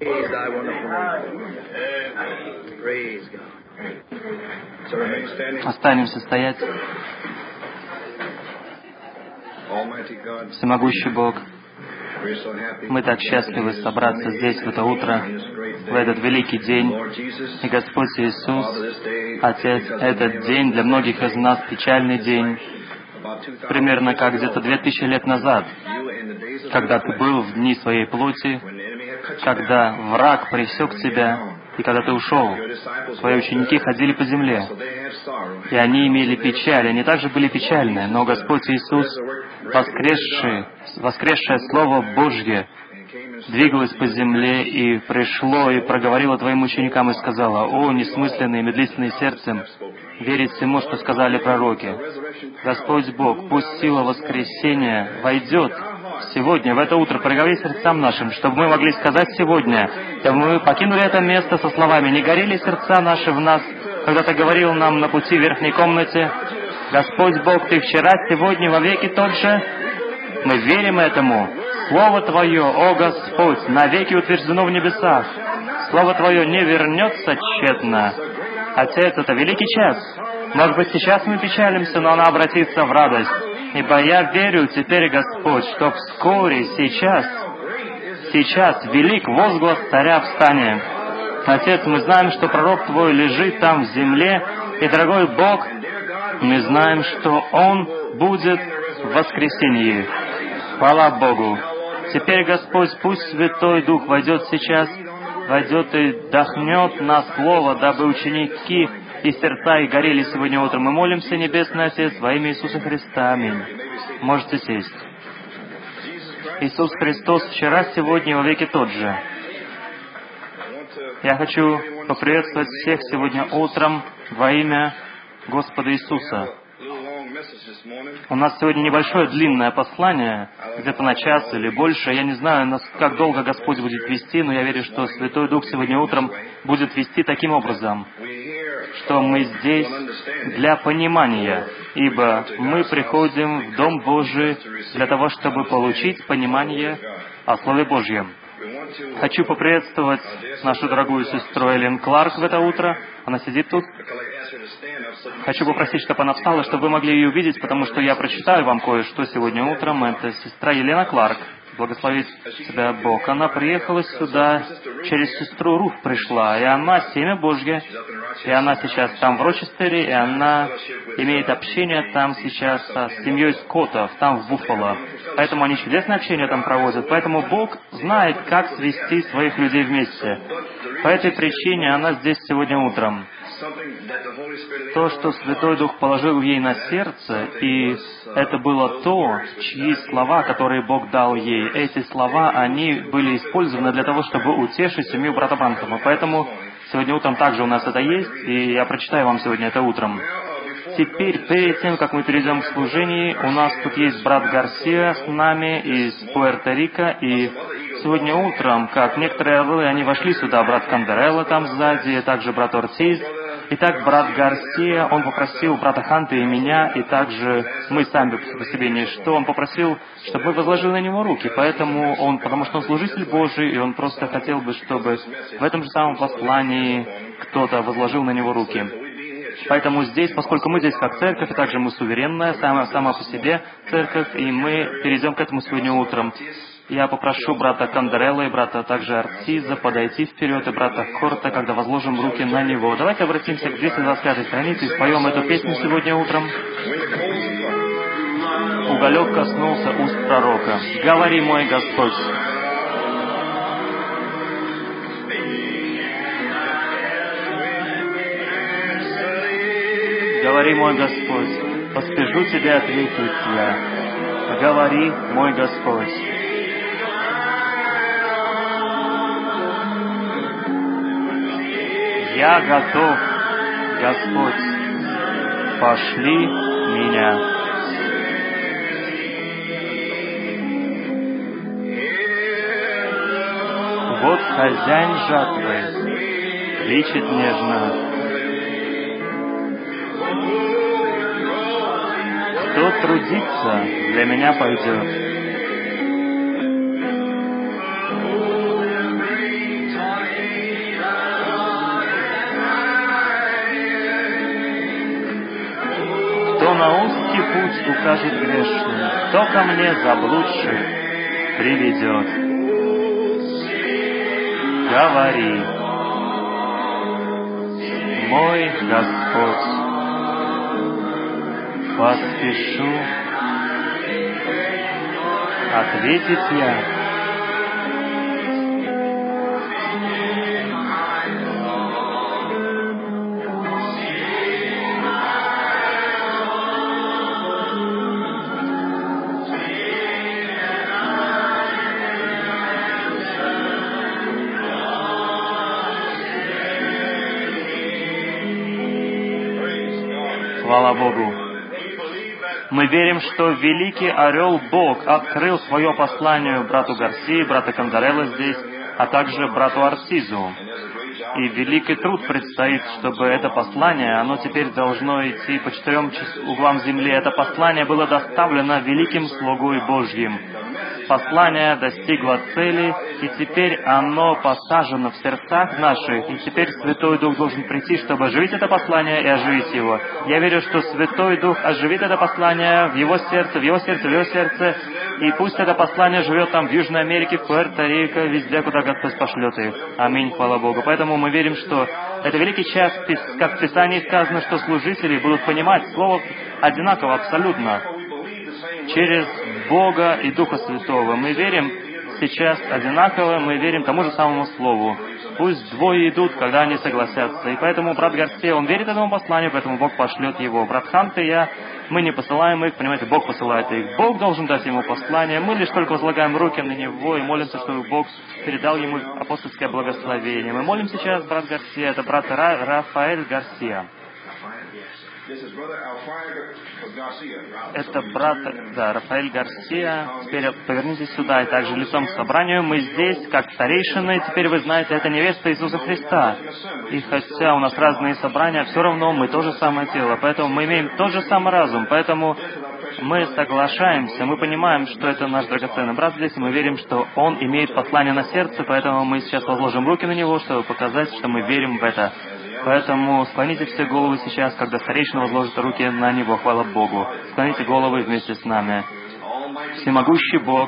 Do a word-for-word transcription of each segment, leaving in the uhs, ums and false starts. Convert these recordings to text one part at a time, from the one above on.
Praise thy wonderful name. Praise God. So remain standing. Останемся стоять. Almighty God, Всемогущий Бог, we're so happy мы так счастливы собраться здесь в это утро, в этот великий день. Lord Jesus, И Господь Иисус, Father, this day, Отец, because этот день для многих из нас печальный день, about two thousand примерно как где-то две тысячи лет назад, you in the days of когда your ты flesh, был в дни своей плоти, when the enemy had cut you когда down, враг пресек тебя, и когда ты ушел, your disciples твои walked ученики there, ходили по земле, so they had sorrow. и они имели печаль, они также были печальны, но Господь Иисус, воскресший, воскресшее Слово Божье, двигалось по земле и пришло и проговорило Твоим ученикам и сказала: «О, несмысленные, медлительные сердцем, верить всему, что сказали пророки». Господь Бог, пусть сила воскресения войдет сегодня, в это утро, проговори сердцам нашим, чтобы мы могли сказать сегодня, чтобы мы покинули это место со словами: «Не горели сердца наши в нас, когда Ты говорил нам на пути в верхней комнате». Господь Бог, Ты вчера, сегодня, вовеки тот же. Мы верим этому. Слово Твое, о Господь, навеки утверждено в небесах. Слово Твое не вернется тщетно. Отец, это великий час. Может быть, сейчас мы печалимся, но она обратится в радость. Ибо я верю теперь, Господь, что вскоре, сейчас, сейчас велик возглас царя встания. Отец, мы знаем, что пророк Твой лежит там в земле, и, дорогой Бог, мы знаем, что он будет в воскресенье. Хвала Богу. Теперь, Господь, пусть Святой Дух войдет сейчас, войдет и вдохнет на Слово, дабы ученики и сердца их горели сегодня утром. Мы молимся, Небесный Отец, во имя Иисуса Христа. Аминь. Можете сесть. Иисус Христос вчера, сегодня и во веки тот же. Я хочу поприветствовать всех сегодня утром во имя Господа Иисуса. У нас сегодня небольшое длинное послание, где-то на час или больше. Я не знаю, как долго Господь будет вести, но я верю, что Святой Дух сегодня утром будет вести таким образом, что мы здесь для понимания, ибо мы приходим в Дом Божий для того, чтобы получить понимание о Слове Божьем. Хочу поприветствовать нашу дорогую сестру Эллен Кларк в это утро. Она сидит тут. Хочу попросить, чтобы она встала, чтобы вы могли ее увидеть, потому что я прочитаю вам кое-что сегодня утром. Это сестра Елена Кларк. Благословит тебя Бог. Она приехала сюда, через сестру Руф пришла, и она семя Божье, и она сейчас там в Рочестере, и она имеет общение там сейчас с семьей Скоттов, там в Буффало. Поэтому они чудесное общение там проводят. Поэтому Бог знает, как свести своих людей вместе. По этой причине она здесь сегодня утром. То, что Святой Дух положил ей на сердце, и это было то, чьи слова, которые Бог дал ей, эти слова, они были использованы для того, чтобы утешить семью брата Бранхама. Поэтому сегодня утром также у нас это есть, и я прочитаю вам сегодня это утром. Теперь, перед тем, как мы перейдем к служению, у нас тут есть брат Гарсия с нами из Пуэрто-Рико, и сегодня утром, как некоторые орлы, они вошли сюда, брат Кандерелло там сзади, также брат Ортиз. Итак, брат Гарсия, он попросил брата Ханта и меня, и также мы сами по себе ничто, он попросил, чтобы мы возложили на него руки, поэтому он, потому что он служитель Божий, и он просто хотел бы, чтобы в этом же самом послании кто-то возложил на него руки. Поэтому здесь, поскольку мы здесь как церковь, и также мы суверенная, сама, сама по себе церковь, и мы перейдем к этому сегодня утром. Я попрошу брата Кандерелло и брата также Артиза подойти вперед, и брата Корта, когда возложим руки на него. Давайте обратимся к двести двадцать пятой странице и споем эту песню сегодня утром. Уголек коснулся уст пророка. Говори, мой Господь. Говори, мой Господь, поспешу тебе ответить я. Говори, мой Господь. Я готов, Господь, пошли меня. Вот хозяин жатвы кличет нежно. Кто трудится, для меня пойдет. путь укажет грешным, кто ко мне заблудших приведет. Говори, мой Господь, поспешу ответить я. Слава Богу! Мы верим, что великий орел Бог открыл свое послание брату Гарсии, брату Кандарелло здесь, а также брату Арсизу. И великий труд предстоит, чтобы это послание, оно теперь должно идти по четырем углам земли. Это послание было доставлено великим слугой Божьим. Послание достигло цели, и теперь оно посажено в сердцах наших, и теперь Святой Дух должен прийти, чтобы оживить это послание и оживить его. Я верю, что Святой Дух оживит это послание в его сердце, в его сердце, в его сердце, и пусть это послание живет там в Южной Америке, в Пуэрто-Рико, везде, куда Господь пошлет их. Аминь, хвала Богу. Поэтому мы верим, что это великий час, как в Писании сказано, что служители будут понимать Слово одинаково, абсолютно, через Бога и Духа Святого. Мы верим сейчас одинаково, мы верим тому же самому Слову. Пусть двое идут, когда они согласятся. И поэтому брат Гарсия, он верит этому посланию, поэтому Бог пошлет его. Брат Хант и я, мы не посылаем их, понимаете, Бог посылает их. Бог должен дать ему послание. Мы лишь только возлагаем руки на него и молимся, чтобы Бог передал ему апостольское благословение. Мы молим сейчас, брат Гарсия, это брат Ра- Рафаэль Гарсия. Это брат, да, Рафаэль Гарсия. Теперь повернитесь сюда, и также лицом к собранию. Мы здесь, как старейшины, теперь вы знаете, это невеста Иисуса Христа. И хотя у нас разные собрания, все равно мы то же самое тело, поэтому мы имеем тот же самый разум, поэтому мы соглашаемся, мы понимаем, что это наш драгоценный брат здесь, и мы верим, что он имеет послание на сердце, поэтому мы сейчас возложим руки на него, чтобы показать, что мы верим в это. Поэтому склоните все головы сейчас, когда старейшина возложит руки на него, хвала Богу. Склоните головы вместе с нами. Всемогущий Бог,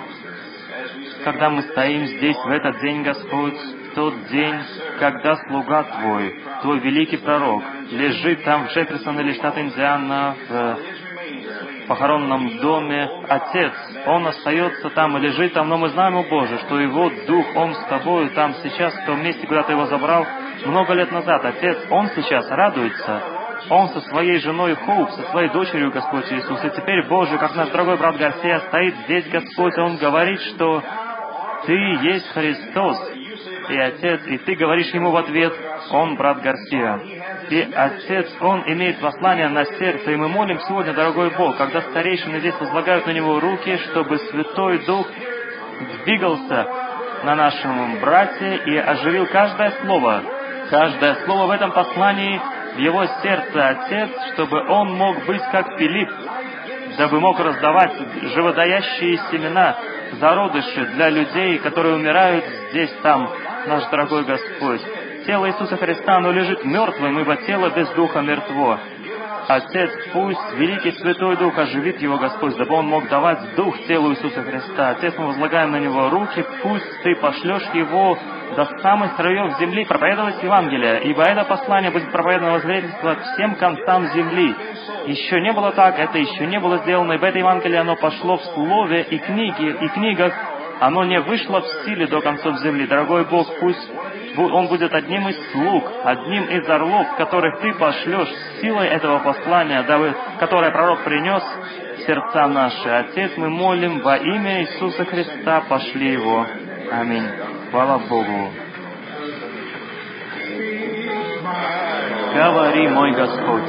когда мы стоим здесь в этот день, Господь, тот день, когда слуга Твой, Твой великий пророк, лежит там в Джефферсон или штат Индиана, в похоронном доме, Отец, Он остается там и лежит там, но мы знаем, о Боже, что Его Дух, Он с Тобою там сейчас, в том месте, куда Ты Его забрал, много лет назад. Отец, Он сейчас радуется, Он со своей женой Хоуп, со своей дочерью, Господь Иисус. И теперь, Боже, как наш дорогой брат Гарсия стоит здесь, Господь, Он говорит, что Ты есть Христос. И Отец, и Ты говоришь Ему в ответ, Он брат Гарсия. И Отец, Он имеет послание на сердце, и мы молим сегодня, дорогой Бог, когда старейшины здесь возлагают на Него руки, чтобы Святой Дух двигался на нашем брате и оживил каждое слово, каждое слово в этом послании в его сердце, Отец, чтобы он мог быть как Филипп, дабы мог раздавать живодаящие семена, зародыши для людей, которые умирают здесь, там, наш дорогой Господь. Тело Иисуса Христа, оно лежит мертвым, ибо тело без духа мертво. Отец, пусть Великий Святой Дух оживит его, Господь, дабы он мог давать дух телу Иисуса Христа. Отец, мы возлагаем на него руки, пусть Ты пошлешь его до самых краев земли проповедовать Евангелие, ибо это послание будет проповедано воззрительство всем концам земли. Еще не было так, это еще не было сделано, ибо это Евангелие, оно пошло в слове и книге, и книгах, оно не вышло в силе до концов земли. Дорогой Бог, пусть он будет одним из слуг, одним из орлов, которых Ты пошлешь силой этого послания, дабы, которое пророк принес в сердца наши. Отец, мы молим во имя Иисуса Христа, пошли его. Аминь. Хвала Богу. Говори, мой Господь.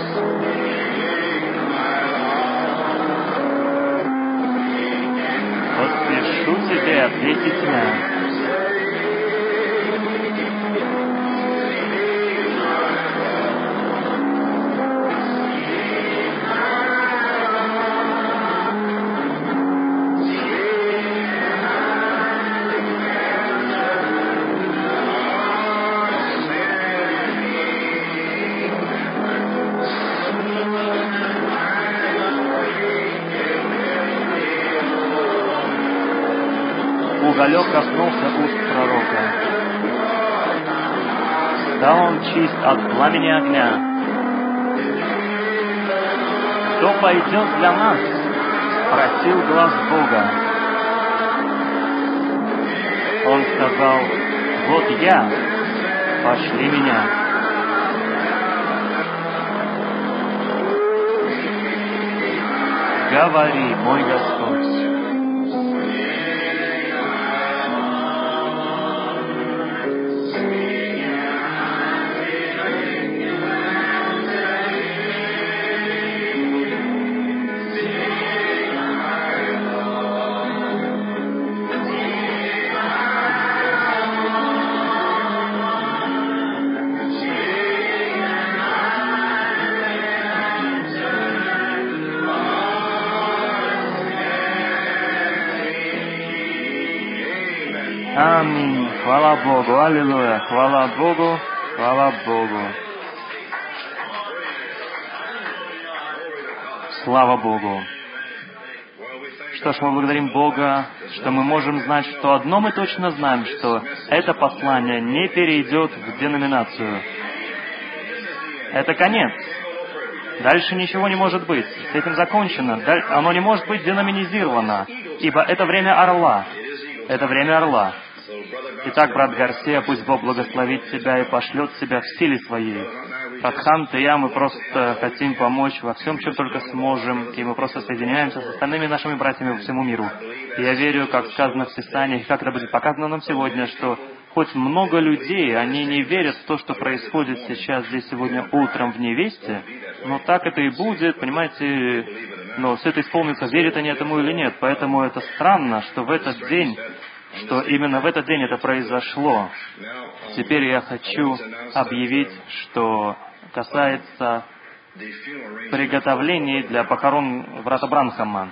Поспешу Тебе ответить я. уголек коснулся уст пророка. Стал он чист от пламени огня. Кто пойдет для нас? Спросил глаз Бога. Он сказал: вот я, пошли меня. Говори, мой Господь. Аминь. Хвала Богу. Аллилуйя. Хвала Богу. Хвала Богу. Слава Богу. Что ж, мы благодарим Бога, что мы можем знать, что одно мы точно знаем, что это послание не перейдет в деноминацию. Это конец. Дальше ничего не может быть. С этим закончено. Оно не может быть деноминизировано, ибо это время орла. Это время орла. Итак, брат Гарсия, пусть Бог благословит тебя и пошлет тебя в силе своей. Патхант и я, мы просто хотим помочь во всем, чем только сможем, и мы просто соединяемся с остальными нашими братьями по всему миру. И я верю, как сказано в Писании, как это будет показано нам сегодня, что хоть много людей, они не верят в то, что происходит сейчас здесь сегодня утром в невесте, но так это и будет, понимаете, но все это исполнится, верят они этому или нет. Поэтому это странно, что в этот день, что именно в этот день это произошло. Теперь я хочу объявить, что касается приготовлений для похорон брата Бранхама.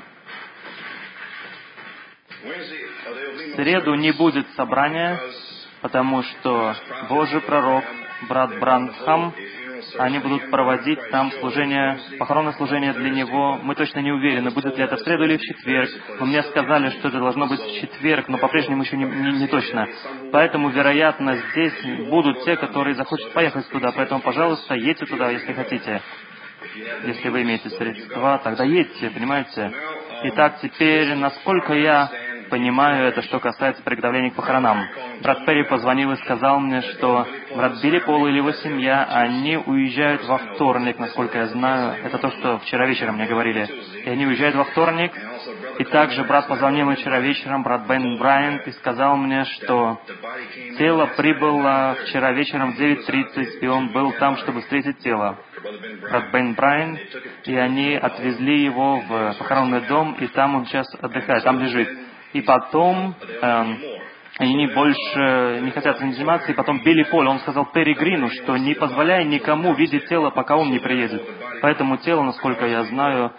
В среду не будет собрания, потому что Божий пророк, брат Бранхам, они будут проводить там служение, похоронное служение для него. Мы точно не уверены, будет ли это в среду или в четверг. Но мне сказали, что это должно быть в четверг, но по-прежнему еще не, не, не точно. Поэтому, вероятно, здесь будут те, которые захотят поехать туда. Поэтому, пожалуйста, едьте туда, если хотите. Если вы имеете средства, тогда едьте, понимаете? Итак, теперь, насколько я понимаю, это что касается приготовления к похоронам. Брат Перри позвонил и сказал мне, что брат Билли Пол или его семья, они уезжают во вторник, насколько я знаю. Это то, что вчера вечером мне говорили. И они уезжают во вторник. И также брат позвонил мне вчера вечером, брат Бен Брайант, и сказал мне, что тело прибыло вчера вечером в девять тридцать, и он был там, чтобы встретить тело. Брат Бен Брайант, и они отвезли его в похоронный дом, и там он сейчас отдыхает, там лежит. И потом эм, они больше не хотят этим заниматься. И потом Билли Пол, он сказал Перри Грину, что не позволяй никому видеть тело, пока он не приедет. Поэтому тело, насколько я знаю,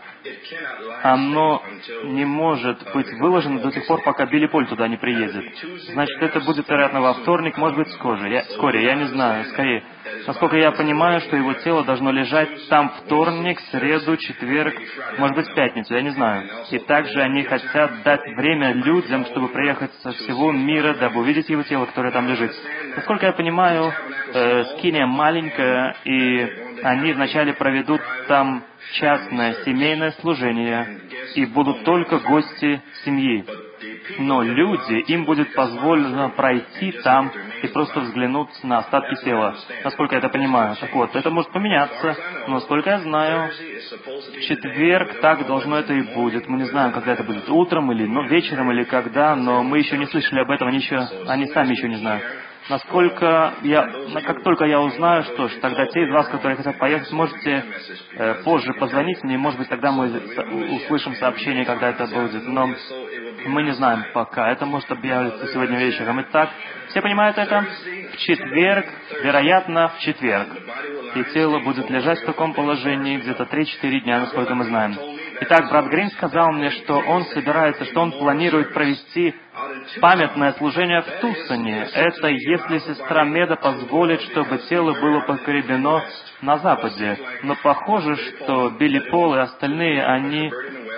оно не может быть выложено до тех пор, пока Билли Пол туда не приедет. Значит, это будет, вероятно, во вторник, может быть, вскоре. Я, вскоре, я не знаю, скорее. Насколько я понимаю, что его тело должно лежать там вторник, среду, четверг, может быть, в пятницу, я не знаю. И также они хотят дать время людям, чтобы приехать со всего мира, дабы увидеть его тело, которое там лежит. Насколько я понимаю, э, скиния маленькая, и они вначале проведут там частное семейное служение, и будут только гости семьи. Но люди, им будет позволено пройти там и просто взглянуть на остатки тела, насколько я это понимаю. Так вот, это может поменяться, но насколько я знаю, в четверг так должно это и будет. Мы не знаем, когда это будет, утром или ну, вечером или когда, но мы еще не слышали об этом, они, еще, они сами еще не знают. Насколько я, как только я узнаю, что ж, тогда те из вас, которые хотят поехать, можете э, позже позвонить мне, может быть, тогда мы услышим сообщение, когда это будет. Но мы не знаем пока. Это может объявиться сегодня вечером. Итак, все понимают это? В четверг, вероятно, в четверг. И тело будет лежать в таком положении где-то три-четыре дня, насколько мы знаем. Итак, брат Грин сказал мне, что он собирается, что он планирует провести памятное служение в Тусоне. Это если сестра Меда позволит, чтобы тело было погребено на Западе. Но похоже, что Билли Пол и остальные, они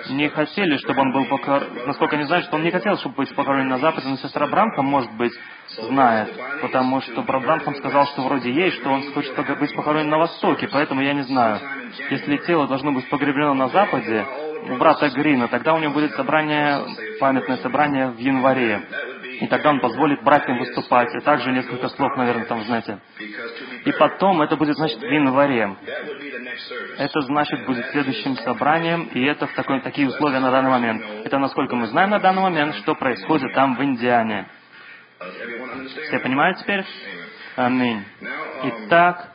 не хотели, чтобы он был похоронен, насколько они знают, что он не хотел, чтобы быть похоронен на Западе, но сестра Бранхам, может быть, знает, потому что брат Бранхам сказал, что вроде есть, что он хочет быть похоронен на Востоке, поэтому я не знаю. Если тело должно быть погребено на Западе, у брата Грина, тогда у него будет собрание, памятное собрание в январе. И тогда он позволит братьям выступать. И также несколько слов, наверное, там, знаете. И потом это будет, значит, в январе. Это, значит, будет следующим собранием, и это в такой, такие условия на данный момент. Это, насколько мы знаем на данный момент, что происходит там в Индиане. Все понимают теперь? Аминь. Итак,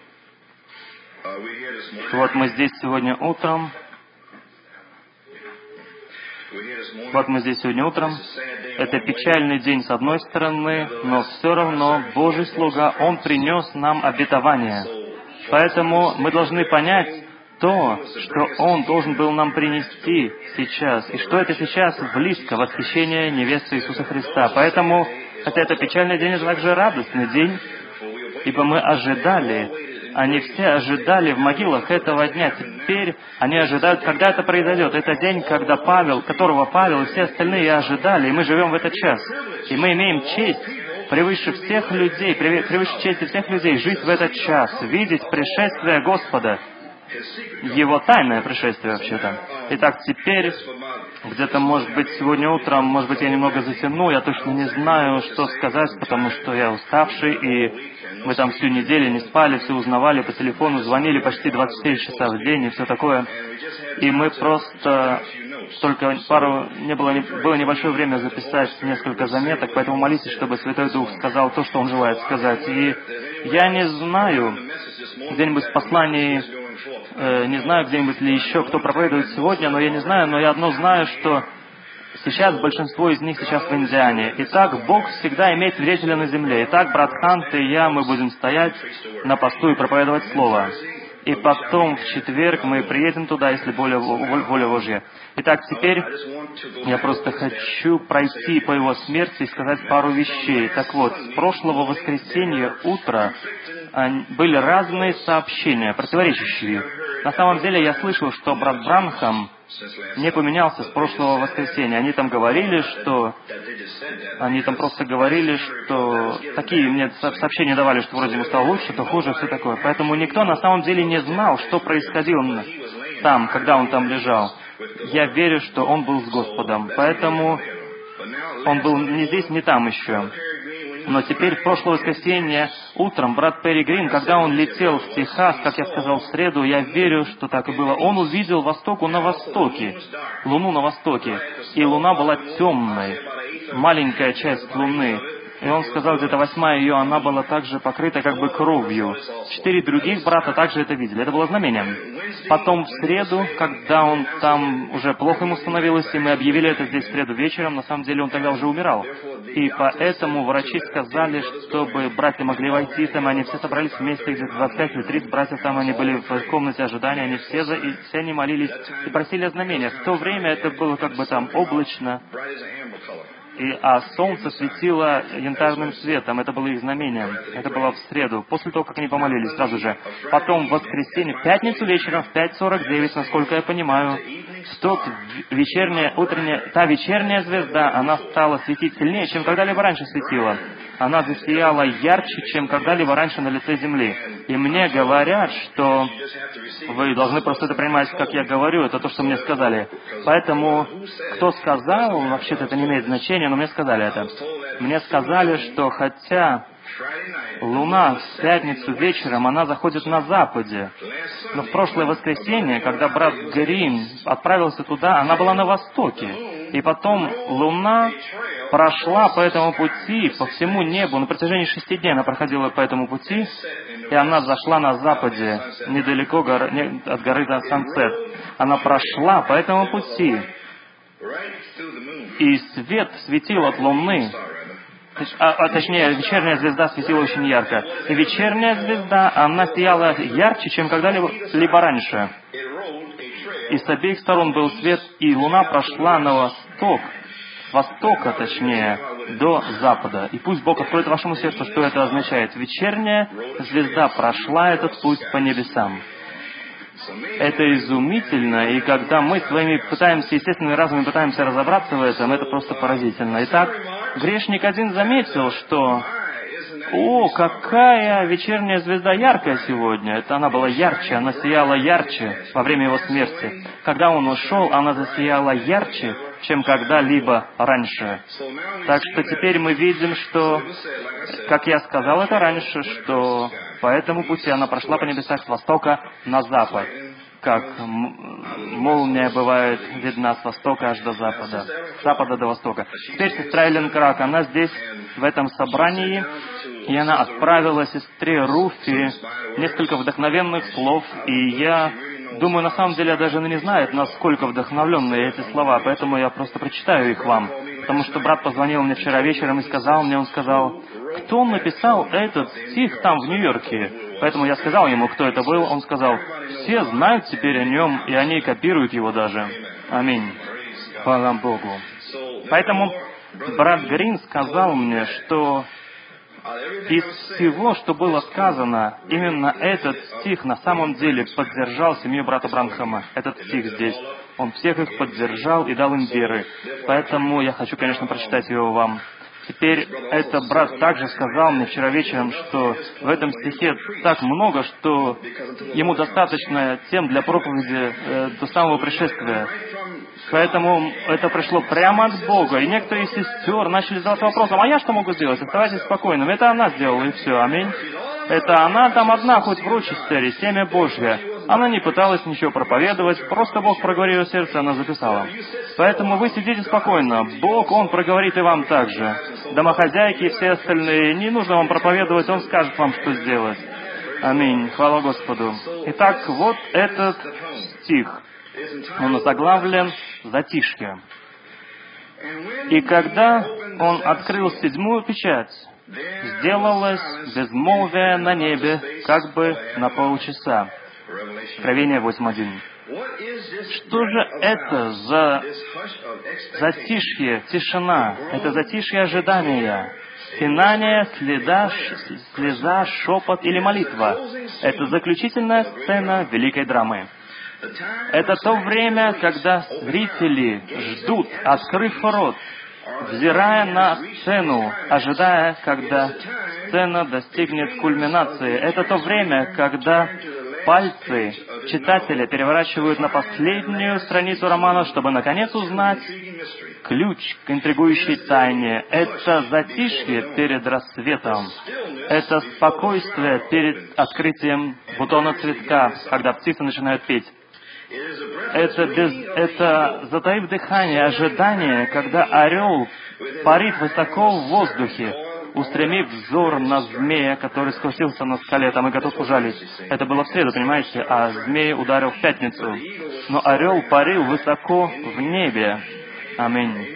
вот мы здесь сегодня утром. Вот мы здесь сегодня утром. Это печальный день с одной стороны, но все равно Божий слуга, Он принес нам обетование. Поэтому мы должны понять то, что Он должен был нам принести сейчас. И что это сейчас близко, восхищение невесты Иисуса Христа. Поэтому, хотя это печальный день, это также радостный день, ибо мы ожидали. Они все ожидали в могилах этого дня. Теперь они ожидают, когда это произойдет. Это день, когда Павел, которого Павел и все остальные ожидали, и мы живем в этот час. И мы имеем честь превыше всех людей, превыше чести всех людей, жить в этот час, видеть пришествие Господа. Его тайное пришествие, вообще-то. Итак, теперь, где-то, может быть, сегодня утром, может быть, я немного затяну, я точно не знаю, что сказать, потому что я уставший, и мы там всю неделю не спали, все узнавали по телефону, звонили почти двадцать четыре часа в день и все такое. И мы просто только пару, не было, было небольшое время записать несколько заметок, поэтому молитесь, чтобы Святой Дух сказал то, что Он желает сказать. И я не знаю, где-нибудь в послании, э, не знаю, где-нибудь ли еще, кто проповедует сегодня, но я не знаю, но я одно знаю, что сейчас большинство из них сейчас в Индиане. Итак, Бог всегда имеет свидетеля на земле. Итак, брат Хант и я, мы будем стоять на посту и проповедовать Слово. И потом в четверг мы приедем туда, если воля, воля Божья. Итак, теперь я просто хочу пройти по его смерти и сказать пару вещей. Так вот, с прошлого воскресенья утра были разные сообщения, противоречащие. На самом деле я слышал, что брат Бранхам не поменялся с прошлого воскресенья. Они там говорили, что... Они там просто говорили, что... Такие мне сообщения давали, что вроде ему стало лучше, то хуже, все такое. Поэтому никто на самом деле не знал, что происходило там, когда он там лежал. Я верю, что он был с Господом. Поэтому он был не здесь, не там еще. Но теперь, в прошлое воскресенье, утром, брат Перри Грин, когда он летел в Техас, как я сказал в среду, я верю, что так и было, он увидел востоку на востоке, луну на востоке, и луна была темной, маленькая часть луны. И он сказал, где-то восьмая ее, она была также покрыта как бы кровью. Четыре других брата также это видели. Это было знамением. Потом в среду, когда он там уже плохо ему становилось, и мы объявили это здесь в среду вечером, на самом деле он тогда уже умирал. И поэтому врачи сказали, чтобы братья могли войти, там они все собрались вместе, где-то двадцать пять или тридцать братьев, там они были в комнате ожидания, они все, за, и все они молились и просили о знамениях. В то время это было как бы там облачно, И, а солнце светило янтарным светом. Это было их знамением. Это было в среду, после того, как они помолились сразу же. Потом в воскресенье, в пятницу вечером, в пять сорок девять, насколько я понимаю, тот вечерняя, утренняя, та вечерняя звезда, она стала светить сильнее, чем когда-либо раньше светила. Она засияла ярче, чем когда-либо раньше на лице земли. И мне говорят, что вы должны просто это принимать, как я говорю, это то, что мне сказали. Поэтому, кто сказал, вообще-то это не имеет значения, но мне сказали это. Мне сказали, что хотя луна в пятницу вечером, она заходит на западе, но в прошлое воскресенье, когда брат Грин отправился туда, она была на востоке. И потом луна прошла по этому пути, по всему небу, на протяжении шести дней она проходила по этому пути, и она зашла на западе, недалеко гор... не, от горы до Сансет. Она прошла по этому пути, и свет светил от луны. А, а точнее, вечерняя звезда светила очень ярко. И вечерняя звезда, она сияла ярче, чем когда-либо либо раньше. И с обеих сторон был свет, и луна прошла на восток, с востока, точнее, до запада. И пусть Бог откроет вашему сердцу, что это означает. Вечерняя звезда прошла этот путь по небесам. Это изумительно, и когда мы своими пытаемся, естественными разумами пытаемся разобраться в этом, это просто поразительно. Итак, грешник один заметил, что «О, какая вечерняя звезда яркая сегодня!» Это она была ярче, она сияла ярче во время его смерти. Когда он ушел, она засияла ярче, чем когда-либо раньше. Так что теперь мы видим, что, как я сказал это раньше, что по этому пути она прошла по небесах с востока на запад, как молния бывает видна с востока аж до запада, с запада до востока. Теперь сестра Эллен Крак, она здесь, в этом собрании, и она отправила сестре Руфи несколько вдохновенных слов, и я думаю, на самом деле, даже она не знает, насколько вдохновленные эти слова, поэтому я просто прочитаю их вам. Потому что брат позвонил мне вчера вечером и сказал мне, он сказал, кто написал этот стих там в Нью-Йорке? Поэтому я сказал ему, кто это был, он сказал, все знают теперь о нем, и они копируют его даже. Аминь. Хвала Богу. Поэтому брат Грин сказал мне, что из всего, что было сказано, именно этот стих на самом деле поддержал семью брата Бранхама. Этот стих здесь. Он всех их поддержал и дал им веры. Поэтому я хочу, конечно, прочитать его вам. Теперь этот брат также сказал мне вчера вечером, что в этом стихе так много, что ему достаточно тем для проповеди э, до самого пришествия. Поэтому это пришло прямо от Бога. И некоторые из сестер начали задавать вопросом, а я что могу сделать? Оставайтесь спокойным. Это она сделала, и все. Аминь. Это она там одна, хоть в Рочестере, семя Божье. Она не пыталась ничего проповедовать, просто Бог проговорил ее сердце, она записала. Поэтому вы сидите спокойно. Бог, Он проговорит и вам также. Домохозяйки и все остальные, не нужно вам проповедовать, Он скажет вам, что сделать. Аминь. Хвала Господу. Итак, вот этот стих. Он озаглавлен «Затишье». И когда он открыл седьмую печать, сделалось безмолвие на небе как бы на полчаса. Откровение восемь один. Что же это за затишье, тишина? Это затишье ожидания, стенание, следа, слеза, шепот или молитва. Это заключительная сцена великой драмы. Это то время, когда зрители ждут, открыв рот, взирая на сцену, ожидая, когда сцена достигнет кульминации. Это то время, когда пальцы читателя переворачивают на последнюю страницу романа, чтобы наконец узнать ключ к интригующей тайне. Это затишье перед рассветом. Это спокойствие перед открытием бутона цветка, когда птицы начинают петь. Это, без, это затаив дыхание, ожидание, когда орел парит высоко в воздухе, устремив взор на змея, который скрутился на скале, там и готов ужалить. Это было в среду, понимаете, а змей ударил в пятницу. Но орел парил высоко в небе. Аминь.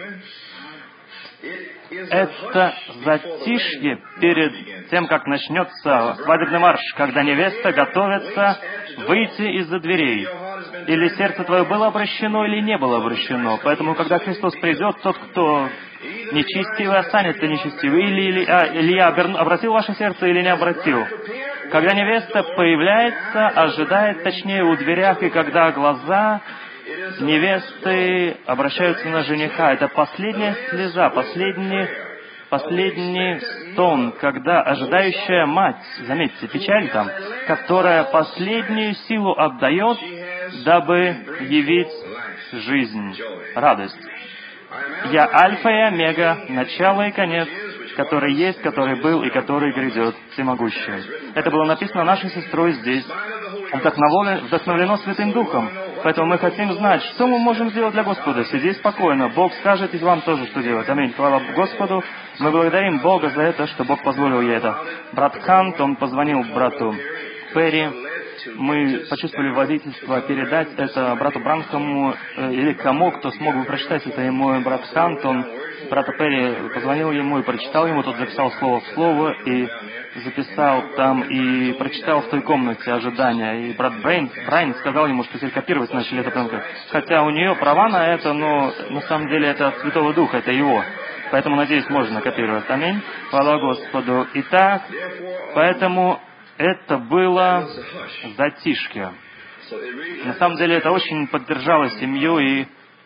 Это затишье перед тем, как начнется свадебный марш, когда невеста готовится выйти из-за дверей. Или сердце твое было обращено, или не было обращено. Поэтому, когда Христос придет, тот, кто нечестивый, останется нечестивый. Или, или а, Илья обратил ваше сердце, или не обратил. Когда невеста появляется, ожидает, точнее, у дверях, и когда глаза невесты обращаются на жениха, это последняя слеза, последний, последний стон, когда ожидающая мать, заметьте, печаль там, которая последнюю силу отдает, дабы явить жизнь, радость. Я Альфа и Омега, начало и конец, который есть, который был и который грядет, всемогущий. Это было написано нашей сестрой здесь, вдохновлено, вдохновлено Святым Духом. Поэтому мы хотим знать, что мы можем сделать для Господа. Сиди спокойно. Бог скажет и вам тоже, что делать. Аминь. Хвала Господу. Мы благодарим Бога за это, что Бог позволил ей это. Брат Хант, он позвонил брату Перри. Мы почувствовали водительство передать это брату Бранхаму э, или кому, кто смог бы прочитать это. И мой брат Хант, он брата Перри позвонил ему и прочитал ему. Тот записал слово в слово и записал там и прочитал в той комнате ожидания. И брат Брайан, Брайан сказал ему, что теперь копировать начали это прям как... Хотя у нее права на это, но на самом деле это от Святого Духа, это его. Поэтому, надеюсь, можно копировать. Аминь. Хвала Господу. Итак, поэтому это было затишье. На самом деле это очень поддержало семью и...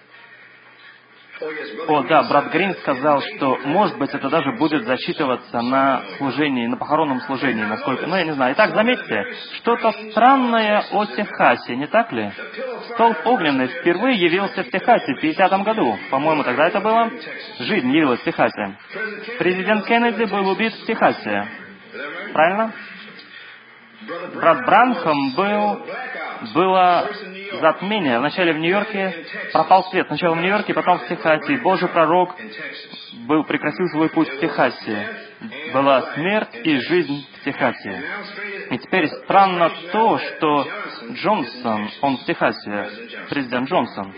О, да, брат Грин сказал, что, может быть, это даже будет засчитываться на служении, на похоронном служении, насколько... Ну, я не знаю. Итак, заметьте, что-то странное о Техасе, не так ли? Столб огненный впервые явился в Техасе в пятидесятом году. По-моему, тогда это было. Жизнь явилась в Техасе. Президент Кеннеди был убит в Техасе. Правильно? Брат Бранхам был... Было затмение. Вначале в Нью-Йорке пропал свет. Сначала в Нью-Йорке, потом в Техасе. Божий пророк был, прекратил свой путь в Техасе. Была смерть и жизнь в Техасе. И теперь странно то, что Джонсон, он в Техасе, президент Джонсон.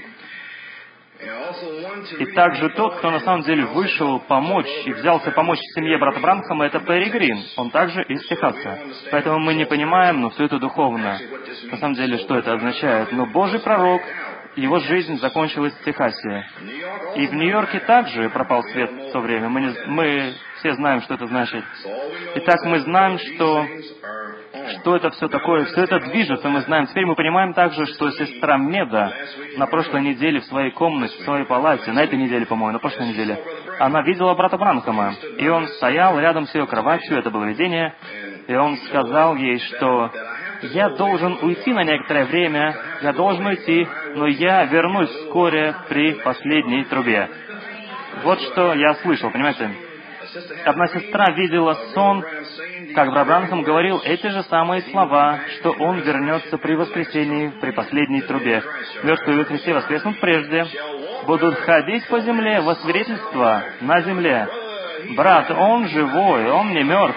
И также тот, кто на самом деле вышел помочь и взялся помочь семье брата Бранхама, это Перри Грин. Он также из Техаса. Поэтому мы не понимаем, но все это духовно. На самом деле, что это означает? Но Божий пророк, его жизнь закончилась в Техасе. И в Нью-Йорке также пропал свет в то время. Мы, не, мы все знаем, что это значит. Итак, мы знаем, что... Что это все такое? Все это движется, мы знаем. Теперь мы понимаем также, что сестра Меда на прошлой неделе в своей комнате, в своей палате, на этой неделе, по-моему, на прошлой неделе, она видела брата Бранхама, и он стоял рядом с ее кроватью, это было видение, и он сказал ей, что «Я должен уйти на некоторое время, я должен уйти, но я вернусь вскоре при последней трубе». Вот что я слышал, понимаете? Одна сестра видела сон, как брат Бранхам говорил эти же самые слова, что он вернется при воскресении, при последней трубе. Мертвые во Христе воскреснут прежде, будут ходить по земле во свидетельство на земле. Брат, он живой, он не мертв.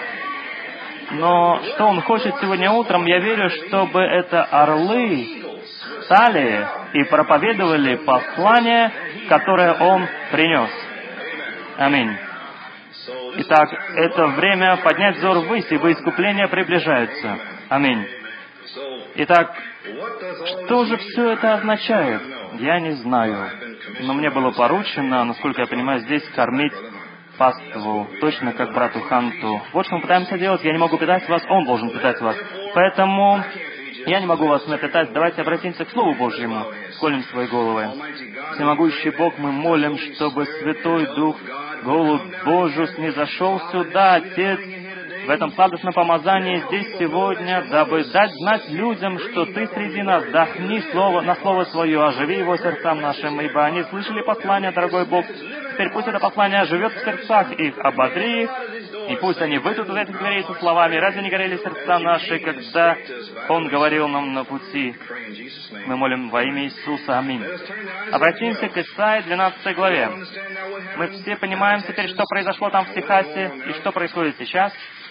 Но что он хочет сегодня утром, я верю, чтобы это орлы встали и проповедовали послание, которое он принес. Аминь. Итак, это время поднять взор ввысь, ибо искупление приближается. Аминь. Итак, что же все это означает? Я не знаю. Но мне было поручено, насколько я понимаю, здесь кормить паству, точно как брату Ханту. Вот что мы пытаемся делать. Я не могу питать вас, он должен питать вас. Поэтому я не могу вас напитать. Давайте обратимся к Слову Божьему, склоним свои головы. Всемогущий Бог, мы молим, чтобы Святой Дух, Голубь Божий, снизошел сюда, Отец, в этом сладостном помазании здесь сегодня, дабы дать знать людям, что Ты среди нас. Дохни слово, на Слово Свое, оживи его сердцам нашим, ибо они слышали послание, дорогой Бог. Теперь пусть это послание живет в сердцах их, ободри их, и пусть они выйдут из этих дверей со словами. Разве не горели сердца наши, когда Он говорил нам на пути? Мы молим во имя Иисуса. Аминь. Обратимся к Исаии двенадцатой главе. Мы все понимаем теперь, что произошло там в Техасе и что происходит сейчас.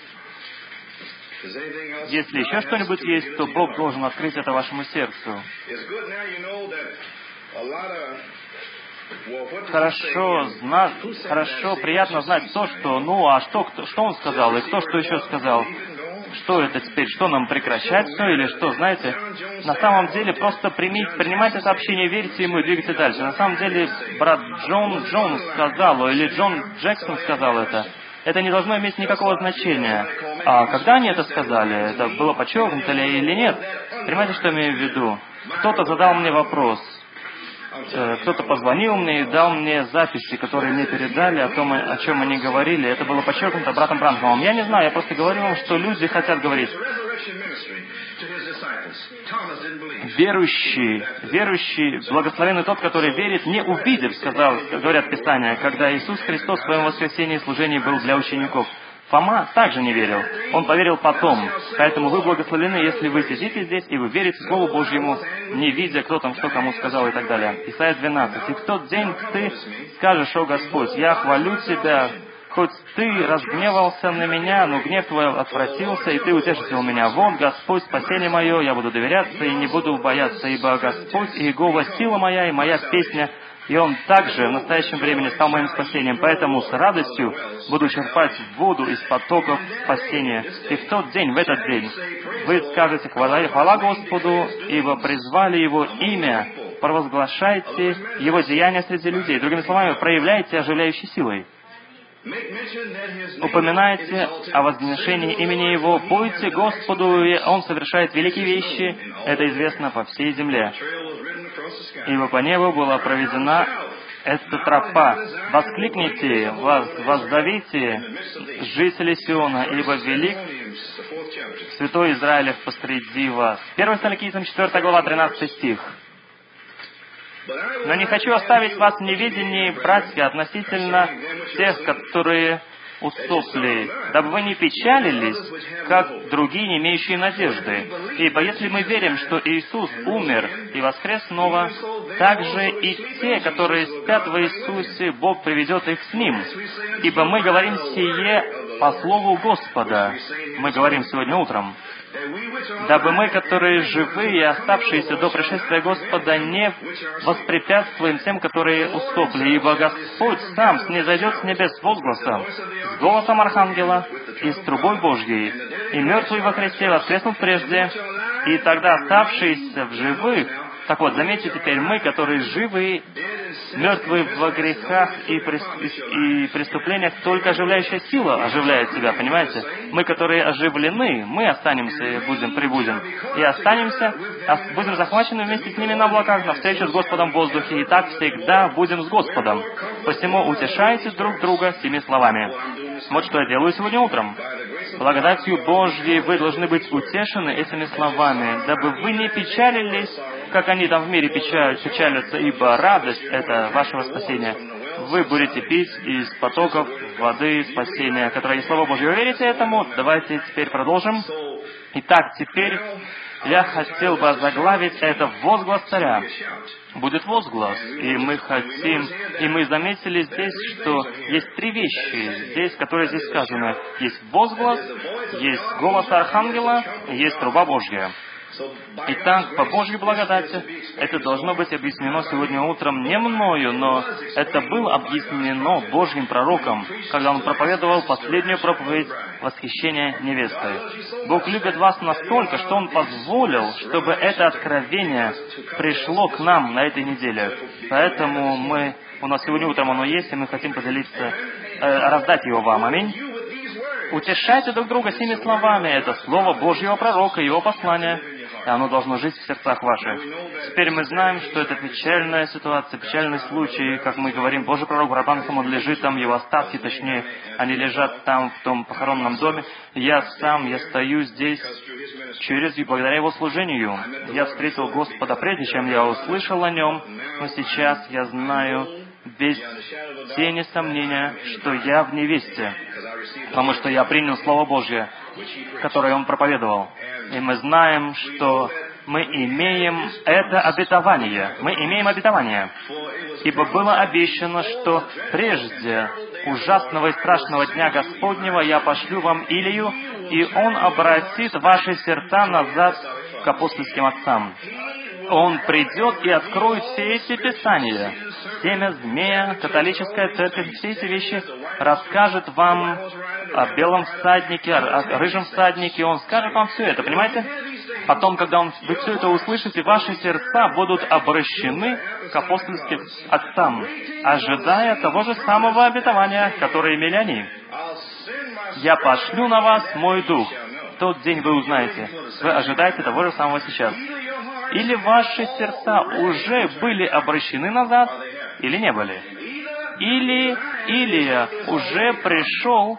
Если еще что-нибудь есть, то Бог должен открыть это вашему сердцу. Хорошо, зна... хорошо, приятно знать то, что... Ну, а что, кто, что он сказал, и кто что еще сказал? Что это теперь? Что нам прекращать все или что? Знаете, на самом деле просто примите, принимайте сообщение, верьте ему и двигайте дальше. На самом деле, брат Джон Джон сказал, или Джон Джексон сказал это. Это не должно иметь никакого значения. А когда они это сказали, это было подчеркнуто ли или нет? Понимаете, что я имею в виду? Кто-то задал мне вопрос. Кто-то позвонил мне и дал мне записи, которые мне передали о том, о чем они говорили. Это было подчеркнуто братом Бранхамом. Я не знаю, я просто говорю вам, что люди хотят говорить. Верующий, верующий, благословенный тот, который верит, не увидев, сказал, говорят Писания, когда Иисус Христос в своем воскресении и служении был для учеников. Фома также не верил. Он поверил потом. Поэтому вы благословены, если вы сидите здесь и вы верите Слову Божьему, не видя, кто там что кому сказал и так далее. Исайя двенадцать. «И в тот день ты скажешь, о Господь, я хвалю Тебя, хоть ты разгневался на меня, но гнев твой отвратился, и ты утешил меня. Вот, Господь, спасение мое, я буду доверяться и не буду бояться, ибо Господь, Иегова, сила моя и моя песня, и Он также в настоящем времени стал моим спасением. Поэтому с радостью буду черпать воду из потоков спасения. И в тот день, в этот день, вы скажете хвала, хвала Господу, ибо призвали Его имя, провозглашайте Его деяния среди людей». Другими словами, проявляйте оживляющей силой. упоминайте о вознесении имени Его, пойте Господу, и Он совершает великие вещи. Это известно по всей земле. Ибо по небу была проведена эта тропа. Воскликните, воз, воззовите, жители Сиона, ибо велик Святой Израилев посреди вас. первое Фессалоникийцам четвёртая глава, тринадцатый стих. Но не хочу оставить вас в неведении, братья, относительно тех, которые усопли, дабы вы не печалились, как другие, не имеющие надежды. Ибо если мы верим, что Иисус умер и воскрес снова, так же и те, которые спят в Иисусе, Бог приведет их с Ним. Ибо мы говорим сие по слову Господа. Мы говорим сегодня утром. Дабы мы, которые живы и оставшиеся до пришествия Господа, не воспрепятствуем тем, которые усопли, ибо Господь сам снизойдет с небес с возгласом, с голосом Архангела и с трубой Божьей, и мертвые во Христе воскреснут прежде, и тогда оставшиеся в живых. Так вот, заметьте теперь, мы, которые живы, мертвые во грехах и, и преступлениях, только оживляющая сила оживляет себя, понимаете? Мы, которые оживлены, мы останемся и будем, прибудем. И останемся, будем захвачены вместе с ними на облаках, навстречу с Господом в воздухе, и так всегда будем с Господом. Посему утешайте друг друга сими словами. Вот что я делаю сегодня утром. Благодатью Божьей вы должны быть утешены этими словами, дабы вы не печалились, как они там в мире печаль, печалятся, ибо радость — это вашего спасения. Вы будете пить из потоков воды спасения, которая есть Слово Божье. Вы верите этому? Давайте теперь продолжим. Итак, теперь я хотел бы озаглавить это «Возглас царя». Будет возглас, и мы хотим, и мы заметили здесь, что есть три вещи здесь, которые здесь сказаны. Есть возглас, есть голос Архангела, есть труба Божья. Итак, по Божьей благодати, это должно быть объяснено сегодня утром не мною, но это было объяснено Божьим пророком, когда он проповедовал последнюю проповедь восхищения невестой. Бог любит вас настолько, что Он позволил, чтобы это откровение пришло к нам на этой неделе. Поэтому мы, у нас сегодня утром оно есть, и мы хотим поделиться, э, раздать его вам. Аминь. Утешайте друг друга сими словами. Это слово Божьего пророка, его послание, и оно должно жить в сердцах ваших. Теперь мы знаем, что это печальная ситуация, печальный случай, как мы говорим, Божий пророк Брабанхам, он лежит там, его остатки, точнее, они лежат там, в том похоронном доме. Я сам, я стою здесь через и благодаря его служению. Я встретил Господа прежде, чем я услышал о нем, но сейчас я знаю без тени сомнения, что я в невесте, потому что я принял Слово Божье, которое Он проповедовал. И мы знаем, что мы имеем это обетование. Мы имеем обетование. Ибо было обещано, что прежде ужасного и страшного дня Господнего я пошлю вам Илию, и он обратит ваши сердца назад к апостольским отцам. Он придет и откроет все эти писания. Семя змея, католическая церковь, все эти вещи расскажет вам о белом всаднике, о рыжем всаднике. Он скажет вам все это, понимаете? Потом, когда он, вы все это услышите, ваши сердца будут обращены к апостольским отцам, ожидая того же самого обетования, которое имели они. «Я пошлю на вас мой дух». В тот день вы узнаете. Вы ожидаете того же самого сейчас. Или ваши сердца уже были обращены назад, или не были. Или Илия уже пришел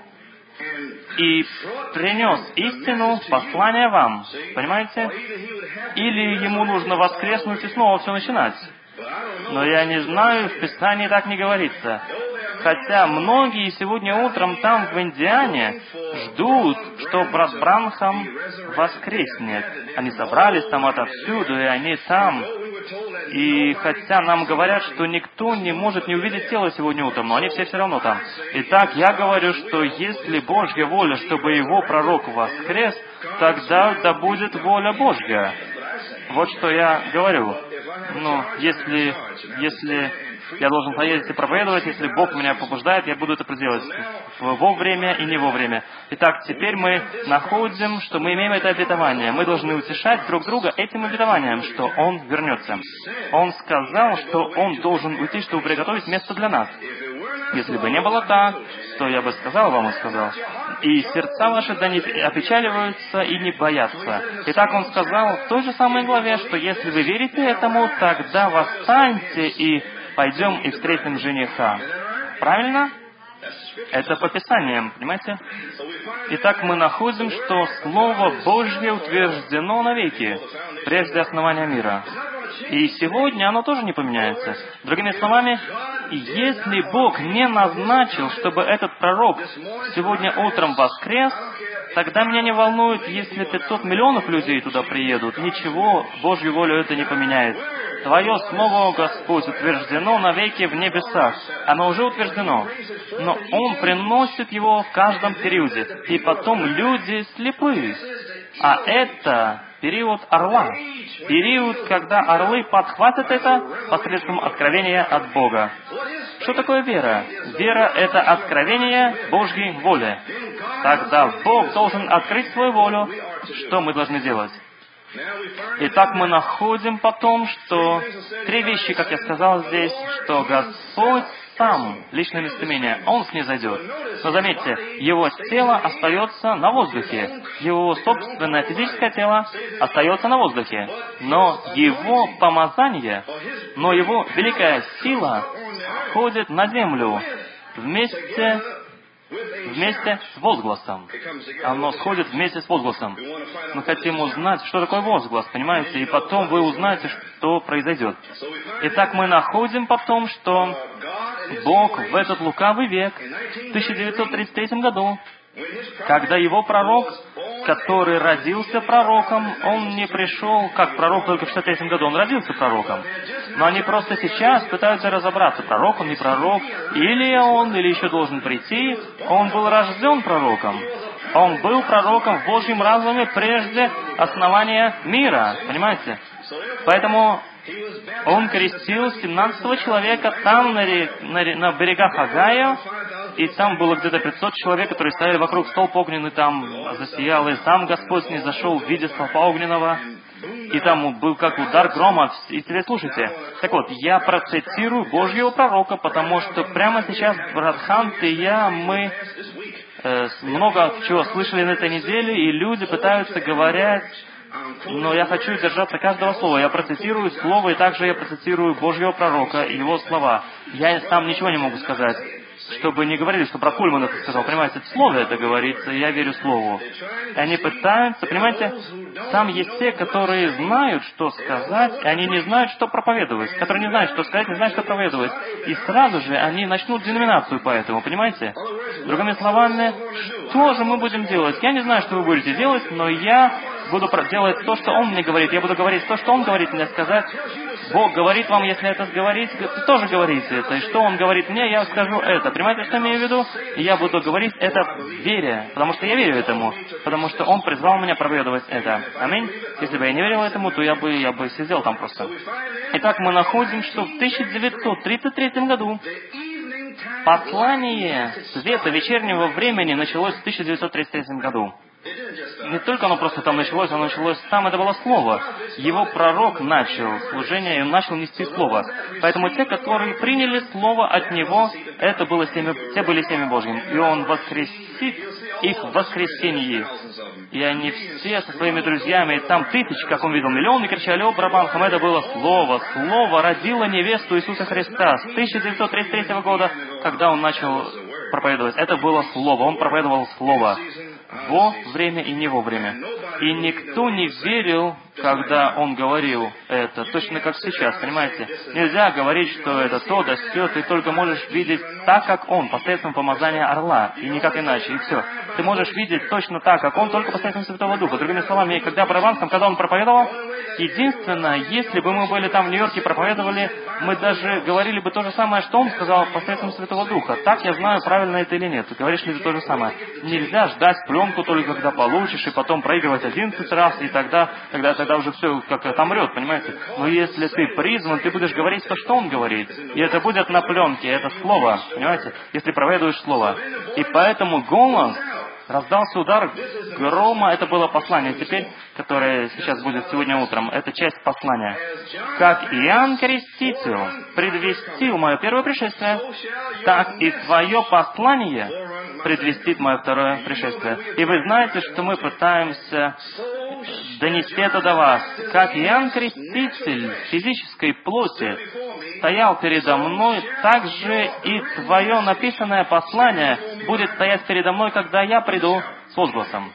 и принес истину, послание вам. Понимаете? Или ему нужно воскреснуть и снова все начинать. Но я не знаю, в Писании так не говорится. Хотя многие сегодня утром там, в Индиане, ждут, что брат Бранхам воскреснет. Они собрались там отовсюду, и они там. И хотя нам говорят, что никто не может не увидеть тело сегодня утром, но они все все равно там. Итак, я говорю, что если Божья воля, чтобы его пророк воскрес, тогда да будет воля Божья. Вот что я говорю. Ну, если, если я должен поездить и проповедовать, если Бог меня побуждает, я буду это делать вовремя и не вовремя. Итак, теперь мы находим, что мы имеем это обетование. Мы должны утешать друг друга этим обетованием, что Он вернется. Он сказал, что Он должен уйти, чтобы приготовить место для нас. Если бы не было так, то я бы сказал вам и сказал. И сердца ваши да не опечаливаются и не боятся. Итак, он сказал в той же самой главе, что если вы верите этому, тогда восстаньте и пойдем и встретим жениха. Правильно? Это по Писаниям, понимаете? Итак, мы находим, что Слово Божье утверждено навеки, прежде основания мира. И сегодня оно тоже не поменяется. Другими словами, если Бог не назначил, чтобы этот пророк сегодня утром воскрес, тогда меня не волнует, если пятьсот миллионов людей туда приедут. Ничего, Божью волю это не поменяет. Твое Слово, Господь, утверждено навеки в небесах. Оно уже утверждено. Но Он приносит его в каждом периоде. И потом люди слепы. А это период орла. Период, когда орлы подхватят это посредством откровения от Бога. Что такое вера? Вера — это откровение Божьей воли. Тогда Бог должен открыть свою волю. Что мы должны делать? Итак, мы находим потом, что три вещи, как я сказал здесь, что Господь сам, личное местоимение, Он снизойдет. Но заметьте, Его тело остается на воздухе. Его собственное физическое тело остается на воздухе. Но Его помазание, но Его великая сила ходит на землю вместе Вместе с возгласом. Оно сходит вместе с возгласом. Мы хотим узнать, что такое возглас, понимаете? И потом вы узнаете, что произойдет. Итак, мы находим потом, что Бог в этот лукавый век, в тысяча девятьсот тридцать третьем году, когда его пророк, который родился пророком, он не пришел как пророк только в шестьдесят третьем году, он родился пророком. Но они просто сейчас пытаются разобраться, пророк он, не пророк, или он, или еще должен прийти. Он был рожден пророком. Он был пророком в Божьем разуме прежде основания мира, понимаете? Поэтому он крестил семнадцатого человека там, на, на, на берегах Агая, и там было где-то пятьсот человек, которые стояли вокруг, столб огненный там засиял, и сам Господь не зашел в виде столпа огненного, и там был как удар грома. И теперь слушайте. Так вот, я процитирую Божьего пророка, потому что прямо сейчас брат Хант и я, мы э, много чего слышали на этой неделе, и люди пытаются говорить, но я хочу держаться каждого слова. Я процитирую слово, и также я процитирую Божьего пророка и его слова. Я сам ничего не могу сказать, чтобы не говорили, что брат Кульман это сказал. Понимаете, в слове это говорится, и я верю слову. И они пытаются, понимаете, там есть те, которые знают, что сказать, и они не знают, что проповедовать. Которые не знают, что сказать, не знают, что проповедовать. И сразу же они начнут деноминацию по этому, понимаете? Другими словами, что же мы будем делать? Я не знаю, что вы будете делать, но я буду делать то, что Он мне говорит. Я буду говорить то, что Он говорит мне сказать. Бог говорит вам, если это говорить, тоже говорите это. И что Он говорит мне, я скажу это. Понимаете, что я имею в виду? И я буду говорить это в вере, потому что я верю этому, потому что Он призвал меня проповедовать это. Аминь. Если бы я не верил этому, то я бы, я бы сидел там просто. Итак, мы находим, что в тысяча девятьсот тридцать третьем году послание света вечернего времени началось в тысяча девятьсот тридцать третьем году. Не только оно просто там началось, оно началось там, это было Слово. Его пророк начал служение, и он начал нести Слово. Поэтому те, которые приняли Слово от Него, это было семя, те были семя Божьим. И Он воскресит их в воскресенье. И они все со своими друзьями, и там тысячи, как он видел, миллионы кричали о барабанкам. Это было Слово. Слово родило невесту Иисуса Христа с тысяча девятьсот тридцать третьего года, когда он начал проповедовать. Это было Слово. Он проповедовал Слово. Во время и не во время. И никто не верил, когда он говорил это, точно как сейчас, понимаете? Нельзя говорить, что это то, да сё, ты только можешь видеть так, как он, посредством помазания орла, и никак иначе, и все. Ты можешь видеть точно так, как он, только посредством Святого Духа. Другими словами, когда Браванском, когда он проповедовал, единственное, если бы мы были там в Нью-Йорке и проповедовали, мы даже говорили бы то же самое, что он сказал посредством Святого Духа. Так я знаю, правильно это или нет. Говоришь ли ты то же самое? Нельзя ждать пленку только когда получишь, и потом проигрывать одиннадцать раз, и тогда, тогда, тогда уже все как отомрет, понимаете? Но если ты призван, ты будешь говорить то, что он говорит. И это будет на пленке, это слово, понимаете? Если проповедуешь слово. И поэтому голос раздался удар грома, это было послание. Теперь, которое сейчас будет сегодня утром, это часть послания. Как Иоанн Креститель предвестил мое первое пришествие, так и твое послание предвестит мое второе пришествие. И вы знаете, что мы пытаемся донести это до вас. Как Иоанн Креститель в физической плоти стоял передо мной, так же и твое написанное послание будет стоять передо мной, когда я приду с возгласом.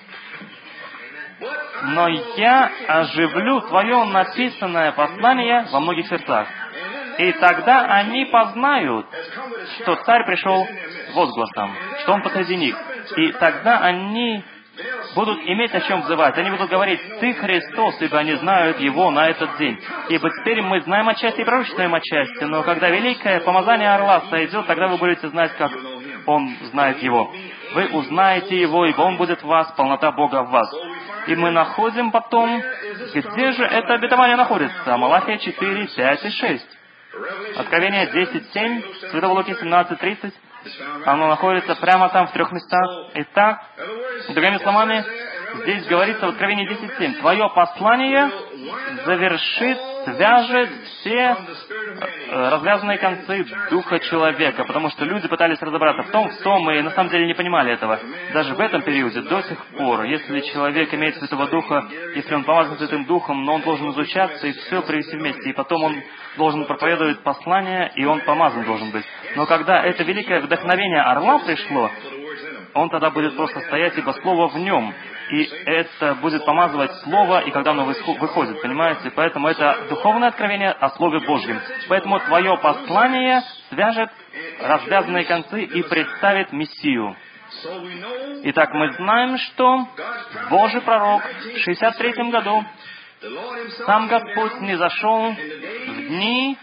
Но я оживлю твое написанное послание во многих сердцах. И тогда они познают, что царь пришел с возгласом, что он посреди них. И тогда они будут иметь о чем взывать. Они будут говорить: «Ты Христос», ибо они знают Его на этот день. Ибо теперь мы знаем отчасти и пророчествуем отчасти, но когда великое помазание орла сойдет, тогда вы будете знать, как Он знает Его. Вы узнаете Его, ибо Он будет в вас, полнота Бога в вас. И мы находим потом, где же это обетование находится? Малахия четыре, пять и шесть. Откровение десять, семь, Святого Луки семнадцать, тридцать. Оно находится прямо там, в трех местах. Итак, другими словами, здесь говорится в Откровении десять семь. Твое послание завершит, свяжет все развязанные концы духа человека, потому что люди пытались разобраться в том, в том, и на самом деле не понимали этого. Даже в этом периоде, до сих пор, если человек имеет Святого Духа, если он помазан Святым Духом, но он должен изучаться и все привести вместе, и потом он должен проповедовать послание, и он помазан должен быть. Но когда это великое вдохновение орла пришло, он тогда будет просто стоять, ибо Слово в нем. И это будет помазывать Слово, и когда оно выходит, понимаете? Поэтому это духовное откровение о Слове Божьем. Поэтому твое послание свяжет развязанные концы и представит Мессию. Итак, мы знаем, что Божий пророк в шестьдесят третьем году сам Господь снизошел в дни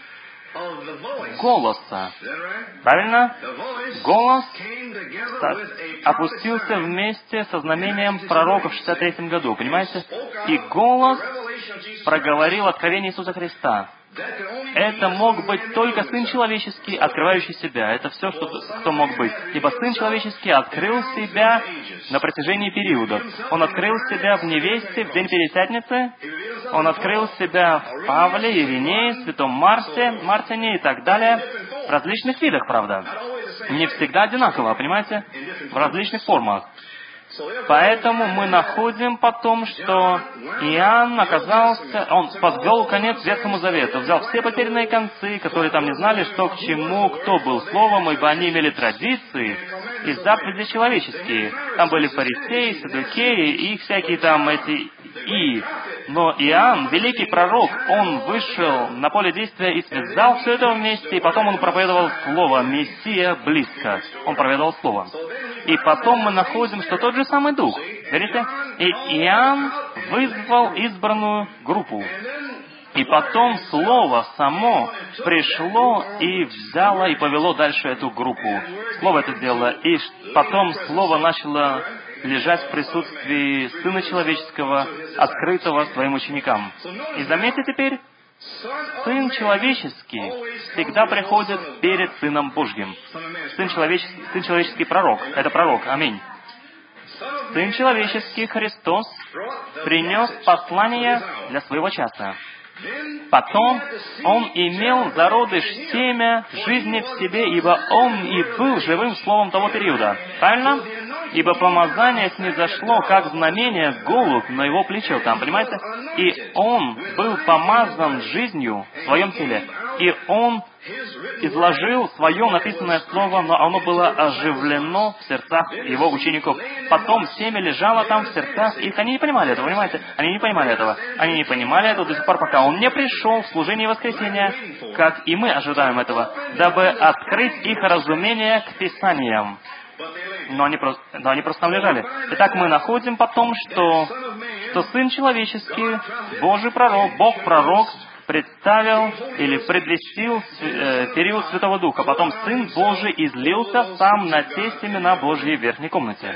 голоса. Правильно? Голос опустился вместе со знамением пророка в шестьдесят третьем году. Понимаете? И голос проговорил откровение Иисуса Христа. Это мог быть только Сын Человеческий, открывающий себя. Это все, что кто мог быть. Ибо Сын Человеческий открыл себя на протяжении периодов. Он открыл себя в невесте, в день Пятидесятницы. Он открыл себя в Павле, Иринее, Святом Марсе, Мартине и так далее. В различных видах, правда. Не всегда одинаково, понимаете? В различных формах. Поэтому мы находим потом, что Иоанн оказался, он подвел конец Ветхому Завету, взял все потерянные концы, которые там не знали, что к чему, кто был Словом, ибо они имели традиции и заповеди человеческие. Там были фарисеи, саддукеи и их всякие там эти «и». Но Иоанн, великий пророк, он вышел на поле действия и связал все это вместе, и потом он проповедовал Слово «Мессия близко». Он проповедовал Слово. И потом мы находим, что тот же самый Дух, видите? И Иоанн вызвал избранную группу. И потом Слово само пришло и взяло и повело дальше эту группу. Слово это сделало. И потом Слово начало лежать в присутствии Сына Человеческого, открытого своим ученикам. И заметьте теперь, Сын Человеческий всегда приходит перед Сыном Божьим. Сын Человеческий, Сын Человеческий пророк. Это пророк. Аминь. Сын Человеческий Христос принес послание для своего часа. Потом Он имел зародыш семя жизни в себе, ибо Он и был живым словом того периода. Правильно? Ибо помазание снизошло, как знамение, голубь на его плечо там, понимаете? И Он был помазан жизнью в своем теле. И Он изложил свое написанное слово, но оно было оживлено в сердцах Его учеников. Потом семя лежало там в сердцах их. Они не понимали этого, понимаете? Они не понимали этого. Они не понимали этого до сих пор, пока Он не пришел в служение воскресения, как и мы ожидаем этого, дабы открыть их разумение к Писаниям. Но они просто, но они просто там лежали. Итак, мы находим потом, что, что Сын Человеческий, Божий пророк, Бог-пророк, представил или предвестил э, период Святого Духа. Потом Сын Божий излился сам на те семена Божьи в верхней комнате.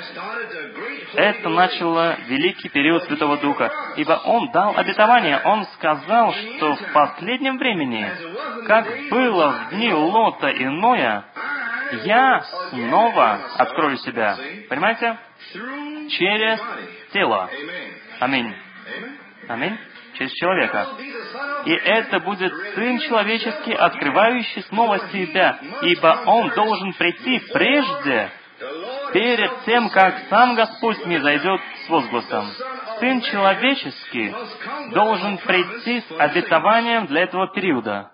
Это начало великий период Святого Духа, ибо Он дал обетование. Он сказал, что в последнем времени, как было в дни Лота и Ноя, я снова открою себя. Понимаете? через тело. Аминь. Аминь. Через человека. И это будет Сын Человеческий, открывающий снова себя, ибо Он должен прийти прежде, перед тем, как сам Господь не зайдет с возгласом. Сын Человеческий должен прийти с обетованием для этого периода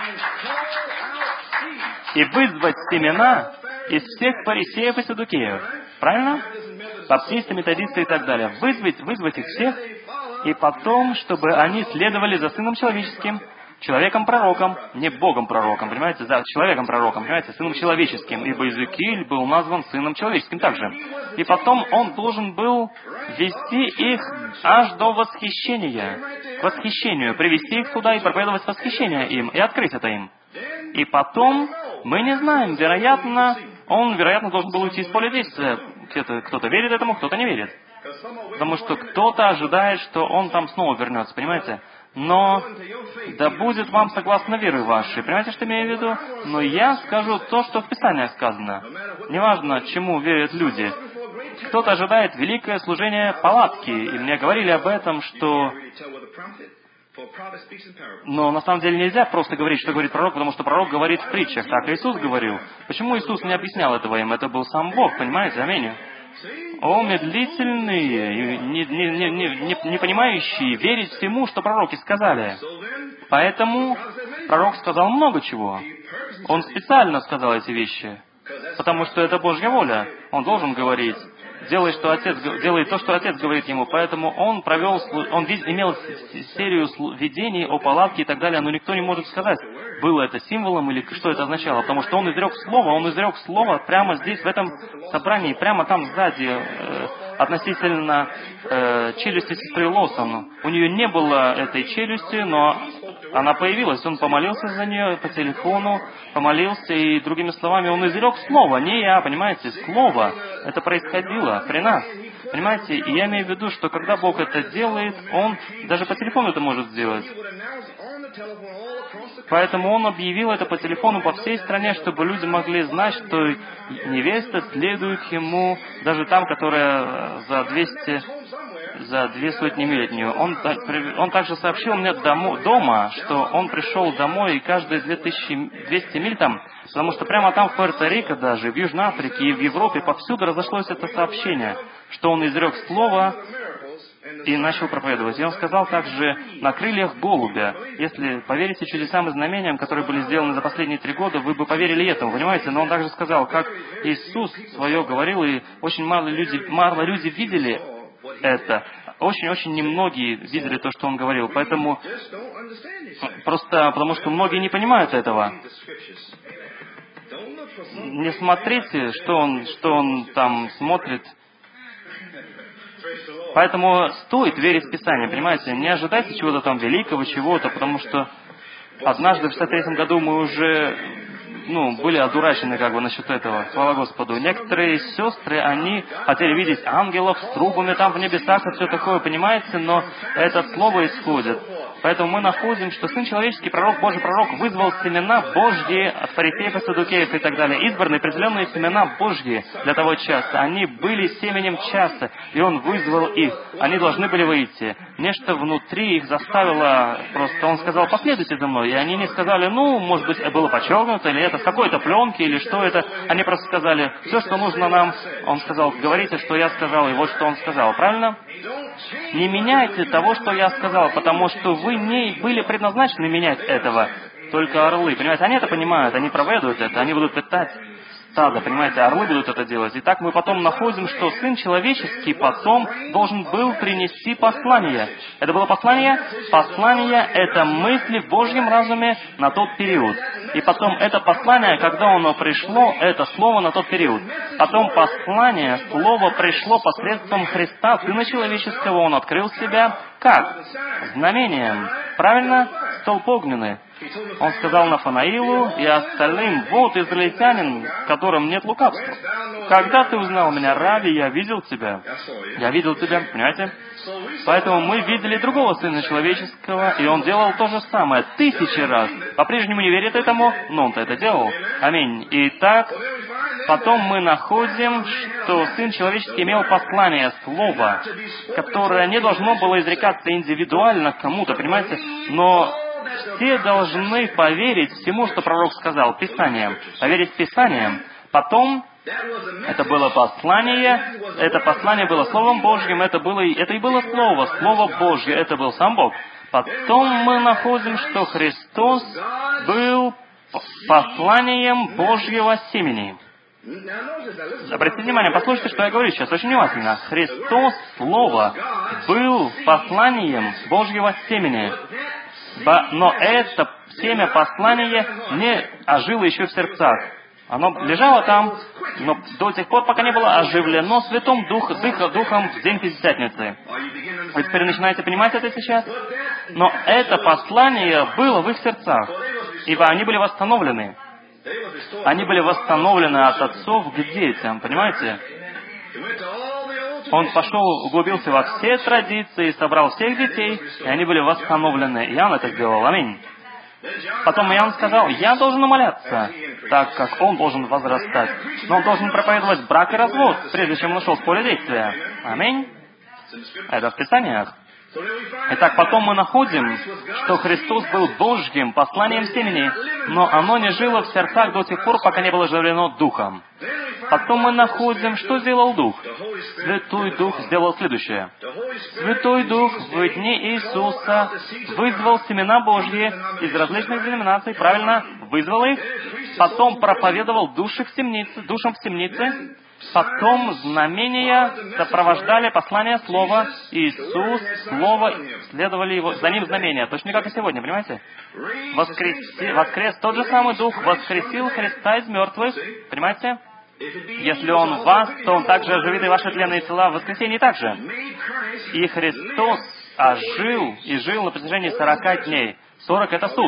и вызвать семена из всех фарисеев и саддукеев. Правильно? Баптисты, методисты и так далее. Вызвать, вызвать их всех, и потом, чтобы они следовали за Сыном Человеческим, человеком-пророком, не Богом-пророком, понимаете, за человеком-пророком, понимаете, Сыном Человеческим, ибо Иезекииль был назван Сыном Человеческим также. И потом он должен был вести их аж до восхищения, к восхищению, привести их туда и проповедовать восхищение им, и открыть это им. И потом, мы не знаем, вероятно, он, вероятно, должен был уйти из поля действия. Кто-то, кто-то верит этому, кто-то не верит. Потому что кто-то ожидает, что он там снова вернется, понимаете? Но да будет вам согласно веры вашей. Понимаете, что имею в виду? Но я скажу то, что в Писании сказано. Неважно, чему верят люди. Кто-то ожидает великое служение палатки. И мне говорили об этом, что... Но на самом деле нельзя просто говорить, что говорит пророк, потому что пророк говорит в притчах. Так Иисус говорил. Почему Иисус не объяснял этого им? Это был сам Бог, понимаете? Аминь. О, медлительные, не, не, не, не, не понимающие верить всему, что пророки сказали. Поэтому пророк сказал много чего. Он специально сказал эти вещи, потому что это Божья воля. Он должен говорить. Делай, что отец, делай то, что Отец говорит ему. Поэтому он провел, он имел серию видений о палатке и так далее, но никто не может сказать, было это символом или что это означало, потому что он изрек слово, он изрек слово прямо здесь, в этом собрании, прямо там сзади, э, относительно э, челюсти сестры Лоусон. У нее не было этой челюсти, но она появилась. Он помолился за нее по телефону, помолился, и, другими словами, он изрек слово, не я, понимаете, слово. Это происходило при нас. Понимаете, и я имею в виду, что когда Бог это делает, Он даже по телефону это может сделать. Поэтому Он объявил это по телефону по всей стране, чтобы люди могли знать, что невеста следует Ему, даже там, которая за двести, за две сотни миль от нее. Он, он также сообщил мне дому, дома, что Он пришел домой, и каждые две тысячи двести миль там, потому что прямо там, в Пуэрто-Рико даже, в Южной Африке и в Европе, повсюду разошлось это сообщение, что Он изрек слово и начал проповедовать. И он сказал также на крыльях голубя. Если поверите чудесам и знамениям, которые были сделаны за последние три года, вы бы поверили этому, понимаете? Но он также сказал, как Иисус свое говорил, и очень мало люди, мало люди видели это. Очень-очень немногие видели то, что он говорил. Поэтому просто потому, что многие не понимают этого. Не смотрите, что он, что он там смотрит. Поэтому стоит верить в Писание, понимаете? Не ожидайте чего-то там великого, чего-то, потому что однажды в шестьдесят третьем году мы уже, ну, были одурачены как бы насчет этого. Слава Господу. Некоторые сестры, они хотели видеть ангелов с трубами там в небесах и все такое, понимаете? Но это слово исходит. Поэтому мы находим, что Сын Человеческий, пророк, Божий пророк, вызвал семена Божьи от фарисеев и саддукеев и так далее. Избранные, определенные семена Божьи для того часа. Они были семенем часа, и Он вызвал их. Они должны были выйти. Нечто внутри их заставило, просто Он сказал, последуйте за мной. И они не сказали, ну, может быть, было подчеркнуто, или это с какой-то пленки, или что это. Они просто сказали, все, что нужно нам. Он сказал, говорите, что я сказал, и вот что Он сказал. Правильно? Не меняйте того, что я сказал, потому что вы не были предназначены менять этого. Только орлы, понимаете, они это понимают, они проповедуют это, они будут питать стадо, понимаете, орлы будут это делать. И так мы потом находим, что Сын Человеческий потом должен был принести послание. Это было послание? Послание — это мысли в Божьем разуме на тот период. И потом это послание, когда оно пришло, это слово на тот период. Потом послание, слово пришло посредством Христа, Сына Человеческого, Он открыл себя. Как? Знамением. Правильно? Столб огненный. Он сказал Нафанаилу и остальным, вот израильтянин, в котором нет лукавства. Когда ты узнал меня, Рави, я видел тебя. Я видел тебя, понимаете? Поэтому мы видели другого Сына Человеческого, и Он делал то же самое тысячи раз. По-прежнему не верит этому, но Он-то это делал. Аминь. Итак, Потом мы находим, что Сын Человеческий имел послание, слово, которое не должно было изрекаться индивидуально кому-то, понимаете? Но все должны поверить всему, что пророк сказал, Писанием, поверить Писанием. Потом это было послание, это послание было Словом Божьим, это, было, это и было Слово, Слово Божье, это был сам Бог. Потом мы находим, что Христос был посланием Божьего семени. Обратите внимание, послушайте, что я говорю сейчас, очень внимательно. Христос, Слово, был посланием Божьего семени. Но это семя послания не ожило еще в сердцах. Оно лежало там, но до тех пор, пока не было оживлено Святым Дух, Духом в день Пятидесятницы. Вы теперь начинаете понимать это сейчас? Но это послание было в их сердцах, ибо они были восстановлены. Они были восстановлены от отцов к детям, понимаете? Он пошел, углубился во все традиции, собрал всех детей, и они были восстановлены. Иоанн это сделал. Аминь. Потом Иоанн сказал, я должен умоляться, так как он должен возрастать. Но он должен проповедовать брак и развод, прежде чем он ушел с поля действия. Аминь. Это в Писаниях. Итак, потом мы находим, что Христос был Божьим посланием семени, но оно не жило в сердцах до тех пор, пока не было оживлено Духом. Потом мы находим, что сделал Дух. Святой Дух сделал следующее. Святой Дух в дни Иисуса вызвал семена Божьи из различных деноминаций, правильно, вызвал их, потом проповедовал души в темнице, душам в темнице, потом знамения сопровождали послание Слова. Иисус, Слово, следовали его, за ним знамения. Точно как и сегодня, понимаете? Воскреси, воскрес тот же самый Дух, воскресил Христа из мертвых, понимаете? Если Он в вас, то Он также оживит и ваши тленные тела в воскресенье также. И Христос ожил и жил на протяжении сорока дней. Сорок это суд.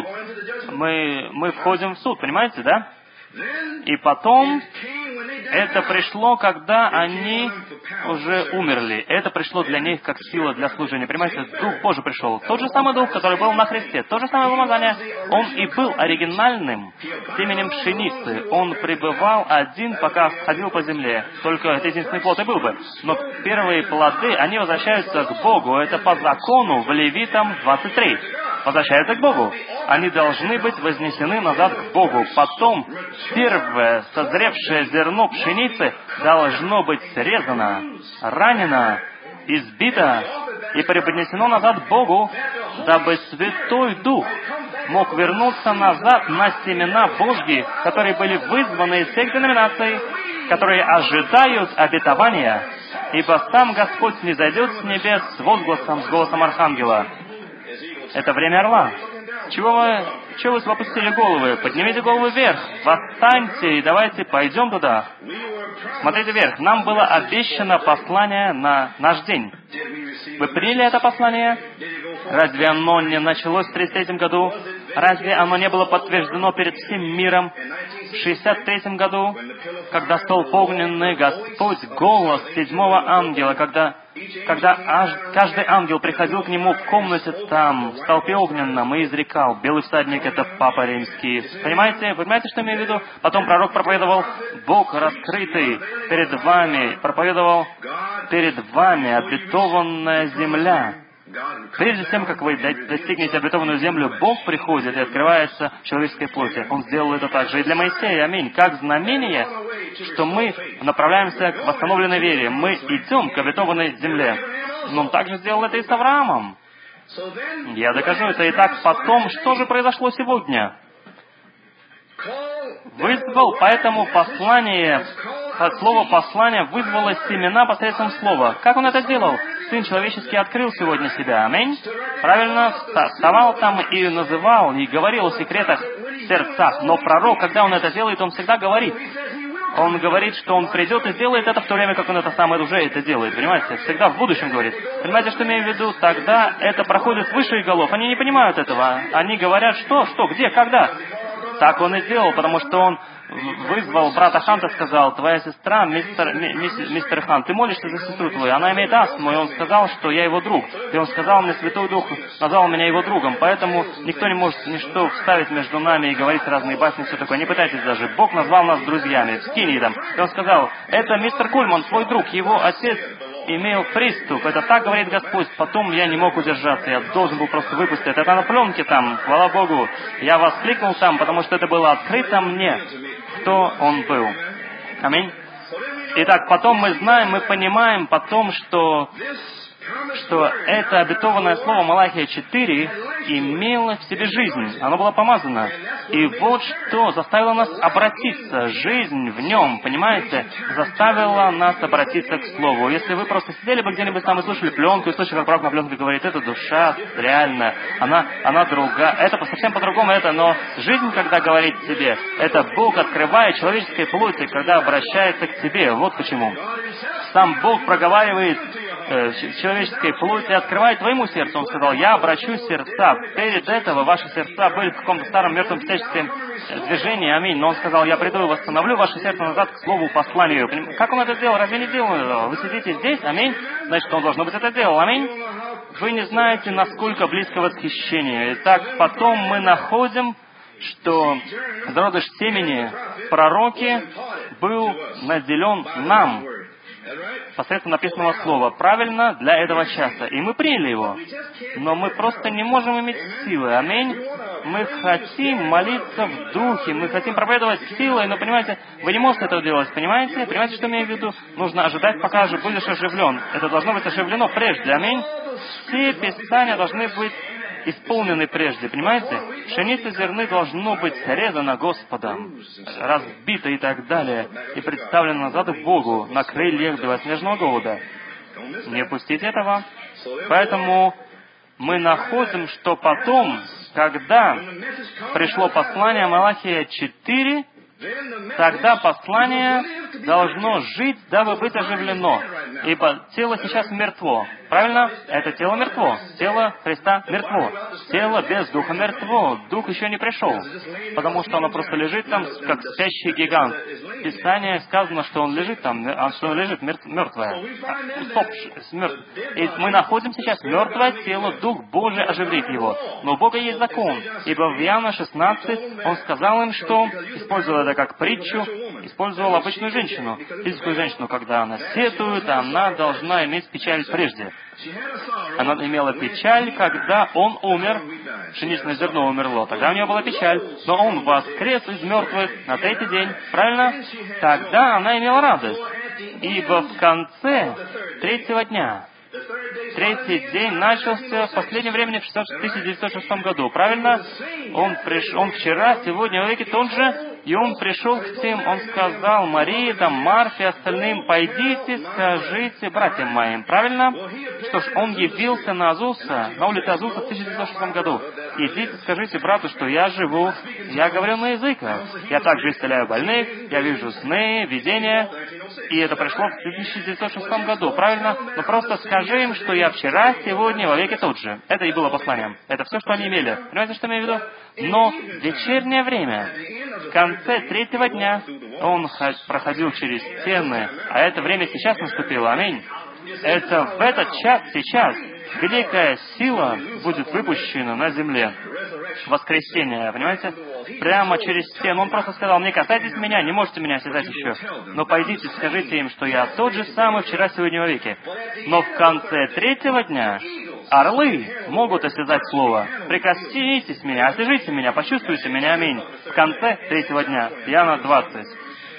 Мы, мы входим в суд, понимаете, да? И потом это пришло, когда они уже умерли. Это пришло для них как сила для служения. Понимаете, Дух Божий пришел. Тот же самый Дух, который был на Христе. То же самое помазание. Он и был оригинальным семенем пшеницы. Он пребывал один, пока ходил по земле. Только это единственный плод и был бы. Но первые плоды, они возвращаются к Богу. Это по закону в Левитам двадцать три. Возвращаются к Богу. Они должны быть вознесены назад к Богу. Потом первое созревшее зерно пшеницы должно быть срезано, ранено, избито и преподнесено назад к Богу, дабы Святой Дух мог вернуться назад на семена Божьи, которые были вызваны из всех деноминаций, которые ожидают обетования, ибо сам Господь снизойдет с небес с возгласом, с голосом архангела. Это время орла. Чего вы, чего вы опустили головы? Поднимите головы вверх, восстаньте и давайте пойдем туда. Смотрите вверх. Нам было обещано послание на наш день. Вы приняли это послание? Разве оно не началось в тридцать третьем году? Разве оно не было подтверждено перед всем миром в шестьдесят третьем году, когда столб огненный, Господь, голос седьмого ангела, когда, когда аж, каждый ангел приходил к нему в комнате там, в столпе огненном, и изрекал. Белый всадник — это Папа Римский. Понимаете? Понимаете, что я имею в виду? Потом пророк проповедовал: Бог раскрытый перед вами, проповедовал: перед вами обетованная земля. Прежде чем, как вы достигнете обетованную землю, Бог приходит и открывается в человеческой плоти. Он сделал это также и для Моисея. Аминь. Как знамение, что мы направляемся к восстановленной вере. Мы идем к обетованной земле. Но Он также сделал это и с Авраамом. Я докажу это. Итак, потом, что же произошло сегодня? Вызвал, поэтому послание, слово послание вызвало семена посредством слова. Как он это сделал? Сын Человеческий открыл сегодня себя. Аминь. Правильно, вставал там и называл, и говорил о секретах в сердцах. Но пророк, когда он это делает, он всегда говорит. Он говорит, что он придет и сделает это в то время, как он это сам уже это делает. Понимаете? Всегда в будущем говорит. Понимаете, что имею в виду? Тогда это проходит выше их голов. Они не понимают этого. Они говорят, что, что, где, когда. Так он и сделал, потому что он вызвал брата Ханта, сказал: твоя сестра, мистер, ми, мис, мистер Хан, ты молишься за сестру твою, она имеет астму, и он сказал, что я его друг. И он сказал мне, Святой Дух назвал меня его другом, поэтому никто не может ничто вставить между нами и говорить разные басни, все такое. Не пытайтесь даже. Бог назвал нас друзьями, в Скинии там. И он сказал: это мистер Кульман, твой друг, его отец имел приступ. Это так говорит Господь. Потом я не мог удержаться. Я должен был просто выпустить. Это на пленке там, слава Богу. Я воскликнул там, потому что это было открыто мне, кто он был. Аминь. Итак, потом мы знаем, мы понимаем потом, что, что это обетованное слово Малахия четыре имело в себе жизнь. Оно было помазано. И вот что заставило нас обратиться. Жизнь в нем, понимаете, заставила нас обратиться к Слову. Если вы просто сидели бы где-нибудь там и слушали пленку, и слышали, как брат на пленке говорит: это душа реально, она, она другая. Это совсем по-другому, это, но жизнь, когда говорит тебе, это Бог открывает человеческой плоти, когда обращается к тебе. Вот почему. Сам Бог проговаривает э, человеческой плоти, открывает твоему сердцу. Он сказал: я обращу сердца. Перед этого ваши сердца были в каком-то старом мертвом человеческом движении. Аминь. Но он сказал: я приду и восстановлю ваше сердце назад к слову, посланию. Как он это сделал? Разве не делал этого? Вы сидите здесь? Аминь. Значит, он должно быть это делал. Аминь. Вы не знаете, насколько близко восхищение. Итак, потом мы находим, что зародыш семени пророки был наделен нам посредством написанного слова, правильно, для этого часа. И мы приняли его. Но мы просто не можем иметь силы. Аминь. Мы хотим молиться в духе, мы хотим проповедовать силой, но, понимаете, вы не можете этого делать, понимаете? Понимаете, что я имею в виду? Нужно ожидать, пока же будешь оживлен. Это должно быть оживлено прежде. Аминь. Все Писания должны быть исполнены прежде, понимаете? Пшеница зерны должно быть резано Господом, разбито и так далее, и представлено назад к Богу на крыльях белоснежного голода. Не упустите этого. Поэтому мы находим, что потом, когда пришло послание Малахия четыре, тогда послание должно жить, дабы быть оживлено. Ибо тело сейчас мертво. Правильно? Это тело мертво. Тело Христа мертво. Тело без духа мертво. Дух еще не пришел. Потому что оно просто лежит там, как спящий гигант. В Писании сказано, что он лежит там, а что он лежит мертвое. Стоп, мертв. И мы находим сейчас мертвое тело, Дух Божий оживит его. Но у Бога есть закон. Ибо в Иоанна шестнадцать он сказал им, что использовал это как притчу, использовал обычную женщину, физическую женщину, когда она сетует, она должна иметь печаль прежде. Она имела печаль, когда он умер, пшеничное зерно умерло, тогда у нее была печаль, но он воскрес из мертвых на третий день, правильно? Тогда она имела радость, ибо в конце третьего дня, третий день начался в последнем времени в тысяча девятьсот шестом году, правильно? Он, приш... он вчера, сегодня, в веке тот же, и он пришел к тем, он сказал Марии, там, Марфе, остальным: пойдите, скажите братьям моим, правильно? Что ж, он явился на Азуса, на улице Азуса в тысяча девятьсот шестом году. Идите, скажите брату, что я живу, я говорю на языках, я также исцеляю больных, я вижу сны, видения, и это пришло в тысяча девятьсот шестом году, правильно? Но просто скажи им, что я вчера, сегодня, во веки тот же. Это и было посланием. Это все, что они имели. Понимаете, что я имею в виду? Но в вечернее время, в конце третьего дня, он проходил через стены, а это время сейчас наступило. Аминь. Это в этот час, сейчас, великая сила будет выпущена на земле. Воскресенье, понимаете? Прямо через стену. Он просто сказал: не касайтесь меня, не можете меня связать еще. Но пойдите, скажите им, что я тот же самый вчера, сегодня, во веки. Но в конце третьего дня орлы могут осязать слово. Прикоснитесь меня, освежите меня, почувствуйте меня, аминь. В конце третьего дня. Иоанна двадцать.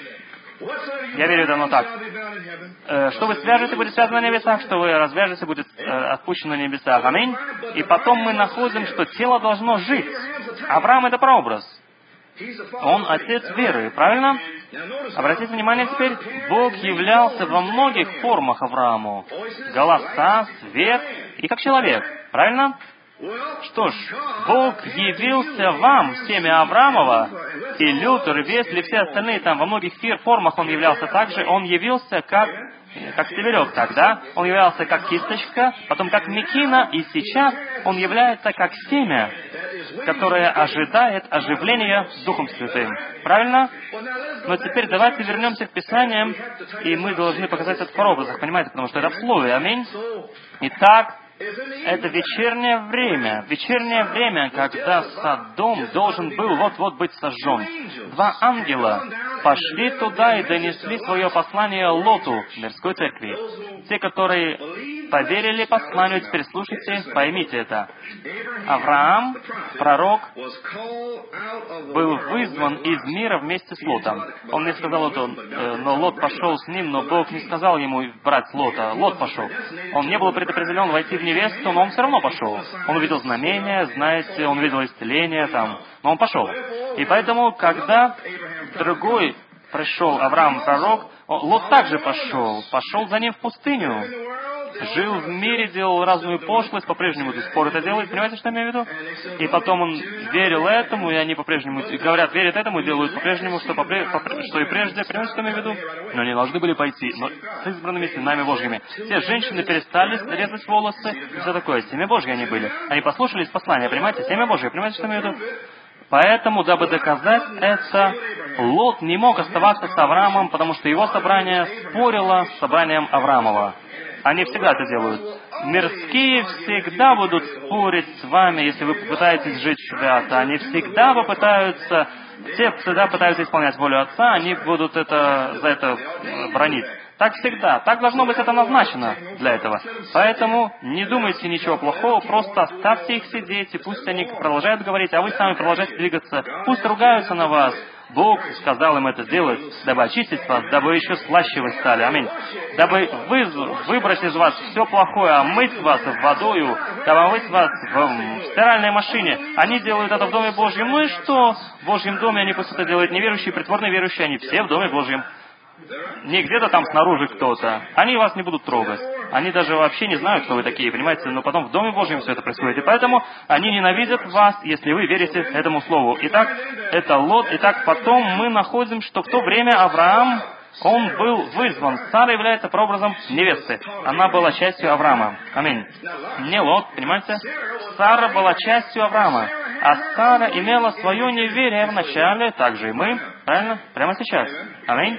Я верю, это оно так. Что вы свяжете, будет связано на небесах, что вы развяжете, будет отпущено на небесах. Аминь. И потом мы находим, что тело должно жить. Авраам — это прообраз. Он отец веры, правильно? Обратите внимание теперь, Бог являлся во многих формах Аврааму. Голоса, свет и как человек, правильно? Что ж, Бог явился вам, семя Авраамова, и Лютер, и Весли, и все остальные там, во многих формах он являлся также. Он явился как, как стебелек тогда, он являлся как кисточка, потом как мекина, и сейчас он является как семя. которое ожидает оживления Духом Святым. Правильно? Но теперь давайте вернемся к Писаниям, и мы должны показать это в образах, понимаете, потому что это в Слове. Аминь. Итак, это вечернее время, вечернее время, когда Содом должен был вот-вот быть сожжен. Два ангела пошли туда и донесли свое послание Лоту, мирской церкви. Те, которые поверили посланию, теперь слушайте, поймите это. Авраам, пророк, был вызван из мира вместе с Лотом. Он не сказал это, но Лот пошел с ним, но Бог не сказал ему брать Лота. Лот пошел. Он не был предопределен войти в невесту, но он все равно пошел. Он увидел знамения, знаете, он увидел исцеление там, но он пошел. И поэтому, когда другой пришел, Авраам, пророк, Лот также пошел, пошел за ним в пустыню. Жил в мире, делал разную пошлость, по-прежнему до сих пор это делает, понимаете, что я имею в виду? И потом он верил этому, и они по-прежнему, говорят, верят этому, делают по-прежнему, что, попре, попре, что и прежде, понимаете, что я имею в виду? Но они должны были пойти, но с избранными сынами Божьими. Все женщины перестали резать волосы, и все такое, семя Божье они были. Они послушались послания, понимаете, семя Божье, понимаете, что я имею в виду? Поэтому, дабы доказать это, Лот не мог оставаться с Авраамом, потому что его собрание спорило с собранием Авраамова. Они всегда это делают. Мирские всегда будут спорить с вами, если вы попытаетесь жить свято. Они всегда попытаются, те всегда пытаются исполнять волю Отца, они будут это, за это бронить. Так всегда. Так должно быть это назначено для этого. Поэтому не думайте ничего плохого, просто оставьте их сидеть, и пусть они продолжают говорить, а вы сами продолжайте двигаться. Пусть ругаются на вас. Бог сказал им это сделать, дабы очистить вас, дабы еще слаще вы стали. Аминь. Дабы вы, выбрать из вас все плохое, омыть вас водою, дабы омыть вас в, в стиральной машине. Они делают это в Доме Божьем. Ну и что? В Божьем доме они пусть это делают неверующие, притворные верующие, они все в Доме Божьем. Не где-то там снаружи кто-то. Они вас не будут трогать. Они даже вообще не знают, кто вы такие, понимаете? Но потом в Доме Божьем все это происходит. И поэтому они ненавидят вас, если вы верите этому слову. Итак, это Лот. Итак, потом мы находим, что в то время Авраам, он был вызван. Сара является прообразом невесты. Она была частью Авраама. Аминь. Не Лот, понимаете? Сара была частью Авраама. А Сара имела свое неверие в начале, также и мы. Правильно? Прямо сейчас. Аминь.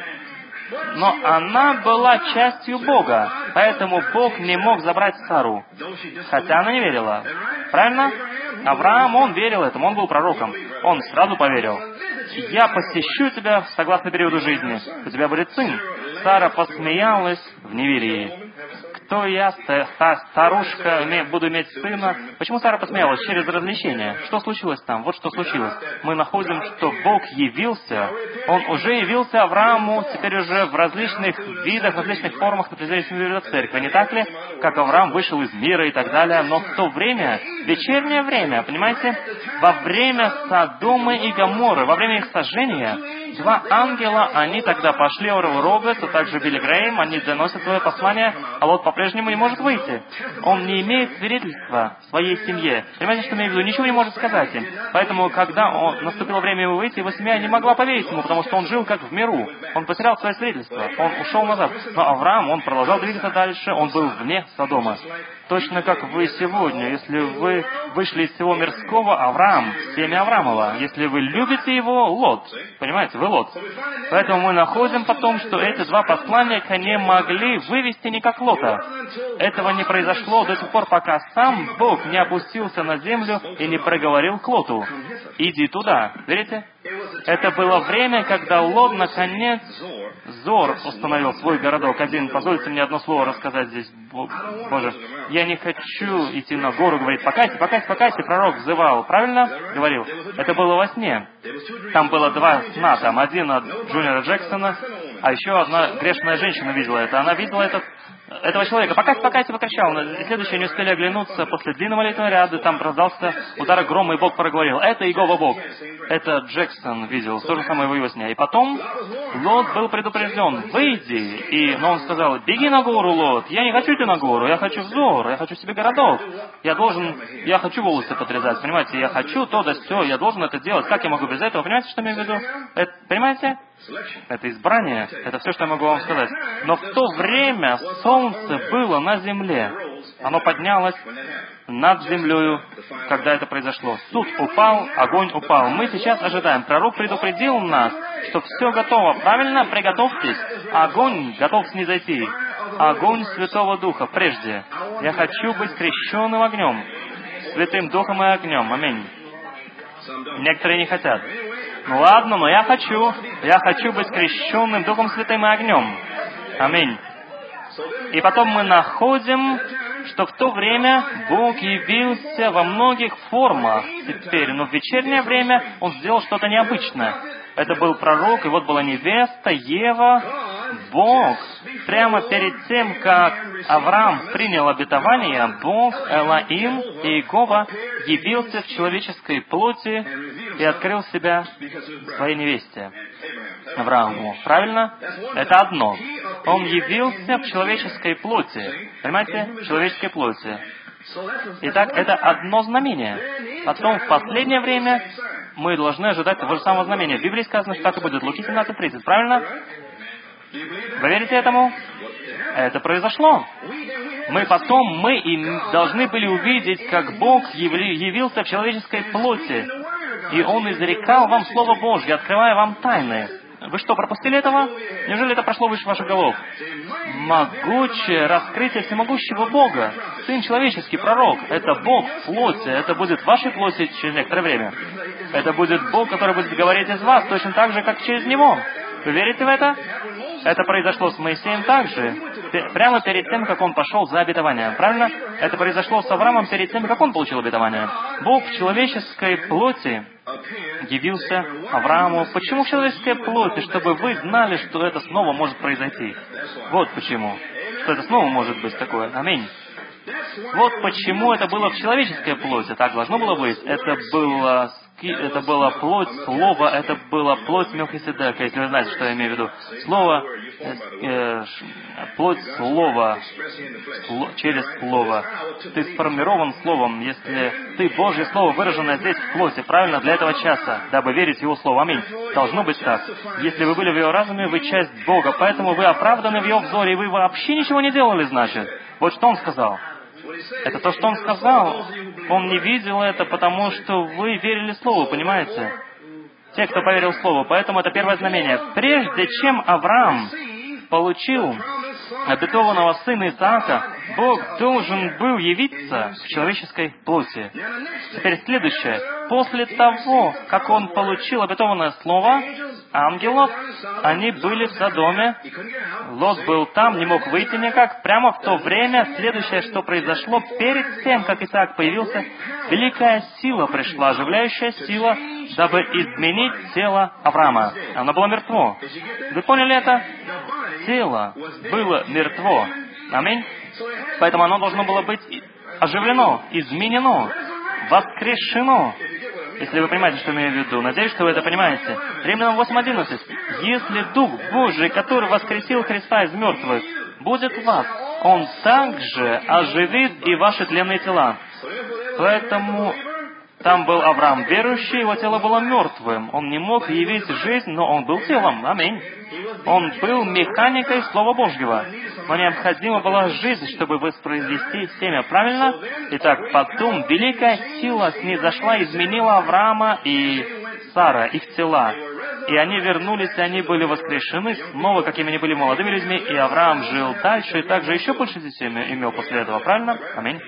Но она была частью Бога, поэтому Бог не мог забрать Сару, хотя она не верила. Правильно? Авраам, он верил этому, он был пророком. Он сразу поверил. «Я посещу тебя согласно периоду жизни, у тебя будет сын». Сара посмеялась в неверии. Кто я, старушка, буду иметь сына? Почему Сара посмеялась? Через развлечение. Что случилось там? Вот что случилось. Мы находим, что Бог явился. Он уже явился Аврааму, теперь уже в различных видах, в различных формах на протяжении церкви. Не так ли? Как Авраам вышел из мира и так далее. Но в то время, вечернее время, понимаете, во время Содома и Гоморры, во время их сожжения, два ангела, они тогда пошли Орел Робертс, а также Билли Грэйм, они доносят свое послание, а Лот по-прежнему не может выйти. Он не имеет свидетельства в своей семье. Понимаете, что я имею в виду? Ничего не может сказать им. Поэтому, когда он, наступило время его выйти, его семья не могла поверить ему, потому что он жил как в миру. Он потерял свое свидетельство. Он ушел назад. Но Авраам, он продолжал двигаться дальше, он был вне Содома. Точно как вы сегодня, если вы вышли из всего мирского, Авраам, семя Авраамова. Если вы любите его, Лот. Понимаете, вы Лот. Поэтому мы находим потом, что эти два посланника не могли вывести никак Лота. Этого не произошло до тех пор, пока сам Бог не опустился на землю и не проговорил к Лоту: «Иди туда». Верите? Это было время, когда Лот, наконец, Зор установил свой городок один. Позвольте мне одно слово рассказать здесь. Боже, я не хочу идти на гору, говорит, покайся, покайся, покайся, пророк взывал. Правильно говорил? Это было во сне. Там было два сна, там один от Джуниора Джексона, а еще одна грешная женщина видела это. Она видела этот этого человека. «Покайся, покайся!» покричал. И следующие не успели оглянуться. После длинного летнего ряда там раздался удар грома, и Бог проговорил: «Это Иегова Бог». Это Джексон видел. То же самое в его сне. И потом Лот был предупрежден: «Выйди!» И, но он сказал: «Беги на гору, Лот! Я не хочу идти на гору. Я хочу взор. Я хочу себе городок. Я должен... Я хочу волосы подрезать. Понимаете? Я хочу то да сё. Я должен это делать. Как я могу без этого?» Понимаете, что я имею в виду? Это, понимаете? Это избрание. Это все, что я могу вам сказать. Но в то время солнце было на земле. Оно поднялось над землею, когда это произошло. Суд упал, огонь упал. Мы сейчас ожидаем. Пророк предупредил нас, что все готово. Правильно? Приготовьтесь. Огонь готов снизойти. Огонь Святого Духа прежде. Я хочу быть крещенным огнем. Святым Духом и огнем. Аминь. Некоторые не хотят. Ну ладно, но я хочу. Я хочу быть крещенным Духом Святым и огнем. Аминь. И потом мы находим, что в то время Бог явился во многих формах теперь, но в вечернее время Он сделал что-то необычное. Это был пророк, и вот была невеста, Ева. Бог, прямо перед тем, как Авраам принял обетование, Бог, Элоим и Иегова явился в человеческой плоти и открыл себя своей невесте, Аврааму. Правильно? Это одно. Он явился в человеческой плоти. Понимаете? В человеческой плоти. Итак, это одно знамение. Потом, в последнее время, мы должны ожидать того же самого знамения. В Библии сказано, что так и будет. Луки семнадцать тридцать. Правильно? Вы верите этому? Это произошло. Мы потом, мы и должны были увидеть, как Бог явился в человеческой плоти. И Он изрекал вам Слово Божье, открывая вам тайны. Вы что, пропустили этого? Неужели это прошло выше ваших голов? Могучее раскрытие всемогущего Бога. Сын человеческий, пророк. Это Бог в плоти. Это будет в вашей плоти через некоторое время. Это будет Бог, который будет говорить из вас, точно так же, как через Него. Вы верите в это? Это произошло с Моисеем также. Прямо перед тем, как он пошел за обетованием. Правильно? Это произошло с Авраамом перед тем, как он получил обетование. Бог в человеческой плоти явился Аврааму. Почему в человеческой плоти? Чтобы вы знали, что это снова может произойти. Вот почему. Что это снова может быть такое. Аминь. Вот почему это было в человеческой плоти. Так должно было быть. Это было, это была плоть слова, это была плоть Мелхиседека, если вы знаете, что я имею в виду. Слово, э, плоть слова, сло, через слово. Ты сформирован словом, если ты Божье Слово, выраженное здесь в плоти, правильно, для этого часа, дабы верить в Его Слово. Аминь. Должно быть так. Если вы были в Его разуме, вы часть Бога, поэтому вы оправданы в Его взоре, и вы вообще ничего не делали, значит. Вот что Он сказал. Это то, что Он сказал. Он не видел это, потому что вы верили Слову, понимаете? Те, кто поверил Слову. Поэтому это первое знамение. Прежде чем Авраам получил обетованного сына Исаака, Бог должен был явиться в человеческой плоти. Теперь следующее. После того, как он получил обетованное слово, ангелов, они были в Содоме. Лот был там, не мог выйти никак. Прямо в то время, следующее, что произошло, перед тем, как Исаак появился, великая сила пришла, оживляющая сила, дабы изменить тело Авраама. Оно было мертво. Вы поняли это? Тело было мертво. Аминь. Поэтому оно должно было быть оживлено, изменено, воскрешено. Если вы понимаете, что я имею в виду. Надеюсь, что вы это понимаете. Римлянам восемь одиннадцать. Если Дух Божий, который воскресил Христа из мертвых, будет в вас, Он также оживит и ваши тленные тела. Поэтому там был Авраам верующий, его тело было мертвым. Он не мог явить жизнь, но он был телом. Аминь. Он был механикой Слова Божьего. Но необходима была жизнь, чтобы воспроизвести семя. Правильно? Итак, потом великая сила снизошла, изменила Авраама и Сара, их тела. И они вернулись, и они были воскрешены снова, какими они были молодыми людьми, и Авраам жил дальше, и также еще больше детей имел после этого. Правильно? Аминь.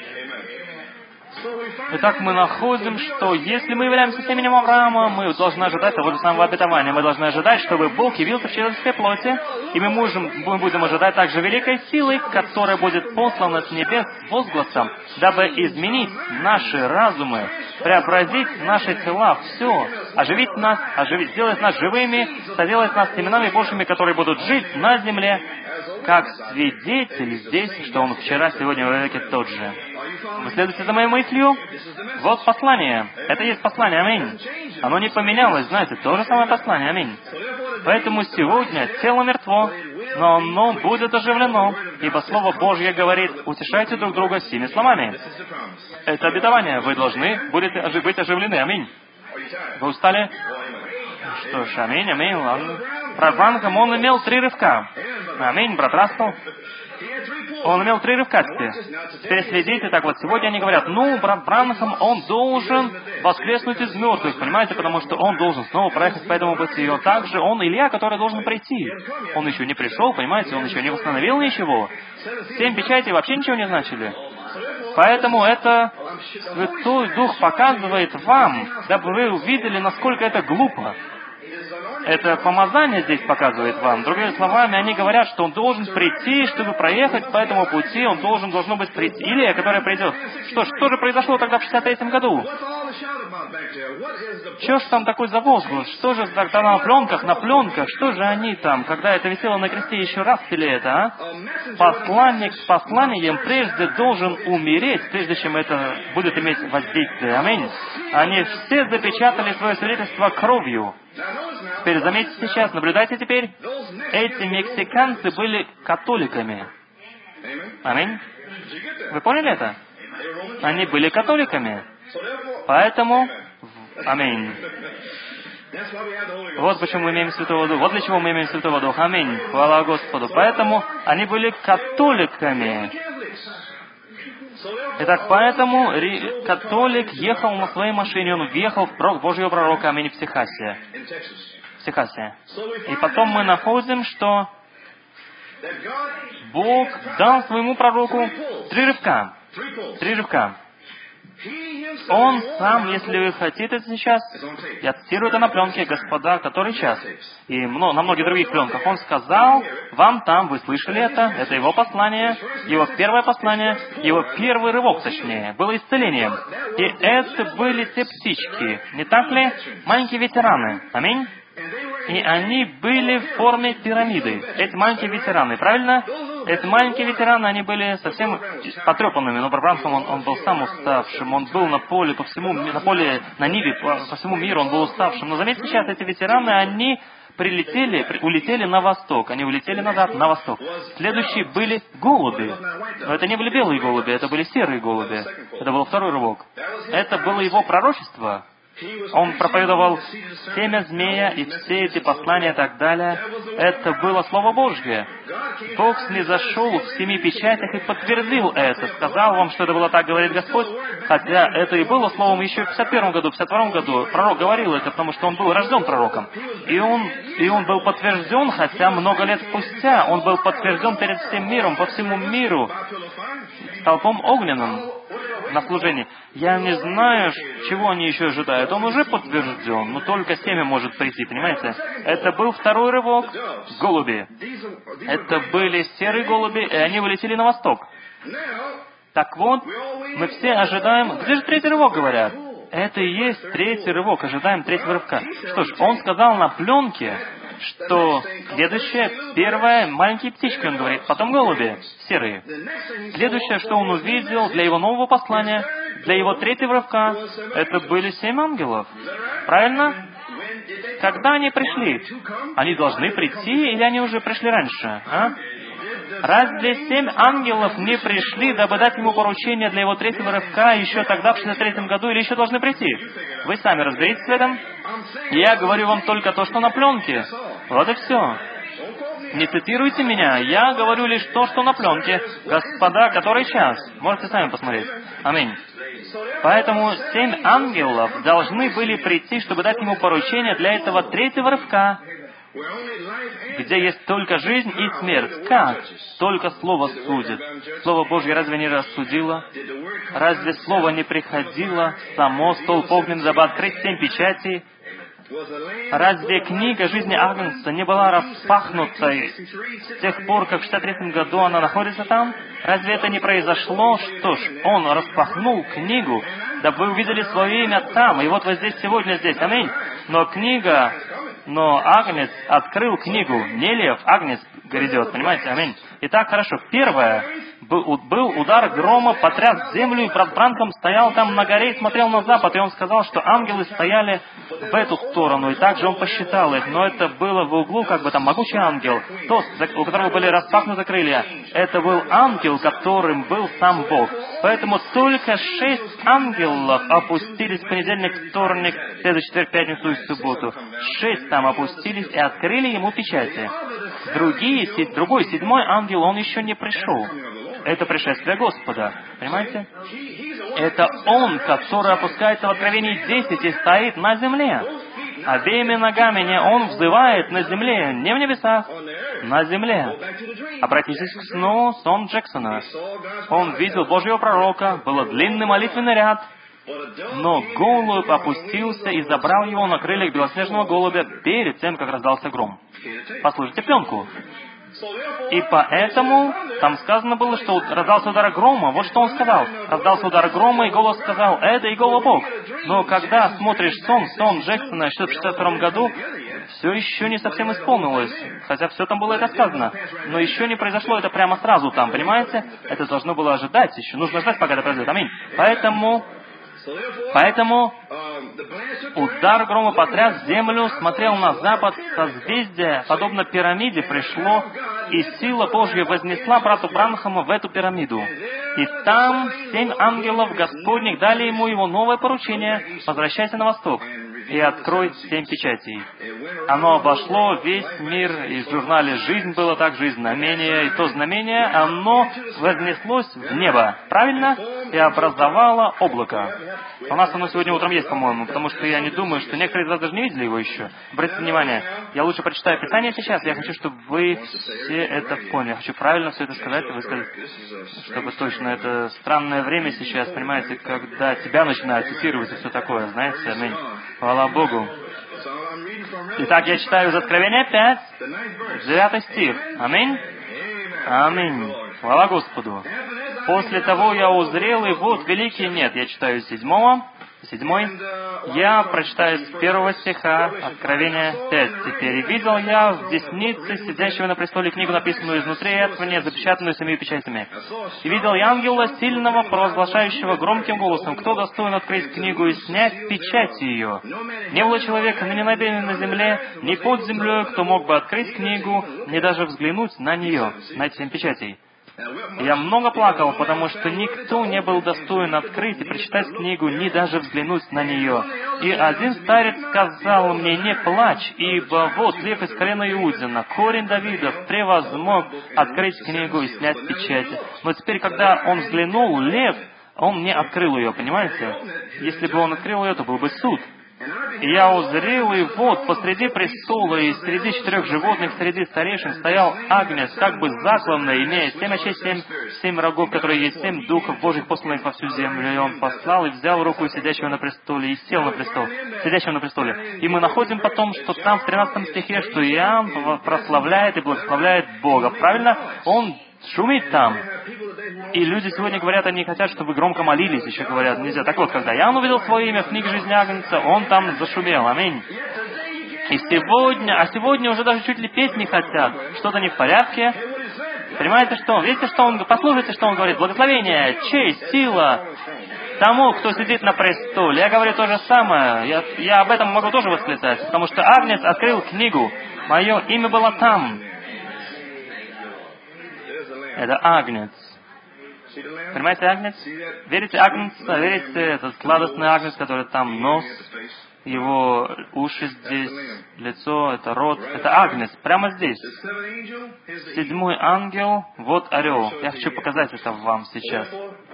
Итак, мы находим, что если мы являемся семенем Авраама, мы должны ожидать того же самого обетования. Мы должны ожидать, чтобы Бог явился в человеческой плоти, и мы, можем, мы будем ожидать также великой силы, которая будет послана с небес с возгласом, дабы изменить наши разумы, преобразить наши тела, все, оживить нас, оживить, сделать нас живыми, соделать нас семенами Божьими, которые будут жить на земле, как свидетель здесь, что Он вчера, сегодня, во веки тот же. Вы следуете за моей мыслью? Вот послание. Это есть послание, аминь. Оно не поменялось, знаете, то же самое послание, аминь. Поэтому сегодня тело мертво, но оно будет оживлено, ибо Слово Божье говорит, утешайте друг друга сими словами. Это обетование. Вы должны будете быть оживлены, аминь. Вы устали? Что ж, аминь, аминь, ладно. Брат Банком, он имел три рывка. Аминь, брат Раскл. Он имел три рывка теперь. Теперь следите, так вот, сегодня они говорят, ну, брат Бранхам, он должен воскреснуть из мертвых, понимаете, потому что он должен снова проехать по этому пути. И также он Илья, который должен прийти. Он еще не пришел, понимаете, он еще не восстановил ничего. Семь печатей вообще ничего не значили. Поэтому это Святой Дух показывает вам, дабы вы увидели, насколько это глупо. Это помазание здесь показывает вам. Другими словами, они говорят, что он должен прийти, чтобы проехать по этому пути, он должен, должно быть, прийти. Илия, которая придет. Что ж, что же произошло тогда в шестьдесят третьем году? Что ж там такой за возглас? Что же тогда на пленках, на пленках? Что же они там, когда это висело на кресте, еще раз пили это, а? Посланник с посланием прежде должен умереть, прежде чем это будет иметь воздействие. Аминь. Они все запечатали свое свидетельство кровью. Теперь заметьте сейчас, наблюдайте теперь, эти мексиканцы были католиками. Аминь. Вы поняли это? Они были католиками. Поэтому, аминь. Вот почему мы имеем Святого Духа. Вот для чего мы имеем Святого Духа. Аминь. Хвала Господу. Поэтому они были католиками. Итак, поэтому католик ехал на своей машине, он въехал в Божьего пророка, аминь, в Техасе. В Техасе. И потом мы находим, что Бог дал своему пророку три рывка. Три рывка. Он сам, если вы хотите сейчас, я цитирую это на пленке, господа, который час, и на многих других пленках, он сказал, вам там, вы слышали это, это его послание, его первое послание, его первый рывок, точнее, было исцелением. И это были те птички, не так ли? Маленькие ветераны. Аминь. И они были в форме пирамиды. Эти маленькие ветераны, правильно? Эти маленькие ветераны, они были совсем потрепанными, но Бранхам, он, он был сам уставшим, он был на поле, по всему, на поле, на Ниве, по, по всему миру, он был уставшим. Но заметьте сейчас, эти ветераны, они прилетели, при, улетели на восток, они улетели назад, на восток. Следующие были голуби. Но это не были белые голуби, это были серые голуби. Это был второй рывок. Это было его пророчество. Он проповедовал семя змея и все эти послания и так далее. Это было Слово Божье. Бог снизошел в семи печатях и подтвердил это. Сказал вам, что это было так, говорит Господь. Хотя это и было словом еще в пятьдесят первом году, в пятьдесят втором году. Пророк говорил это, потому что он был рожден пророком. И он, и он был подтвержден, хотя много лет спустя он был подтвержден перед всем миром, по всему миру, столпом огненным на служении. Я не знаю, чего они еще ожидают. Он уже подтвержден, но только семя может прийти, понимаете? Это был второй рывок. Голуби. Это были серые голуби, и они вылетели на восток. Так вот, мы все ожидаем... Где же третий рывок, говорят? Это и есть третий рывок. Ожидаем третьего рывка. Что ж, он сказал на пленке, что следующее, первое, маленькие птички, он говорит, потом голуби, серые. Следующее, что он увидел для его нового послания, для его третьего рывка, это были семь ангелов. Правильно? Когда они пришли? Они должны прийти, или они уже пришли раньше? А? Разве семь ангелов не пришли, дабы дать ему поручение для его третьего рывка еще тогда, в шестьдесят третьем году, или еще должны прийти? Вы сами разберитесь в этом. Я говорю вам только то, что на пленке. Вот и все. Не цитируйте меня. Я говорю лишь то, что на пленке. Господа, который час. Можете сами посмотреть. Аминь. Поэтому семь ангелов должны были прийти, чтобы дать ему поручение для этого третьего рывка, где есть только жизнь и смерть. Как? Только Слово судит. Слово Божье разве не рассудило? Разве Слово не приходило само, столб огненный, дабы открыть семь печатей? Разве книга жизни Агнца не была распахнутой с тех пор, как в шестьдесят третьем году она находится там? Разве это не произошло? Что ж, Он распахнул книгу, дабы вы увидели свое имя там, и вот вы здесь сегодня здесь. Аминь. Но книга, но Агнец открыл книгу. Не лев, Агнец грядет. Понимаете? Аминь. Итак, хорошо. Первое. Был, был удар грома, потряс землю, и брат Бранхам стоял там на горе и смотрел на запад, и он сказал, что ангелы стояли в эту сторону, и также он посчитал их, но это было в углу, как бы там могучий ангел, тот, у которого были распахнуты крылья. Это был ангел, которым был сам Бог. Поэтому только шесть ангелов опустились в понедельник, вторник, следующий четверг, пятницу и субботу. Шесть там опустились и открыли ему печати. Другие, другой, седьмой ангел, он еще не пришел. это пришествие Господа. Понимаете? Это Он, который опускается в Откровении десять и стоит на земле. Обеими ногами не Он взывает на земле, не в небесах, на земле. Обратитесь к сну сон Джексона. Он видел Божьего пророка, был длинный молитвенный ряд, но голубь опустился и забрал его на крыльях белоснежного голубя перед тем, как раздался гром. Послушайте пленку. И поэтому там сказано было, что раздался удар грома. Вот что он сказал. Раздался удар грома, и голос сказал: «Это Иегова Бог». Но когда смотришь сон, сон Джексона, что в шестьдесят втором году, все еще не совсем исполнилось. Хотя все там было это сказано. Но еще не произошло это прямо сразу там, понимаете? Это должно было ожидать еще. Нужно ждать, пока это произойдет. Аминь. Поэтому... Поэтому удар грома потряс землю, смотрел на запад, созвездие, подобно пирамиде, пришло, и сила Божья вознесла брату Бранхама в эту пирамиду. И там семь ангелов Господних дали ему его новое поручение: возвращайся на восток и открой семь печатей. Оно обошло весь мир, и в журнале «Жизнь» было также и знамение, и то знамение, оно вознеслось в небо, правильно? И образовало облако. У нас оно сегодня утром есть, по-моему, потому что я не думаю, что некоторые из вас даже не видели его еще. Обратите внимание, я лучше прочитаю Писание сейчас, я хочу, чтобы вы все это поняли. Я хочу правильно все это сказать, и вы сказали, чтобы точно. Это странное время сейчас, понимаете, когда тебя начинают цитировать и все такое, знаете, аминь. Хвала Богу. Итак, я читаю из Откровения пять, девятый стих. Аминь. Аминь. Хвала Господу. После того я узрел, и вот великий нет. Я читаю из седьмого. Седьмой. Я прочитаю с первого стиха Откровения пять. Теперь и видел я в деснице сидящего на престоле книгу, написанную изнутри и отвне, запечатанную семью печатями. И видел я ангела сильного, провозглашающего громким голосом: кто достоин открыть книгу и снять печать ее? Не было человека ни на небе, ни на земле, ни под землей, кто мог бы открыть книгу, ни даже взглянуть на нее, на эти семь печатей. Я много плакал, потому что никто не был достоин открыть и прочитать книгу, ни даже взглянуть на нее. И один старец сказал мне: не плачь, ибо вот лев из колена Иудина, корень Давида, превозмог открыть книгу и снять печати. Но теперь, когда он взглянул, лев, он не открыл ее, понимаете? Если бы он открыл ее, то был бы суд. И я узрел, и вот посреди престола и среди четырех животных, среди старейшин, стоял Агнец, как бы закланный, имея семь очей, семь, семь рогов, которые есть семь духов Божьих, посланных во всю землю. И он послал и взял руку сидящего на престоле, и сел на престол, сидящего на престоле. И мы находим потом, что там в тринадцатом стихе, что Иоанн прославляет и благословляет Бога. Правильно? Он шумит там. И люди сегодня говорят, они хотят, чтобы вы громко молились, еще говорят, нельзя. Так вот, когда Иоанн увидел свое имя в книге жизни Агнца, он там зашумел. Аминь. И сегодня, а сегодня уже даже чуть ли петь не хотят. Что-то не в порядке. Понимаете, что? Видите, что он... Послушайте, что он говорит. Благословение, честь, сила тому, кто сидит на престоле. Я говорю то же самое. Я, я об этом могу тоже восклицать. Потому что Агнец открыл книгу. Мое имя было там. Это Агнец. Понимаете, Агнец? Верите Агнец? Верите этот сладостный Агнец, который там нос, его уши здесь, лицо, это рот. Это Агнец, прямо здесь. Седьмой ангел, вот орел. Я хочу показать это вам сейчас.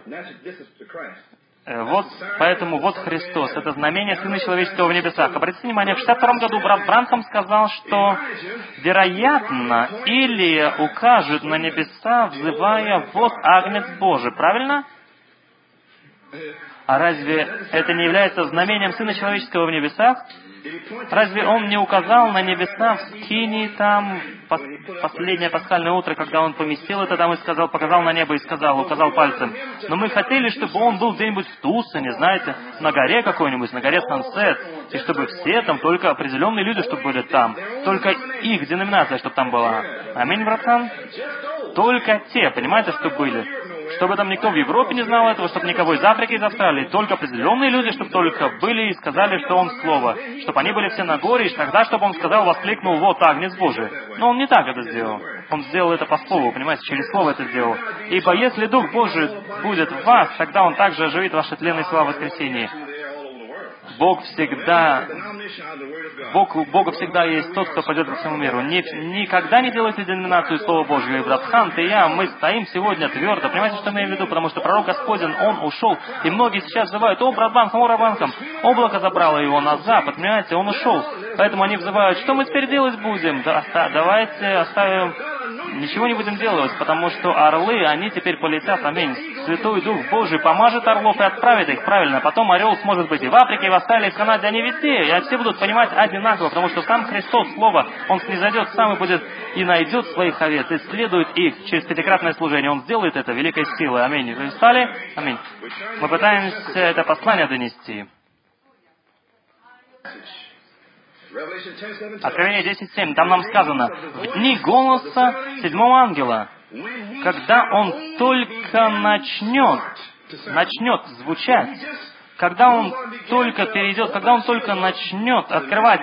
Вот, поэтому вот Христос, это знамение Сына Человеческого в небесах. Обратите внимание, в шестьдесят втором году брат Бранхам сказал, что, вероятно, Илия укажет на небеса, взывая: «Вот Агнец Божий». Правильно? А разве это не является знамением Сына Человеческого в небесах? Разве Он не указал на небеса в Скинии там, пос, последнее пасхальное утро, когда Он поместил это там и сказал, показал на небо и сказал, указал пальцем. Но мы хотели, чтобы Он был где-нибудь в Тусоне, знаете, на горе какой-нибудь, на горе Сансет, и чтобы все там, только определенные люди, чтобы были там, только их деноминация, чтобы там была. Аминь, братан? Только те, понимаете, что были. Чтобы там никто в Европе не знал этого, чтобы никого из Африки, из Австралии, только определенные люди, чтобы только были и сказали, что Он Слово, чтобы они были все на горе, и тогда, чтобы Он сказал, воскликнул: «Вот Агнец Божий». Но Он не так это сделал. Он сделал это по Слову, понимаете, через Слово это сделал. Ибо если Дух Божий будет в вас, тогда Он также оживит ваши тленные слова в воскресении. Бог всегда, Бог, у Бога всегда есть тот, кто пойдет по всему миру. Ни, никогда не делайте деноминацию Слова Божьего. И Братхан, ты и я, мы стоим сегодня твердо. Понимаете, что я имею в виду? Потому что пророк Господень, он ушел. И многие сейчас взывают: о, брат Банхам, о, брат Банхам. Облако забрало его на запад, понимаете, он ушел. Поэтому они взывают: что мы теперь делать будем? Да, давайте оставим... Ничего не будем делать, потому что орлы, они теперь полетят, аминь. Святой Дух Божий помажет орлов и отправит их, правильно. Потом орел сможет быть и в Африке, и в Австралии, и в Канаде, они везде. И все будут понимать одинаково, потому что сам Христос, Слово, Он снизойдет сам и будет, и найдет своих овец, исследует их через пятикратное служение. Он сделает это великой силой. Аминь. Вы встали? Аминь. Мы пытаемся это послание донести. Откровение десять семь, там нам сказано: в дни голоса седьмого ангела, когда он только начнет, начнет звучать, когда он только перейдет, когда он только начнет открывать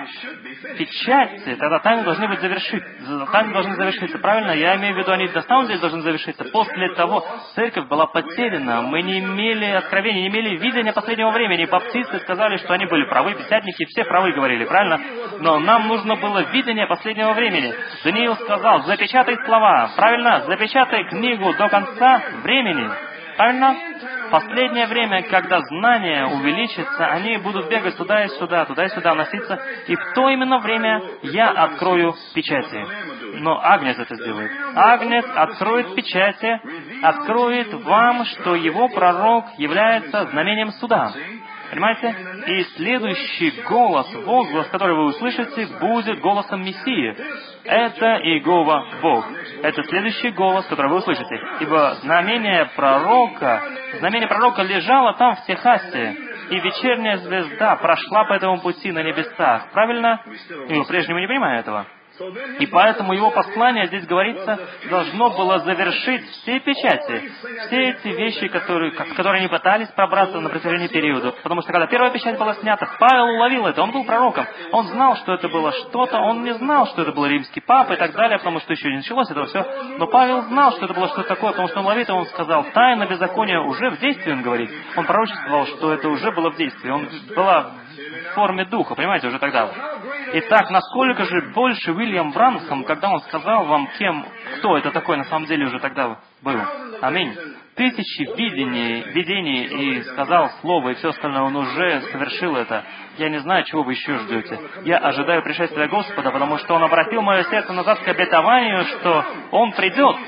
печати, тогда тайны должны быть завершиться. Тайны должны завершиться, правильно? Я имею в виду, они на самом деле должны завершиться. После того церковь была потеряна, мы не имели откровения, не имели видения последнего времени. Баптисты сказали, что они были правы, пятидесятники все правы говорили, правильно? Но нам нужно было видение последнего времени. Даниил сказал: запечатай слова, правильно? Запечатай книгу до конца времени. Правильно? Последнее время, когда знания увеличатся, они будут бегать туда и сюда, туда и сюда, носиться. И в то именно время я открою печати. Но Агнец это сделает. Агнец откроет печати, откроет вам, что его пророк является знамением суда. Понимаете? И следующий голос, возглас, который вы услышите, будет голосом Мессии. Это Иегова Бог. Это следующий голос, который вы услышите. Ибо знамение пророка, знамение пророка лежало там, в Техасе, и вечерняя звезда прошла по этому пути на небесах. Правильно? И вы по-прежнему не понимаете этого. И поэтому его послание, здесь говорится, должно было завершить все печати, все эти вещи, которые, которые они пытались пробраться на протяжении периода. Потому что когда первая печать была снята, Павел уловил это, он был пророком. Он знал, что это было что-то, он не знал, что это был римский папа и так далее, потому что еще не началось этого все. Но Павел знал, что это было что-то такое, потому что он ловит, и он сказал: тайна беззакония уже в действии, он говорит. Он пророчествовал, что это уже было в действии. Он была в форме духа, понимаете, уже тогда. Итак, насколько же больше Уильям Бранхам, когда он сказал вам, кем, кто это такой на самом деле уже тогда был. Аминь. Тысячи видений, видений и сказал слово, и все остальное, он уже совершил это. Я не знаю, чего вы еще ждете. Я ожидаю пришествия Господа, потому что Он обратил мое сердце назад к обетованию, что Он придет.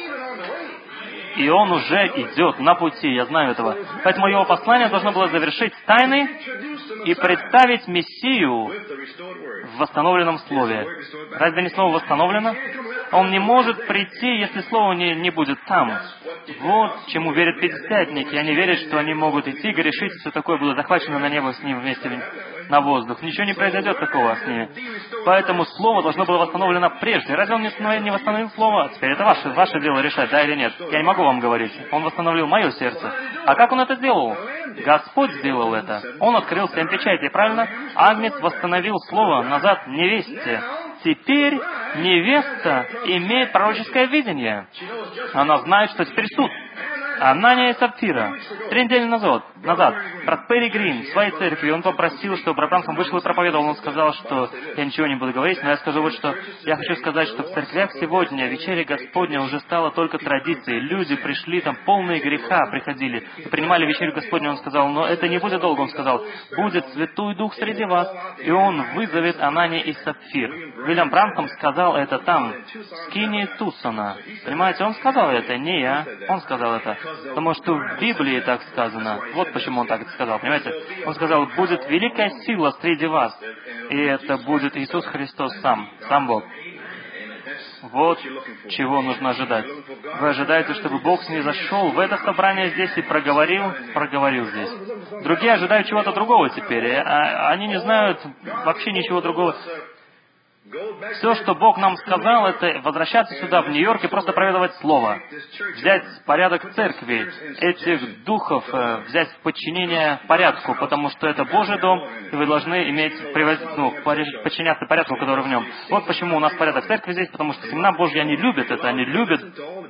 И Он уже идет на пути, я знаю этого. Поэтому его послание должно было завершить тайны и представить Мессию в восстановленном Слове. Разве не Слово восстановлено? Он не может прийти, если Слово не, не будет там. Вот чему верят пятидесятники. Они верят, что они могут идти, грешить, все такое, будут захвачены на небо с ним вместе на воздух. Ничего не произойдет такого с ними. Поэтому Слово должно было восстановлено прежде. Разве Он не восстановил Слово? Теперь это ваше, ваше дело решать, да или нет. Я не могу вам говорить. Он восстановил мое сердце. А как Он это сделал? Господь сделал это. Он открыл семь печатей, правильно? Агнец восстановил Слово назад невесте. Теперь невеста имеет пророческое видение. Она знает, что теперь суд. Анания и Сапфира. Три недели назад, назад Проспери Грин в своей церкви, он попросил, чтобы брат Бранхам вышел и проповедовал. Он сказал, что я ничего не буду говорить, но я скажу вот что. Я хочу сказать, что в церквях сегодня вечеря Господня уже стала только традицией. Люди пришли, там полные греха приходили, принимали вечерю Господню. Он сказал, но это не будет долго. Он сказал, будет Святой Дух среди вас, и Он вызовет Анания и Сапфир. Уильям Бранхам сказал это там, в скинии Тусона. Понимаете, он сказал это, не я. Он сказал это. Потому что в Библии так сказано. Вот почему он так сказал, понимаете? Он сказал, будет великая сила среди вас, и это будет Иисус Христос сам, сам Бог. Вот чего нужно ожидать. Вы ожидаете, чтобы Бог снизошел в это собрание здесь и проговорил, проговорил здесь. Другие ожидают чего-то другого теперь, а они не знают вообще ничего другого. Все, что Бог нам сказал, это возвращаться сюда, в Нью-Йорк, и просто проповедовать Слово. Взять порядок церкви, этих духов взять в подчинение порядку, потому что это Божий дом, и вы должны иметь, ну, подчиняться порядку, который в нем. Вот почему у нас порядок церкви здесь, потому что семена Божьи, они любят это, они любят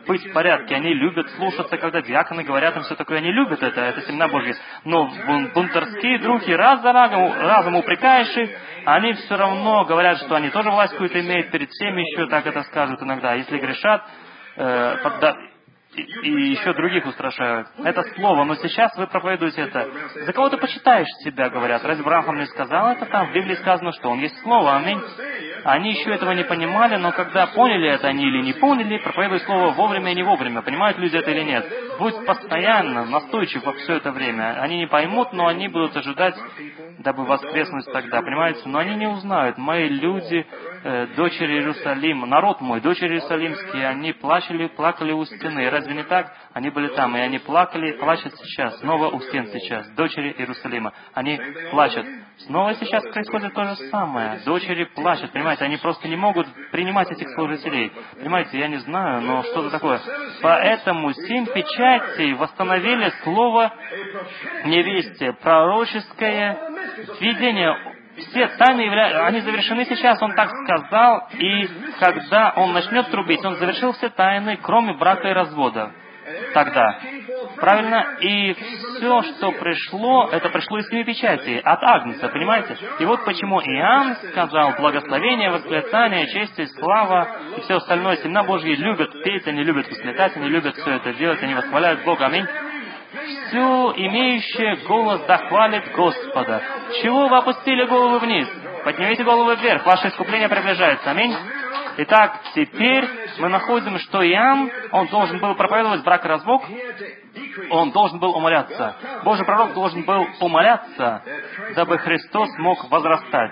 быть в порядке. Они любят слушаться, когда диаконы говорят им все такое. Они любят это, это семена Божьи. Но бунтарские духи, раз за разом, разом упрекаешь их, они все равно говорят, что они тоже власть какую-то имеют перед всеми, еще так это скажут иногда. Если грешат, э, подда... И, и еще других устрашают. Это слово, но сейчас вы проповедуете это. За кого ты почитаешь себя, говорят. Разве Авраам не сказал это там? В Библии сказано, что он есть слово. Аминь. Они еще этого не понимали, но когда поняли это они или не поняли, проповедуют слово вовремя и не вовремя. Понимают люди это или нет? Будь постоянно, настойчив во все это время. Они не поймут, но они будут ожидать, дабы воскреснуть тогда. Понимаете? Но они не узнают. Мои люди, э, дочери Иерусалима, народ мой, дочери Иерусалимские, они плачали, плакали у стены. Разве не так? Они были там, и они плакали, плачут сейчас, снова у стен сейчас, дочери Иерусалима. Они плачут. Снова сейчас происходит то же самое. Дочери плачут, понимаете, они просто не могут принимать этих служителей. Понимаете, я не знаю, но что-то такое. Поэтому семь печатей восстановили слово невесте, пророческое видение. Все тайны явля... они завершены сейчас, он так сказал, и когда он начнет трубить, он завершил все тайны, кроме брака и развода. Тогда. Правильно? И все, что пришло, это пришло из семи печатей, от Агнца, понимаете? И вот почему Иоанн сказал, благословение, восклицание, честь и слава, и все остальное. Семена Божьи любят петь, они любят восклицать, они любят все это делать, они восхваляют Бога. Аминь. Все имеющее голос да хвалит Господа. Чего вы опустили голову вниз? Поднимите голову вверх, ваше искупление приближается. Аминь. Итак, теперь мы находим, что Иоанн, он должен был проповедовать брак и развод, он должен был умоляться. Божий пророк должен был умоляться, дабы Христос мог возрастать.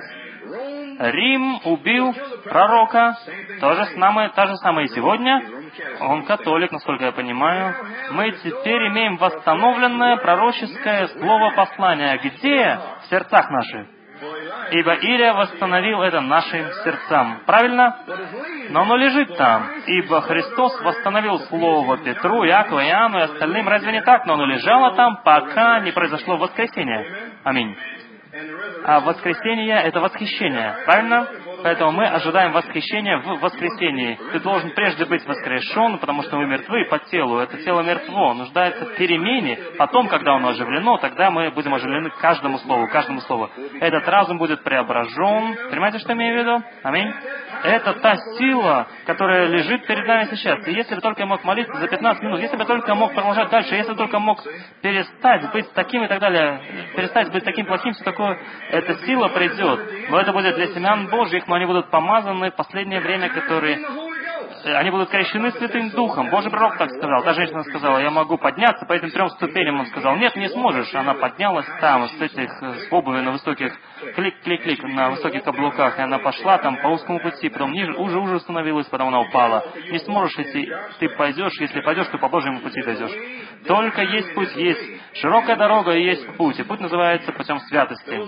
Рим убил пророка, то же самое, та же самое и сегодня. Он католик, насколько я понимаю. Мы теперь имеем восстановленное пророческое слово послания. Где? В сердцах наших. Ибо Илия восстановил это нашим сердцам. Правильно? Но оно лежит там. Ибо Христос восстановил слово Петру, Иакову, Иоанну и остальным. Разве не так? Но оно лежало там, пока не произошло воскресение. Аминь. А воскресение — это восхищение. Правильно? Поэтому мы ожидаем восхищения в воскресении. Ты должен прежде быть воскрешен, потому что вы мертвы по телу. Это тело мертво, нуждается в перемене. Потом, когда оно оживлено, тогда мы будем оживлены к каждому слову, каждому слову. Этот разум будет преображен. Понимаете, что я имею в виду? Аминь. Это та сила, которая лежит перед нами сейчас. И если бы только я мог молиться за пятнадцать минут, если бы я только мог продолжать дальше, если бы только мог перестать быть таким и так далее, перестать быть таким плохим, все такое, эта сила придет. Но это будет для семян Божьих, но они будут помазаны в последнее время, которые... Они будут крещены Святым Духом. Божий пророк так сказал. Та женщина сказала, я могу подняться по этим трем ступеням. Он сказал, нет, не сможешь. Она поднялась там, с этих, с обуви на высоких, клик-клик-клик, на высоких каблуках. И она пошла там по узкому пути, потом ниже, уже, уже становилась, потом она упала. Не сможешь идти, ты пойдешь, если пойдешь, то по Божьему пути дойдешь. Только есть путь, есть широкая дорога и есть путь. И путь называется путем святости.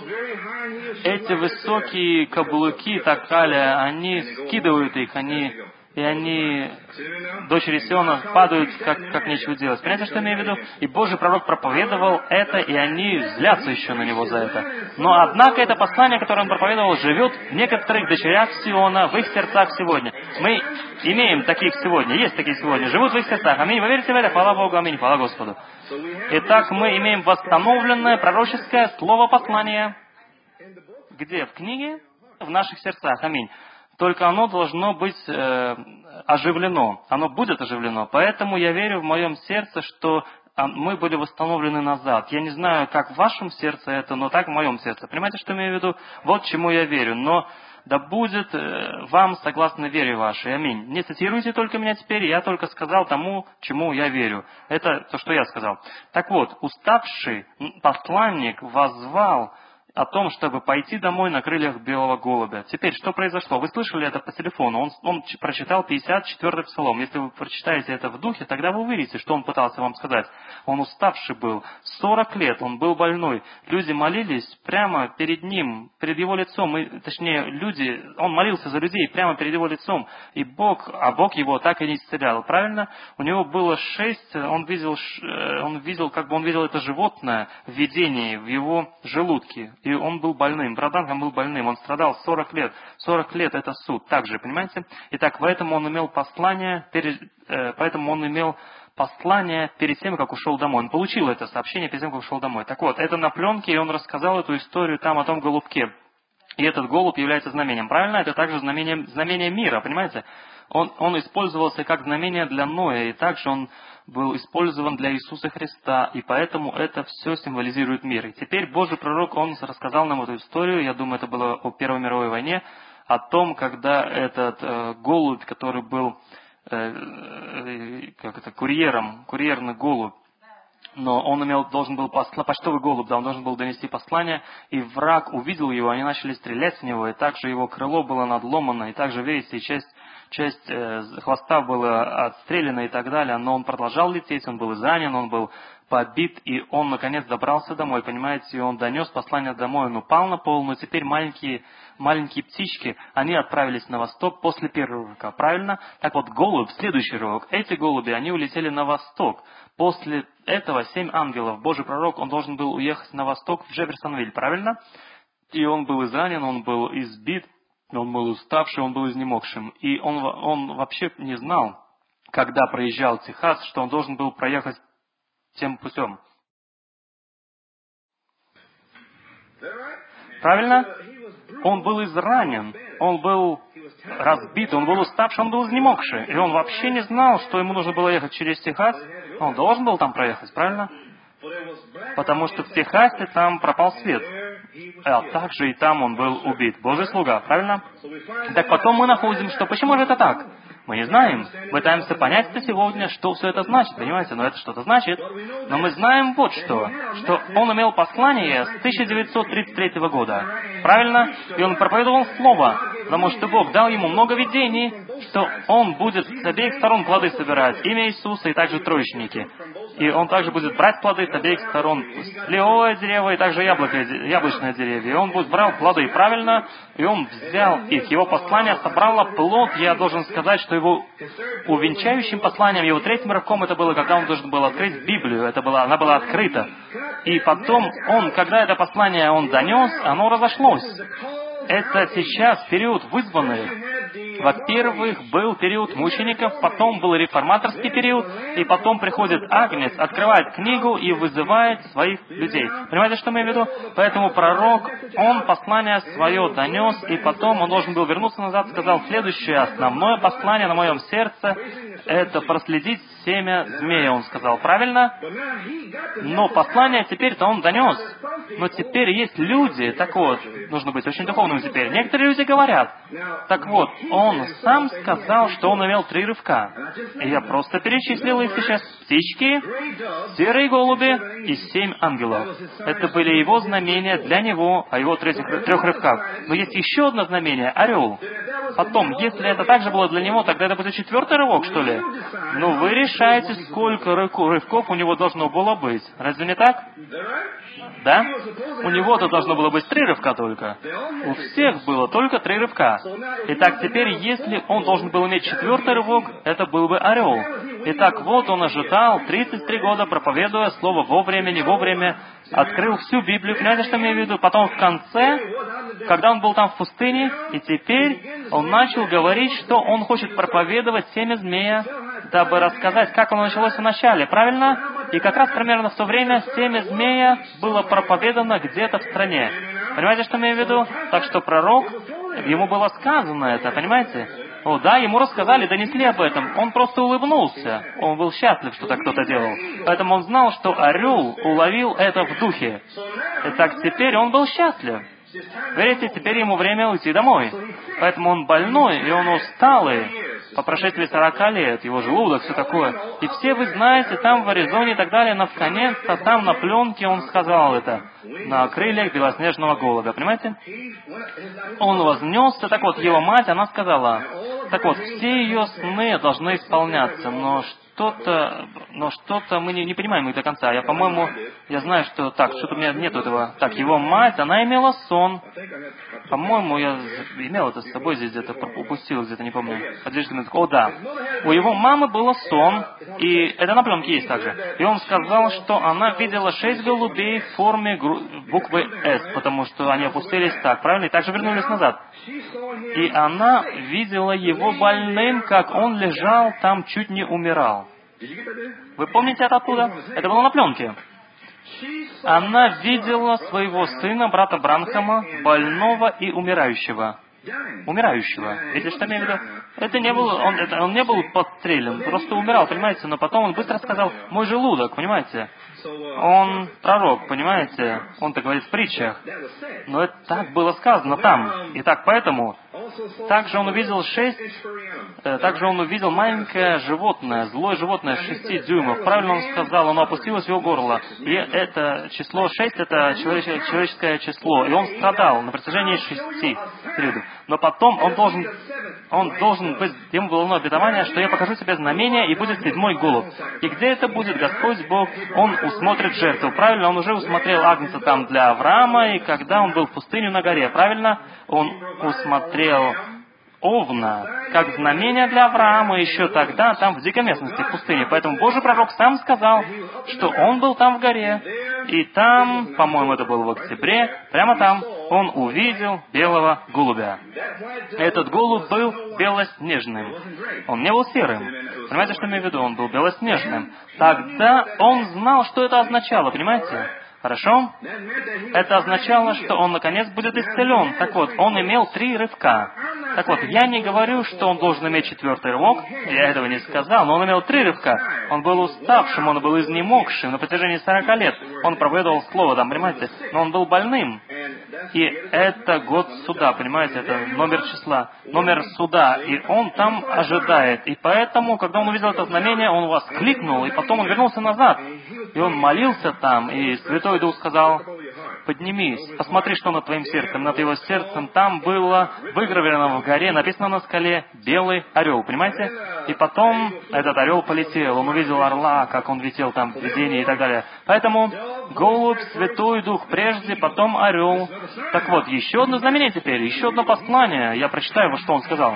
Эти высокие каблуки, так далее, они скидывают их, они... И они, дочери Сиона, падают, как, как нечего делать. Понимаете, что я имею в виду? И Божий пророк проповедовал это, и они злятся еще на него за это. Но, однако, это послание, которое он проповедовал, живет в некоторых дочерях Сиона, в их сердцах сегодня. Мы имеем таких сегодня, есть такие сегодня, живут в их сердцах. Аминь. Вы верите в это? Хвала Богу, аминь, хвала Господу. Итак, мы имеем восстановленное пророческое слово послания. Где? В книге? В наших сердцах. Аминь. Только оно должно быть э, оживлено. Оно будет оживлено. Поэтому я верю в моем сердце, что мы были восстановлены назад. Я не знаю, как в вашем сердце это, но так в моем сердце. Понимаете, что я имею в виду? Вот чему я верю. Но да будет э, вам согласно вере вашей. Аминь. Не цитируйте только меня теперь. Я только сказал тому, чему я верю. Это то, что я сказал. Так вот, уставший посланник воззвал о том, чтобы пойти домой на крыльях белого голубя. Теперь, что произошло? Вы слышали это по телефону. Он, он прочитал пятьдесят четвёртый псалом. Если вы прочитаете это в духе, тогда вы увидите, что он пытался вам сказать. Он уставший был. сорок лет он был больной. Люди молились прямо перед ним, перед его лицом. И, точнее, люди, он молился за людей прямо перед его лицом. И Бог, а Бог его так и не исцелял. Правильно? У него было шесть, он видел, он видел, как бы он видел это животное в видении, в его желудке. и он был больным. Братанком был больным, он страдал сорок лет. сорок лет это суд, также, понимаете? Итак, поэтому он имел послание, перед, э, поэтому он имел послание перед тем, как ушел домой. Он получил это сообщение перед тем, как ушел домой. Так вот, это на пленке, и он рассказал эту историю там о том голубке. И этот голубь является знамением. Правильно? Это также знамение, знамение мира, понимаете? Он, он использовался как знамение для Ноя, и также он был использован для Иисуса Христа, и поэтому это все символизирует мир. И теперь Божий пророк, он рассказал нам эту историю, я думаю, это было о Первой мировой войне, о том, когда этот э, голубь, который был э, э, как это, курьером, курьерный голубь, но он имел, должен был, посла, почтовый голубь, да, он должен был донести послание, и враг увидел его, они начали стрелять в него, и также его крыло было надломано, и также, видите, часть, часть э, хвоста была отстреляна и так далее, но он продолжал лететь, он был изранен, он был побит, и он, наконец, добрался домой, понимаете, и он донес послание домой, он упал на пол, но теперь маленькие, маленькие птички, они отправились на восток после первого рывка, правильно? Так вот, голубь, следующий рывок, эти голуби, они улетели на восток. После этого семь ангелов, Божий пророк, он должен был уехать на восток в Джефферсонвиль, правильно? И он был изранен, он был избит, он был уставший, он был изнемогшим. И он, он вообще не знал, когда проезжал Техас, что он должен был проехать тем путем. Правильно? Он был изранен, он был разбит, он был уставший, он был изнемогший. И он вообще не знал, что ему нужно было ехать через Техас. Он должен был там проехать, правильно? Потому что в Техасе там пропал свет. А также и там он был убит. Божий слуга, правильно? Так потом мы находим, что почему же это так? Мы не знаем. Пытаемся понять это сегодня, что все это значит, понимаете? Но это что-то значит. Но мы знаем вот что. Что он имел послание с тысяча девятьсот тридцать третьего года. Правильно? И он проповедовал Слово. Потому что Бог дал ему много видений, что он будет с обеих сторон плоды собирать. Имя Иисуса и также троечники. И он также будет брать плоды с обеих сторон. Сливовое дерево и также яблоко, яблочное деревья. И он будет брал плоды, правильно? И он взял их. Его послание собрало плод. Я должен сказать, что его увенчающим посланием, его третьим рывком, это было, когда он должен был открыть Библию. Это была, она была открыта. И потом он, когда это послание он донес, оно разошлось. Это сейчас период вызванный. Во-первых, был период мучеников, потом был реформаторский период, и потом приходит Агнец, открывает книгу и вызывает своих людей. Понимаете, что я имею в виду? Поэтому пророк, он послание свое донес, и потом он должен был вернуться назад, сказал, следующее основное послание на моем сердце, это проследить семя змея, он сказал, правильно? Но послание теперь-то он донес. Но теперь есть люди, так вот, нужно быть очень духовным теперь. Некоторые люди говорят, так вот, он сам сказал, что он имел три рывка. И я просто перечислил их сейчас. Птички, серые голуби и семь ангелов. Это были его знамения для него о его трех, трех рывках. Но есть еще одно знамение — орел. Потом, если это также было для него, тогда это будет четвертый рывок, что ли? Ну, вы решаете, сколько рывков у него должно было быть. Разве не так? Да? У него-то должно было быть три рывка только. У всех было только три рывка. Итак, теперь, если он должен был иметь четвертый рывок, это был бы орел. Итак, вот он ожидал тридцать три года, проповедуя слово вовремя, не вовремя, открыл всю Библию. Понимаете, что я имею в виду? Потом в конце, когда он был там в пустыне, и теперь он начал говорить, что он хочет проповедовать семя змея, дабы рассказать, как оно началось в начале, правильно? И как раз примерно в то время семя змея было проповедано где-то в стране. Понимаете, что я имею в виду? Так что пророк, ему было сказано это, понимаете? О, да, ему рассказали, донесли об этом. Он просто улыбнулся. Он был счастлив, что так кто-то делал. Поэтому он знал, что орел уловил это в духе. Итак, теперь он был счастлив. Видите, теперь ему время уйти домой. Поэтому он больной, и он усталый. По прошествии сорока лет, его желудок, все такое. И все вы знаете, там в Аризоне и так далее, наконец-то там на пленке он сказал это. На крыльях белоснежного голубя, понимаете? Он вознесся, так вот, его мать, она сказала, так вот, все ее сны должны исполняться, но что-то, но что-то мы не, не понимаем их до конца. Я, по-моему, я знаю, что так, что-то у меня нет этого. Так, его мать, она имела сон. По-моему, я имел это с собой здесь где-то, упустил где-то, не помню. Подождите минутку. О, да. У его мамы был сон, и это на пленке есть также. И он сказал, что она видела шесть голубей в форме гру... буквы «С», потому что они опустились так, правильно? И также вернулись назад. И она видела его больным, как он лежал там, чуть не умирал. Вы помните это оттуда? Это было на пленке. Она видела своего сына, брата Бранхама, больного и умирающего. Умирающего. Видите, что я имею в виду? Это не был, он, это, он не был подстрелен, просто умирал, понимаете? Но потом он быстро сказал: «Мой желудок», понимаете? Он пророк, понимаете? Он-то говорит в притчах. Но это так было сказано там. Итак, поэтому также он увидел шесть, э, также он увидел маленькое животное, злое животное шести дюймов. Правильно он сказал, оно опустилось в его горло. И это число шесть, это человеческое, человеческое число. И он страдал на протяжении шести периодов. Но потом он должен, он должен быть, ему было дано обетование, что я покажу тебе знамение, и будет седьмой голубь. И где это будет? Господь Бог, Он усмотрит жертву. Правильно? Он уже усмотрел агнца там для Авраама, и когда он был в пустыне на горе, правильно? Он усмотрел овна, как знамение для Авраама еще тогда, там в дикой местности, в пустыне. Поэтому Божий пророк сам сказал, что он был там в горе, и там, по-моему, это было в октябре, прямо там он увидел белого голубя. Этот голубь был белоснежным. Он не был серым. Понимаете, что я имею в виду? Он был белоснежным. Тогда он знал, что это означало, понимаете? Хорошо? Это означало, что он наконец будет исцелен. Так вот, он имел три рывка. Так вот, я не говорю, что он должен иметь четвертый рывок, я этого не сказал, но он имел три рывка. Он был уставшим, он был изнемогшим на протяжении сорока лет. Он проповедовал слово там, понимаете? Но он был больным. И это год суда, понимаете? Это номер числа, номер суда. И он там ожидает. И поэтому, когда он увидел это знамение, он воскликнул, и потом он вернулся назад. И он молился там, и Святой Дух сказал: поднимись, посмотри, что над твоим сердцем. Над его сердцем там было выгравировано в горе, написано на скале «Белый орел», понимаете? И потом этот орел полетел, он увидел орла, как он летел там в видении и так далее. Поэтому голубь, Святой Дух прежде, потом орел. Так вот, еще одно знамение теперь, еще одно послание. Я прочитаю, что он сказал.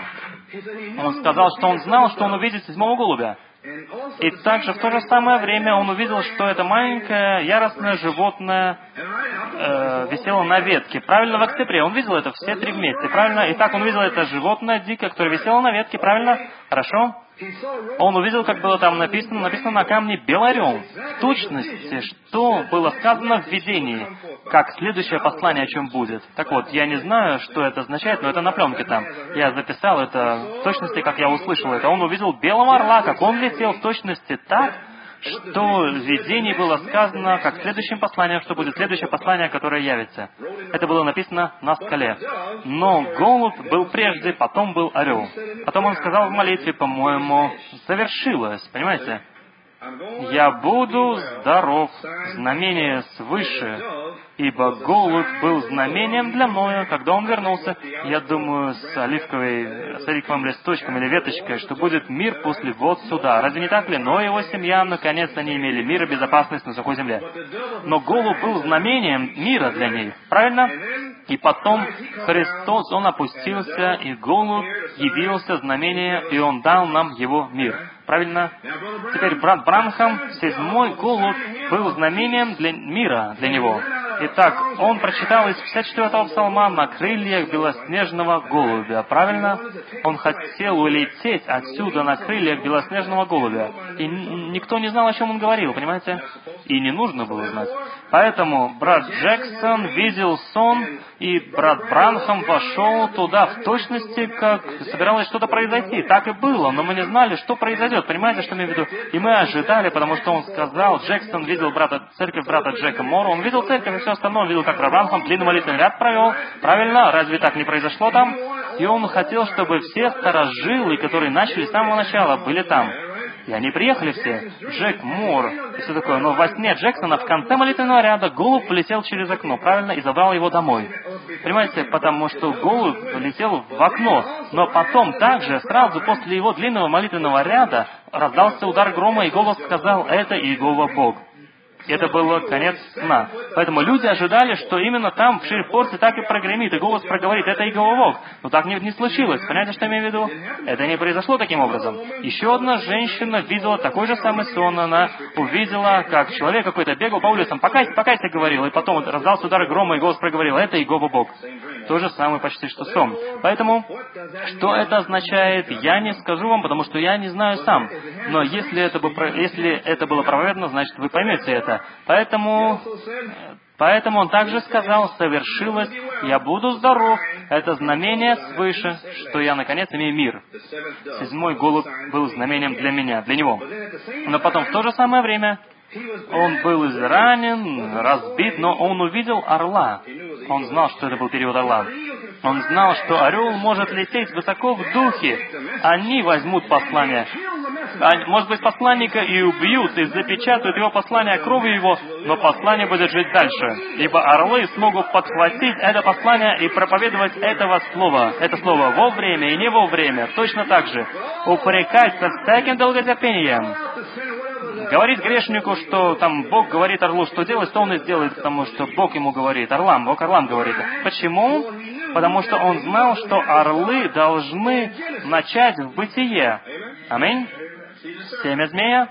Он сказал, что он знал, что он увидит седьмого голубя. И также в то же самое время он увидел, что это маленькое яростное животное э, висело на ветке. Правильно, в октябре. Он видел это все три вместе. Правильно? И так он увидел это животное дикое, которое висело на ветке. Правильно? Хорошо? Он увидел, как было там написано, написано на камне «Белый орел». В точности, что было сказано в видении, как следующее послание о чем будет. Так вот, я не знаю, что это означает, но это на пленке там. Я записал это в точности, как я услышал это. Он увидел белого орла, как он летел в точности так, что в видении было сказано, как следующим посланием, что будет следующее послание, которое явится. Это было написано на скале. Но голубь был прежде, потом был орел. Потом он сказал в молитве, по-моему, завершилось, понимаете? «Я буду здоров, знамение свыше, ибо голубь был знамением для мною, когда он вернулся». Я думаю, с оливковой, с оливковым листочком или веточкой, что будет мир после вод суда. Разве не так ли? Но его семья, наконец, они имели мир и безопасность на сухой земле. Но голубь был знамением мира для них. Правильно? И потом Христос, Он опустился, и голубь явился знамение, и Он дал нам его мир. Правильно? Теперь брат Бранхам, седьмой голубь, был знамением для мира для него. Итак, он прочитал из пятьдесят четвёртого псалма «На крыльях белоснежного голубя». Правильно? Он хотел улететь отсюда на крыльях белоснежного голубя. И никто не знал, о чем он говорил, понимаете? И не нужно было знать. Поэтому брат Джексон видел сон, и брат Бранхам вошел туда в точности, как собиралось что-то произойти. Так и было, но мы не знали, что произойдет. Понимаете, что я имею в виду? И мы ожидали, потому что он сказал, Джексон видел брата, церковь брата Джека Мора, он видел церковь и все остальное, он видел, как брат Бранхам длинный молитвенный ряд провел. Правильно? Разве так не произошло там? И он хотел, чтобы все старожилы, которые начали с самого начала, были там. И они приехали все. Джек Мур и все такое. Но во сне Джексона в конце молитвенного ряда голубь полетел через окно, правильно, и забрал его домой. Понимаете, потому что голубь летел в окно. Но потом также, сразу после его длинного молитвенного ряда, раздался удар грома, и голос сказал: «Это Иегова Бог». Это был конец сна. Поэтому люди ожидали, что именно там, в Шерифорте, так и прогремит, и голос проговорит: «Это Иегова Бог». Но так не, не случилось. Понимаете, что я имею в виду? Это не произошло таким образом. Еще одна женщина видела такой же самый сон. Она увидела, как человек какой-то бегал по улицам: «Покайся, покайся», говорил. И потом раздался удар грома, и голос проговорил: «Это Иегова Бог». То же самое почти что сон. Поэтому, что это означает, я не скажу вам, потому что я не знаю сам. Но если это, бы, если это было проверено, значит, вы поймете это. Поэтому, поэтому он также сказал: «Совершилось, я буду здоров». Это знамение свыше, что я, наконец, имею мир. Седьмой голубь был знамением для меня, для него. Но потом, в то же самое время, он был изранен, разбит, но он увидел орла. Он знал, что это был период орла. Он знал, что орел может лететь высоко в духе. Они возьмут послание. Может быть, посланника и убьют, и запечатают его послание кровью его, но послание будет жить дальше. Ибо орлы смогут подхватить это послание и проповедовать этого слова. Это слово во время и не во время. Точно так же. Упрекать со всяким долготерпением. Говорит грешнику, что там Бог говорит орлу, что делать, то он и сделает, потому что Бог ему говорит. Орлам, Бог орлам говорит. Почему? Потому что он знал, что орлы должны начать в бытие. Аминь. Семя змея,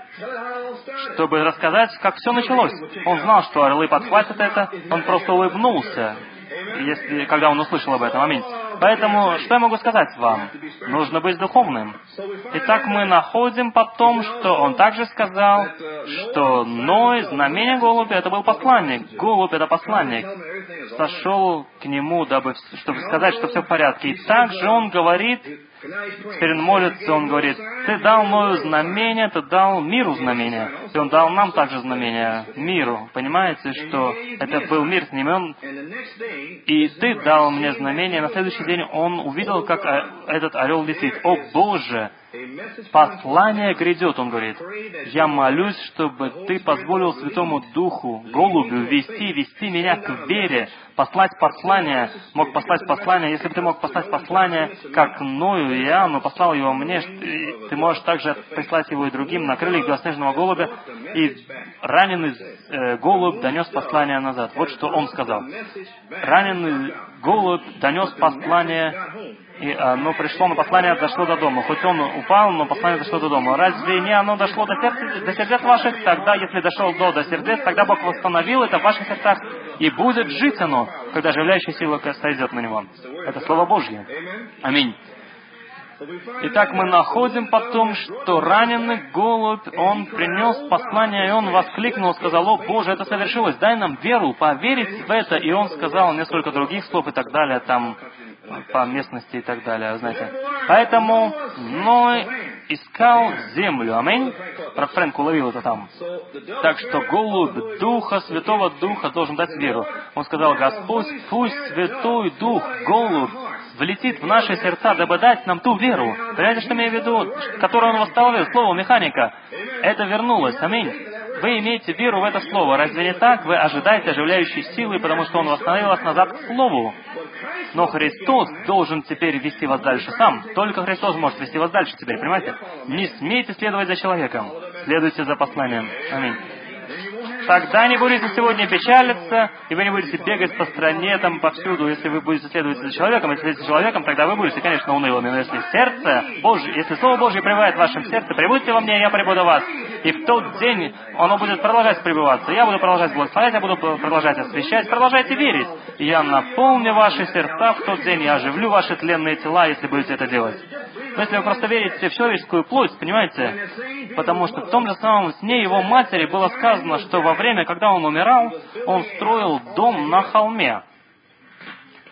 чтобы рассказать, как все началось. Он знал, что орлы подхватят это, он просто улыбнулся, если, когда он услышал об этом. Аминь. Поэтому, что я могу сказать вам? Нужно быть духовным. Итак, мы находим потом, что он также сказал, что Ной, знамение голубя, это был посланник. Голубь — это посланник. Сошел к нему, дабы, чтобы сказать, что все в порядке. И также он говорит, теперь он молится, он говорит: «Ты дал Ною знамение, ты дал миру знамение». И он дал нам также знамение миру. Понимаете, что это был мир с ним. И, он... и ты дал мне знамение. На следующий день он увидел, как этот орел летит. О Боже! Послание грядет, он говорит. Я молюсь, чтобы ты позволил Святому Духу, голубю, вести, вести меня к вере, послать послание, мог послать послание. Если бы ты мог послать послание, как Ною и Иоанну, послал его мне, ты можешь также прислать его и другим на крыльях белоснежного голубя, и раненый э, голубь донес послание назад. Вот что он сказал. Раненый голубь донес послание, и оно пришло, но послание дошло до дома. Хоть он упал, но послание дошло до дома. Разве не оно дошло до сердца, до сердец ваших? Тогда, если дошел до, до сердец, тогда Бог восстановил это в ваших сердцах, и будет жить оно, когда оживляющая сила сойдет на него. Это Слово Божье. Аминь. Итак, мы находим потом, что раненый голубь, он принес послание, и он воскликнул, сказал: «О Боже, это совершилось, дай нам веру, поверить в это». И он сказал несколько других слов и так далее, там, по местности и так далее, знаете. Поэтому Ной искал землю. Аминь. Брат Фрэнк уловил это там. Так что голубь Духа, Святого Духа должен дать веру. Он сказал: «Господь, пусть Святой Дух, голубь, влетит в наши сердца, дабы дать нам ту веру». Понимаете, что я имею в виду? Которую он восстановил, слово механика. Это вернулось. Аминь. Вы имеете веру в это слово. Разве не так? Вы ожидаете оживляющей силы, потому что он восстановил вас назад к слову. Но Христос должен теперь вести вас дальше сам. Только Христос может вести вас дальше теперь, понимаете? Не смейте следовать за человеком. Следуйте за посланием. Аминь. Тогда не будете сегодня печалиться, и вы не будете бегать по стране, там, повсюду. Если вы будете следовать за человеком, если следуете за человеком, тогда вы будете, конечно, унылыми. Но если сердце Божье, если Слово Божье пребывает в вашем сердце, пребудьте во мне, я пребуду в вас. И в тот день оно будет продолжать пребываться. Я буду продолжать благословлять, я буду продолжать освящать. Продолжайте верить. И я наполню ваши сердца в тот день, я оживлю ваши тленные тела, если будете это делать. Но если вы просто верите в человеческую плоть, понимаете, потому что в том же самом сне его матери было сказано, что во время, когда он умирал, он строил дом на холме.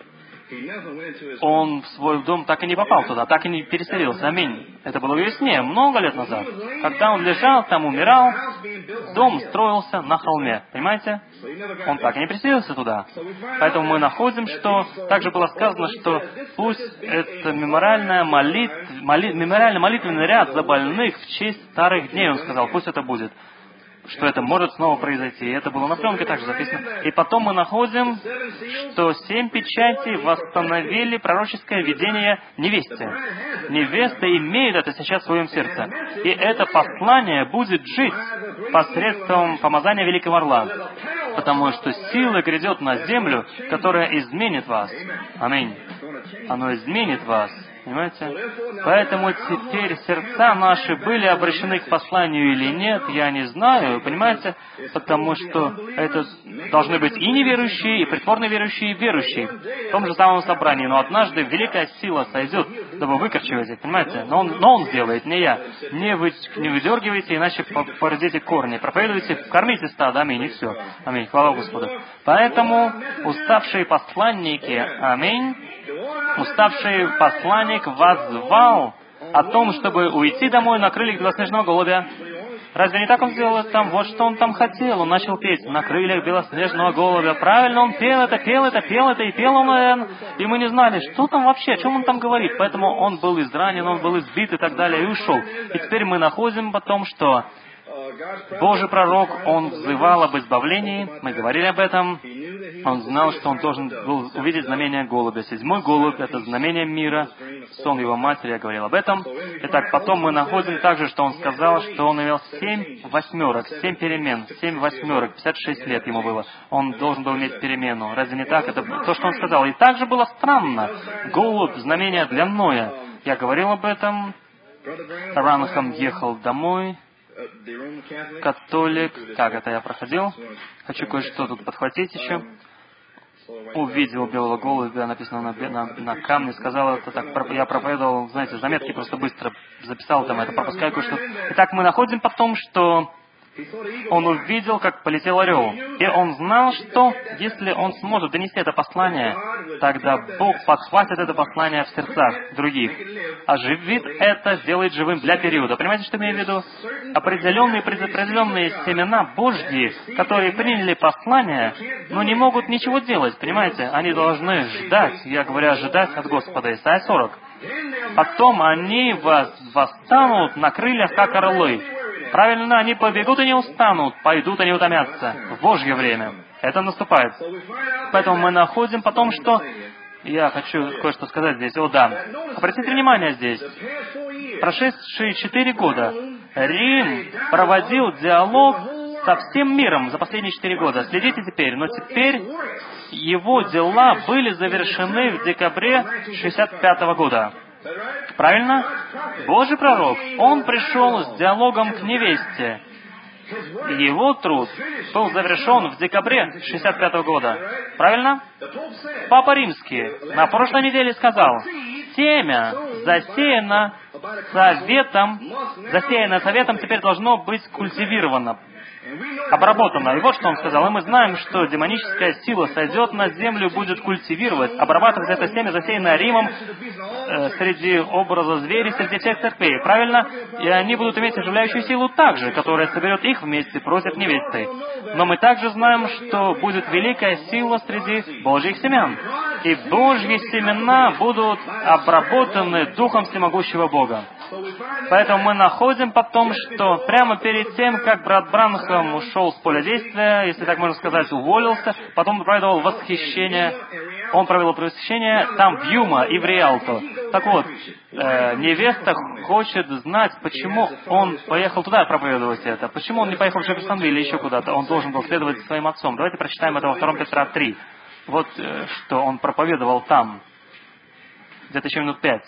он в свой дом так и не попал туда, так и не переселился. Аминь. Это было в весне, много лет назад. Когда он лежал, там умирал, дом строился на холме. Понимаете? Он так и не переселился туда. Поэтому мы находим, что также было сказано, что пусть это мемориальная молит... моли... мемориальный молитвенный ряд за больных в честь старых дней, он сказал, пусть это будет. Что это может снова произойти. И это было на пленке также записано. И потом мы находим, что семь печатей восстановили пророческое видение невесте. Невеста имеет это сейчас в своем сердце. И это послание будет жить посредством помазания Великого Орла. Потому что сила грядет на землю, которая изменит вас. Аминь. Оно изменит вас. Понимаете? Поэтому теперь сердца наши были обращены к посланию или нет, я не знаю, понимаете? Потому что это должны быть и неверующие, и притворно верующие, и верующие. В том же самом собрании. Но однажды великая сила сойдет, дабы выкорчевать их, понимаете? Но он, но он сделает, не я. Не, вы, не выдергивайте, иначе породите корни. Проповедуйте, кормите стадо, аминь, и все. Аминь, хвала Господу. Поэтому уставшие посланники, аминь, уставший посланник воззвал о том, чтобы уйти домой на крыльях белоснежного голубя. Разве не так он сделал это там? Вот что он там хотел. Он начал петь на крыльях белоснежного голубя. Правильно, он пел это, пел это, пел это, и пел он это. И мы не знали, что там вообще, о чем он там говорит. Поэтому он был изранен, он был избит и так далее, и ушел. И теперь мы находим потом, что Божий пророк, он взывал об избавлении, мы говорили об этом. Он знал, что он должен был увидеть знамение голубя. Седьмой голубь — это знамение мира, сон его матери, я говорил об этом. Итак, потом мы находим также, что он сказал, что он имел семь восьмерок, семь перемен, семь восьмерок, пятьдесят шесть лет ему было. Он должен был иметь перемену. Разве не так? Это то, что он сказал. И также было странно. Голубь — знамение для Ноя. Я говорил об этом. Ранхам ехал домой. Католик, как это я проходил? Хочу кое-что тут подхватить еще. Увидел белого голубя, написано на, на, на камне, сказал это так, я проповедовал, знаете, заметки просто быстро записал там это, пропускаю кое-что. Итак, мы находим потом, что он увидел, как полетел орел. И он знал, что если он сможет донести это послание, тогда Бог подхватит это послание в сердцах других. Оживит это, сделает живым для периода. Понимаете, что я имею в виду? Определенные, определенные семена Божьи, которые приняли послание, но не могут ничего делать. Понимаете? Они должны ждать, я говорю, ожидать от Господа. Исайя сорок. Потом они восстанут на крыльях, как орлы. Правильно, они побегут и не устанут, пойдут и не утомятся. В Божье время. Это наступает. Поэтому мы находим потом, что... Я хочу кое-что сказать здесь. О, да. Обратите внимание здесь. Прошедшие четыре года Рим проводил диалог со всем миром за последние четыре года. Следите теперь. Но теперь его дела были завершены в декабре шестьдесят пятого года. Правильно? Божий пророк, он пришел с диалогом к невесте. Его труд был завершен в декабре шестьдесят пятого года. Правильно? Папа Римский на прошлой неделе сказал, семя засеяно советом, засеяно советом теперь должно быть культивировано, обработано. И вот что он сказал. И мы знаем, что демоническая сила сойдет на землю, будет культивировать, обрабатывать это семя, засеянное Римом, э, среди образа зверей, среди всех церквей. Правильно? И они будут иметь оживляющую силу также, которая соберет их вместе против невесты. Но мы также знаем, что будет великая сила среди Божьих семян. И Божьи семена будут обработаны Духом Всемогущего Бога. Поэтому мы находим потом, что прямо перед тем, как брат Бранхам ушел с поля действия, если так можно сказать, уволился, потом он провел восхищение, он провел восхищение там в Юма и в Риалто. Так вот, э, невеста хочет знать, почему он поехал туда проповедовать это, почему он не поехал в Джефферсонвилл или еще куда-то, он должен был следовать за своим отцом. Давайте прочитаем это во втором Петра три. Вот э, что он проповедовал там. Где-то еще минут пять.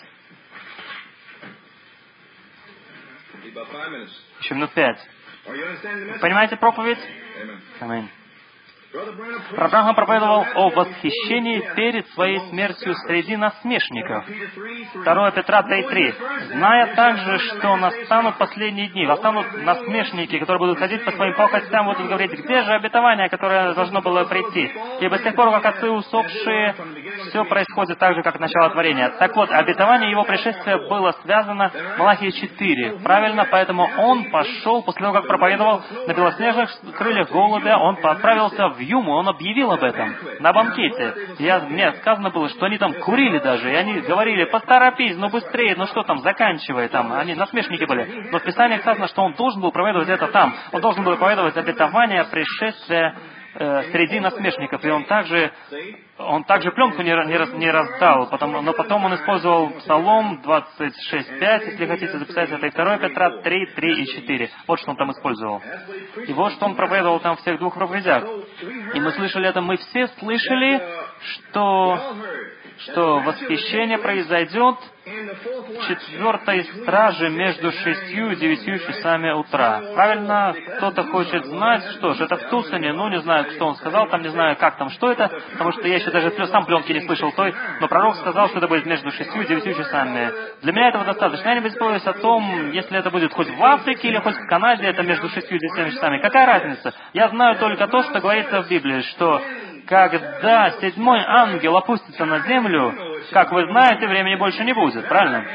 Еще минут пять. Понимаете проповедь? Аминь. Брат Бранхам проповедовал о восхищении перед своей смертью среди насмешников. второе Петра три три. «Зная также, что настанут последние дни, восстанут насмешники, которые будут ходить по своим похотям, будут говорить, где же обетование, которое должно было прийти? Ибо с тех пор, как отцы усопшие, все происходит так же, как начало творения». Так вот, обетование его пришествия было связано в Малахии четыре. Правильно? Поэтому он пошел, после того, как проповедовал на белоснежных крыльях голубя, он отправился в Юму, он объявил об этом на банкете. Я, мне сказано было, что они там курили даже, и они говорили, поторопись, ну быстрее, ну что там, заканчивай там. Они насмешники были. Но в Писании сказано, что он должен был проповедовать это там. Он должен был проповедовать обетование пришествия э, среди насмешников. И он также, он также пленку не, не, не раздал, потому, но потом он использовал Псалом двадцать шесть пять, если хотите записать это, и второе Петра три три и четыре. Вот что он там использовал. И вот что он проповедовал там в всех двух проповедях. И мы слышали это, мы все слышали, что, что восхищение произойдет в четвертой страже между шестью и девятью часами утра. Правильно? Кто-то хочет знать, что ж, это в Тусоне, ну, не знаю, что он сказал, там не знаю, как там, что это, потому что я еще даже сам пленки не слышал той, но пророк сказал, что это будет между шестью и девятью часами. Для меня этого достаточно. Я не беспокоюсь о том, если это будет хоть в Африке или хоть в Канаде, это между шестью и девятью часами. Какая разница? Я знаю только то, что говорится в Библии, что когда седьмой ангел опустится на землю, как вы знаете, времени больше не будет, правильно?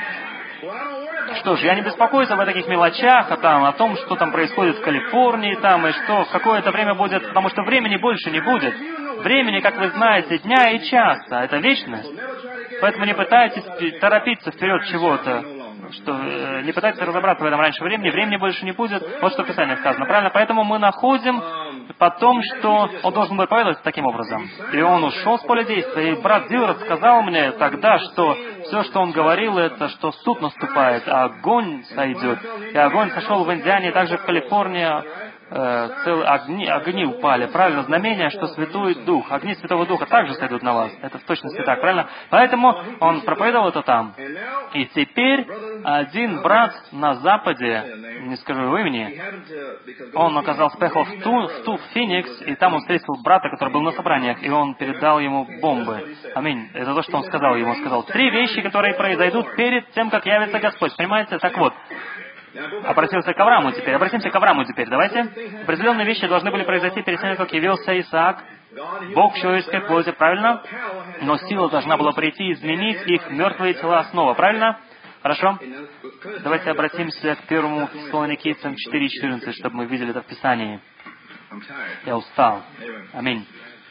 Что ж, я не беспокоюсь об таких мелочах, а там, о том, что там происходит в Калифорнии, там, и что в какое-то время будет, потому что времени больше не будет. Времени, как вы знаете, дня и часа, это вечность. Поэтому не пытайтесь торопиться вперед чего-то, что э, не пытайтесь разобраться в этом раньше времени, времени больше не будет. Вот что в Писании сказано, правильно? Поэтому мы находим потом, что он должен был проповедовать таким образом. И он ушел с поля действия. И брат Дилред сказал мне тогда, что все, что он говорил, это, что суд наступает, а огонь сойдет. И огонь сошел в Индиане, и также в Калифорнии. Целые огни, огни упали, правильно, знамение, что Святой Дух, огни Святого Духа также сойдут на вас. Это в точности так, правильно? Поэтому он проповедовал это там. И теперь один брат на Западе, не скажу его имени, он оказался, поехал в Ту, в Ту, в Феникс, и там он встретил брата, который был на собраниях, и он передал ему бомбы. Аминь. Это то, что он сказал ему. Он сказал, три вещи, которые произойдут перед тем, как явится Господь. Понимаете? Так вот, обратился к Аврааму теперь. Обратимся к Аврааму теперь. Давайте. Определенные вещи должны были произойти перед тем, как явился Исаак. Бог в человеческой плоти, правильно? Но сила должна была прийти и изменить их мертвые тела снова, правильно? Хорошо? Давайте обратимся к первому Фессалоникийцам четыре четырнадцать, чтобы мы видели это в Писании. Я устал. Аминь.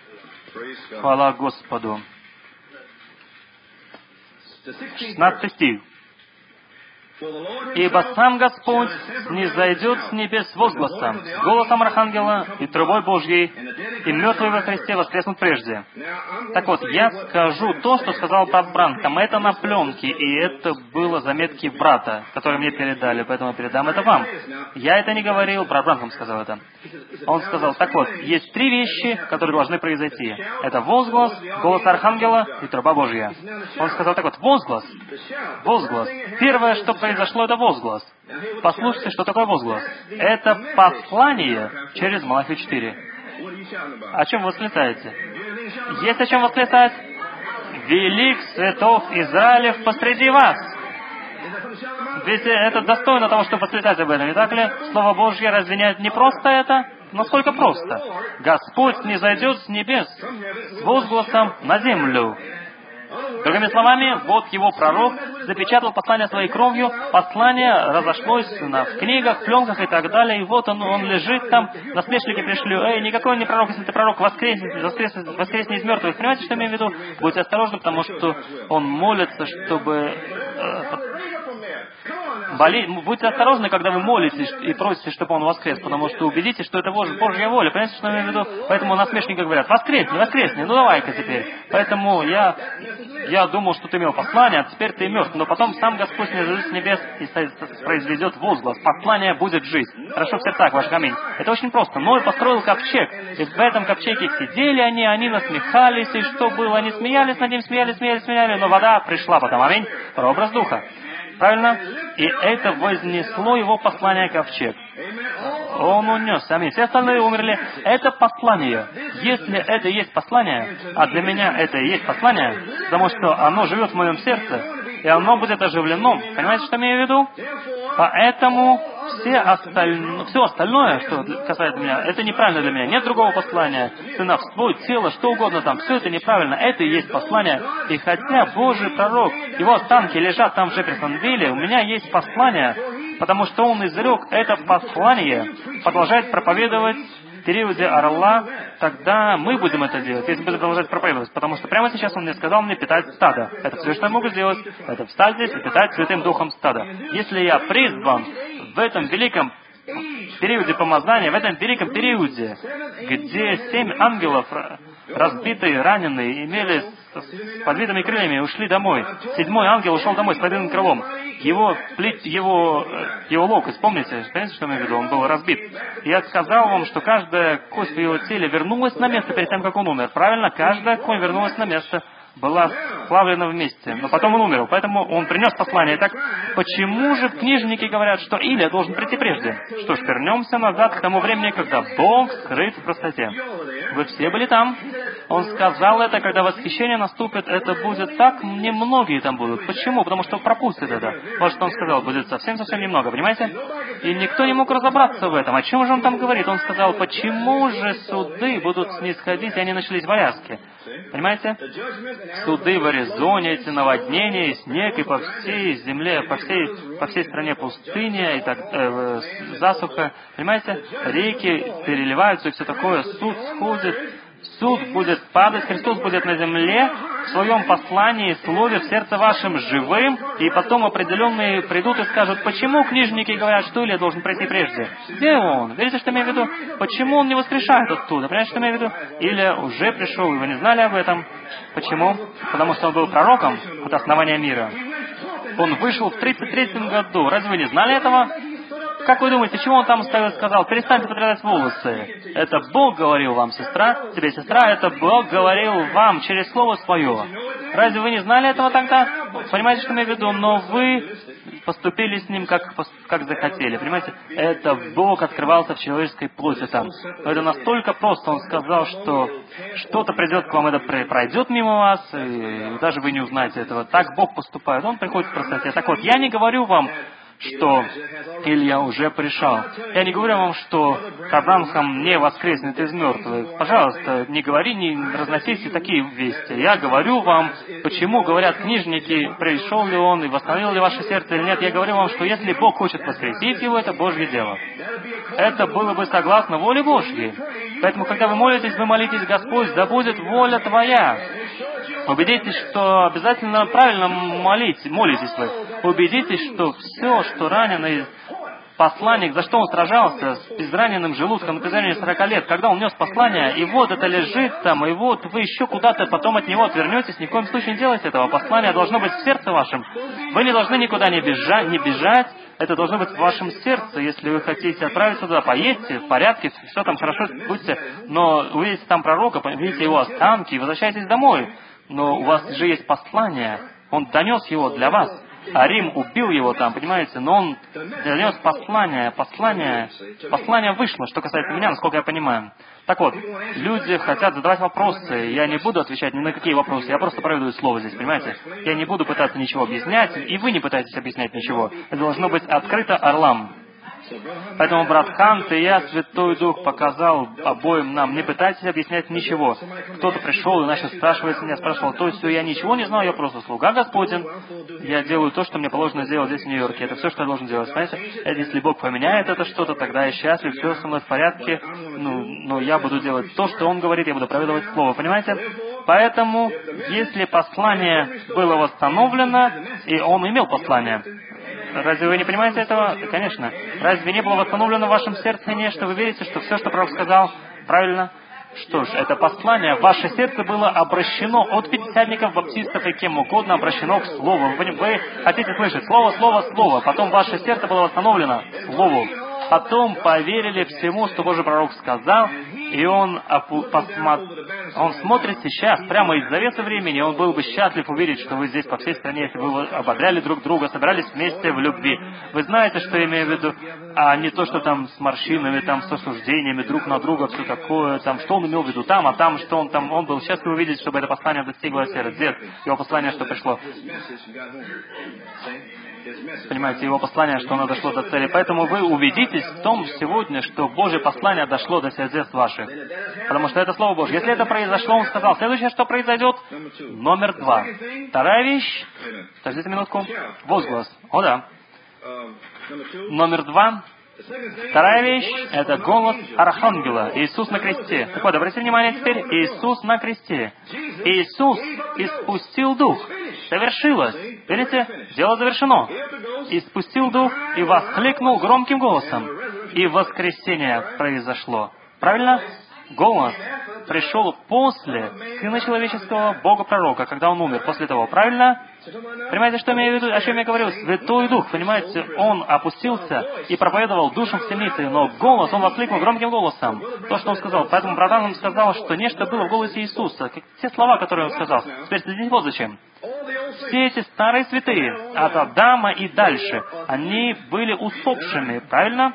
Хвала Господу. шестнадцатый стих. «Ибо сам Господь низвойдет с небес с возгласом, с голосом архангела и трубой Божьей, и мертвые во Христе воскреснут прежде». Так вот, я скажу то, что сказал брат Бранхам. Это на пленке, и это было заметки брата, которые мне передали, поэтому я передам это вам. Я это не говорил, брат Бранхам сказал это. Он сказал, так вот, есть три вещи, которые должны произойти. Это возглас, голос архангела и труба Божья. Он сказал так вот, возглас, возглас. Первое, что произошло, это возглас. Послушайте, что такое возглас. Это послание через Малахию четыре. О чем вы восклицаете? Есть о чем восклицать? «Велик святов Израилев посреди вас». Ведь это достойно того, чтобы восклицать об этом, не так ли? Слово Божье разве не просто это? Насколько просто? Господь не зайдет с небес с возгласом на землю. Другими словами, вот его пророк запечатал послание своей кровью, послание разошлось на, в книгах, в пленках и так далее, и вот он, он лежит там, насмешники пришли, эй, никакой он не пророк, если ты пророк, воскресни, воскресни, воскресни из мертвых. Понимаете, что я имею в виду? Будьте осторожны, потому что он молится, чтобы... Э, Боли... Будьте осторожны, когда вы молитесь и просите, чтобы он воскрес, потому что убедитесь, что это Божья воля. Понимаете, что я имею в виду? Поэтому насмешники говорят, воскресни, воскресни, ну давай-ка теперь. Поэтому я, я думал, что ты имел послание, а теперь ты мертв. Но потом сам Господь низведет с небес и произведет возглас. Послание будет жить. Хорошо в сердцах ваших, аминь. Это очень просто. Ной построил ковчег, и в этом ковчеге сидели они, они насмехались, и что было? Они смеялись над ним, смеялись, смеялись, смеялись, но вода пришла потом, аминь. Прообраз Духа. Правильно? И это вознесло его послание ковчег. Он унесся. Аминь. Все остальные умерли. Это послание. Если это и есть послание, а для меня это и есть послание, потому что оно живет в моем сердце, и оно будет оживлено. Понимаете, что я имею в виду? Поэтому все осталь... все остальное, что касается меня, это неправильно для меня. Нет другого послания. Сыновство, тело, что угодно там. Все это неправильно. Это и есть послание. И хотя Божий пророк, его останки лежат там в Джефферсонвилле, у меня есть послание, потому что он изрек это послание, продолжает проповедовать в периоде орла, тогда мы будем это делать, если будем продолжать проповедовать. Потому что прямо сейчас он мне сказал мне питать стадо. Это все, что я могу сделать. Это встать здесь и питать Святым Духом стадо. Если я призван в этом великом периоде помазания, в этом великом периоде, где семь ангелов, разбитые, раненые, имели с подбитыми крыльями и ушли домой. Седьмой ангел ушел домой с подбитым крылом. Его, плит, его, его локоть, помните? Понимаете, что я имею в виду? Он был разбит. И я сказал вам, что каждая кость в его теле вернулась на место перед тем, как он умер. Правильно? Каждая кость вернулась на место, была сплавлена вместе. Но потом он умер. Поэтому он принес послание. Так почему же книжники говорят, что Илия должен прийти прежде? Что ж, вернемся назад к тому времени, когда Бог скрыт в простоте. Вы все были там. Он сказал это, когда восхищение наступит, это будет так, немногие там будут. Почему? Потому что пропустят это. Вот что он сказал, будет совсем-совсем немного, понимаете? И никто не мог разобраться в этом. О чем же он там говорит? Он сказал, почему же суды будут снисходить, и они начались в Аляске. Понимаете? Суды в Аризоне, эти наводнения, и снег, и по всей земле, по всей, по всей стране пустыня, и так, э, засуха. Понимаете? Реки переливаются, и все такое. Суд сходит. Суд будет падать, Христос будет на земле в своем послании, слове в сердце вашем живым, и потом определенные придут и скажут, почему книжники говорят, что Илия должен пройти прежде? Где он? Видите, что я имею в виду? Почему он не воскрешает оттуда? Понимаете, что я имею в виду? Илия уже пришел, и вы не знали об этом. Почему? Потому что он был пророком от основания мира. Он вышел в тридцать третьем году. Разве вы не знали этого? Как вы думаете, чего он там сказал? Перестаньте подрезать волосы. Это Бог говорил вам, сестра. Тебе, сестра, это Бог говорил вам через слово свое. Разве вы не знали этого тогда? Понимаете, что я имею в виду? Но вы поступили с ним, как, как захотели. Понимаете? Это Бог открывался в человеческой плоти там. Но это настолько просто. Он сказал, что что-то придет к вам, это пройдет мимо вас, и даже вы не узнаете этого. Так Бог поступает. Он приходит в простоте. Так вот, я не говорю вам, что Илья уже пришел. Я не говорю вам, что Абрамхам не воскреснет из мертвых. Пожалуйста, не говори, не разносите такие вести. Я говорю вам, почему говорят книжники, пришел ли он и восстановил ли ваше сердце или нет. Я говорю вам, что если Бог хочет воскресить его, это Божье дело. Это было бы согласно воле Божьей. Поэтому, когда вы молитесь, вы молитесь, Господь, да будет воля Твоя. Убедитесь, что обязательно правильно молитесь, молитесь вы. Убедитесь, что все, что раненый посланник, за что он сражался с израненным желудком на протяжении сорока лет, когда он нес послание, и вот это лежит там, и вот вы еще куда-то потом от него отвернетесь, ни в коем случае не делайте этого. Послание должно быть в сердце вашем. Вы не должны никуда не бежать, не бежать. Это должно быть в вашем сердце. Если вы хотите отправиться туда, поедьте, в порядке, все там хорошо, будьте, но увидите там пророка, увидите его останки и возвращайтесь домой. Но у вас же есть послание. Он донес его для вас. А Рим убил его там, понимаете? Но он донес послание. Послание, послание вышло, что касается меня, насколько я понимаю. Так вот, люди хотят задавать вопросы. Я не буду отвечать ни на какие вопросы. Я просто проведу слово здесь, понимаете? Я не буду пытаться ничего объяснять, и вы не пытаетесь объяснять ничего. Это должно быть открыто орлам. Поэтому, брат Хант и я, Святой Дух показал обоим нам, не пытайтесь объяснять ничего. Кто-то пришел и начал спрашивать меня, спрашивал, то есть я ничего не знал, я просто слуга Господень. Я делаю то, что мне положено сделать здесь, в Нью-Йорке. Это все, что я должен делать. Понимаете? Если Бог поменяет это что-то, тогда я счастлив, все со мной в порядке. Ну, но я буду делать то, что Он говорит, я буду проведывать Слово. Понимаете? Поэтому, если послание было восстановлено, и он имел послание, разве вы не понимаете этого? Конечно. Разве не было восстановлено в вашем сердце нечто? Вы верите, что все, что пророк сказал, правильно? Что ж, это послание, ваше сердце было обращено от пятидесятников, баптистов и кем угодно обращено к Слову. Вы, вы хотите слышать Слово, Слово, Слово. Потом ваше сердце было восстановлено Слову. Потом поверили всему, что Божий пророк сказал, и он опу- посмотрел, Он смотрит сейчас, прямо из завесы времени, он был бы счастлив увидеть, что вы здесь по всей стране, если бы вы ободряли друг друга, собирались вместе в любви. Вы знаете, что я имею в виду, а не то, что там с морщинами, там с осуждениями друг на друга, все такое, там, что он имел в виду там, а там, что он там, он был счастлив увидеть, чтобы это послание достигло сердца, его послание, что пришло. Понимаете, его послание, что оно дошло до цели. Поэтому вы убедитесь в том сегодня, что Божье послание дошло до сердец ваших. Потому что это Слово Божье. Если это произошло, он сказал, следующее, что произойдет, номер два. Вторая вещь, подождите минутку, возглас. О да. Номер два. Вторая вещь — это голос Архангела, Иисус на кресте. Так вот, обратите внимание теперь, Иисус на кресте. Иисус испустил Дух. Совершилось. Видите? Дело завершено. Испустил Дух и воскликнул громким голосом. И воскресение произошло. Правильно? Голос пришел после Сына Человеческого, Бога-пророка, когда Он умер, после того. Правильно? Понимаете, что я имею в виду, о чем я говорю? Святой Дух, понимаете, Он опустился и проповедовал душам в темнице, но голос, Он воскликнул громким голосом. То, что Он сказал. Поэтому Братан нам сказал, что нечто было в голосе Иисуса. Те слова, которые Он сказал. Теперь следите вот зачем. Все эти старые святые, от Адама и дальше, они были усопшими, правильно?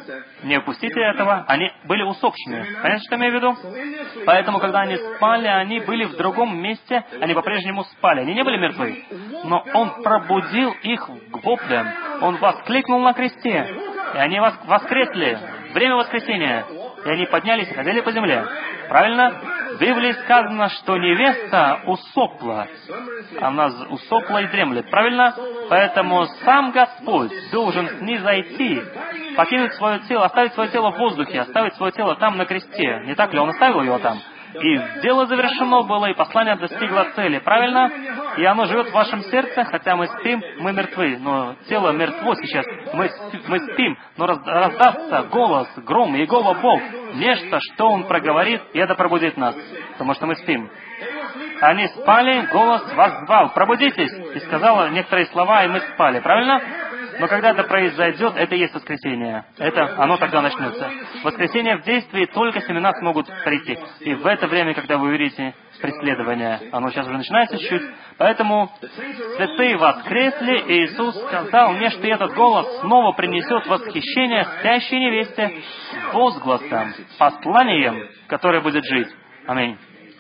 Не упустите этого, они были усопшими. Понятно, что я имею в виду? Поэтому, когда они спали, они были в другом месте, они по-прежнему спали. Они не были мертвы. Но Он пробудил их к воплям. Он воскликнул на кресте. И они воскресли. Время воскресения. И они поднялись и ходили по земле. Правильно? В Библии сказано, что невеста усопла. Она усопла и дремлет. Правильно? Поэтому сам Господь должен снизойти, покинуть свое тело, оставить свое тело в воздухе, оставить свое тело там на кресте. Не так ли? Он оставил его там. И дело завершено было, и послание достигло цели. Правильно? И оно живет в вашем сердце, хотя мы спим, мы мертвы. Но тело мертво сейчас. Мы, мы спим, но раз, раздастся голос, гром, Иегова Бог. Нечто, что Он проговорит, и это пробудит нас. Потому что мы спим. Они спали, голос воззвал: «Пробудитесь!» И сказала некоторые слова, и мы спали. Правильно? Но когда это произойдет, это и есть воскресение. Это оно тогда начнется. Воскресение в действии, только семена смогут прийти. И в это время, когда вы увидите преследование, оно сейчас уже начинается чуть-чуть. Поэтому святые воскресли, и Иисус сказал мне, что этот голос снова принесет восхищение спящей невесте возгласом, посланием, которое будет жить. Аминь.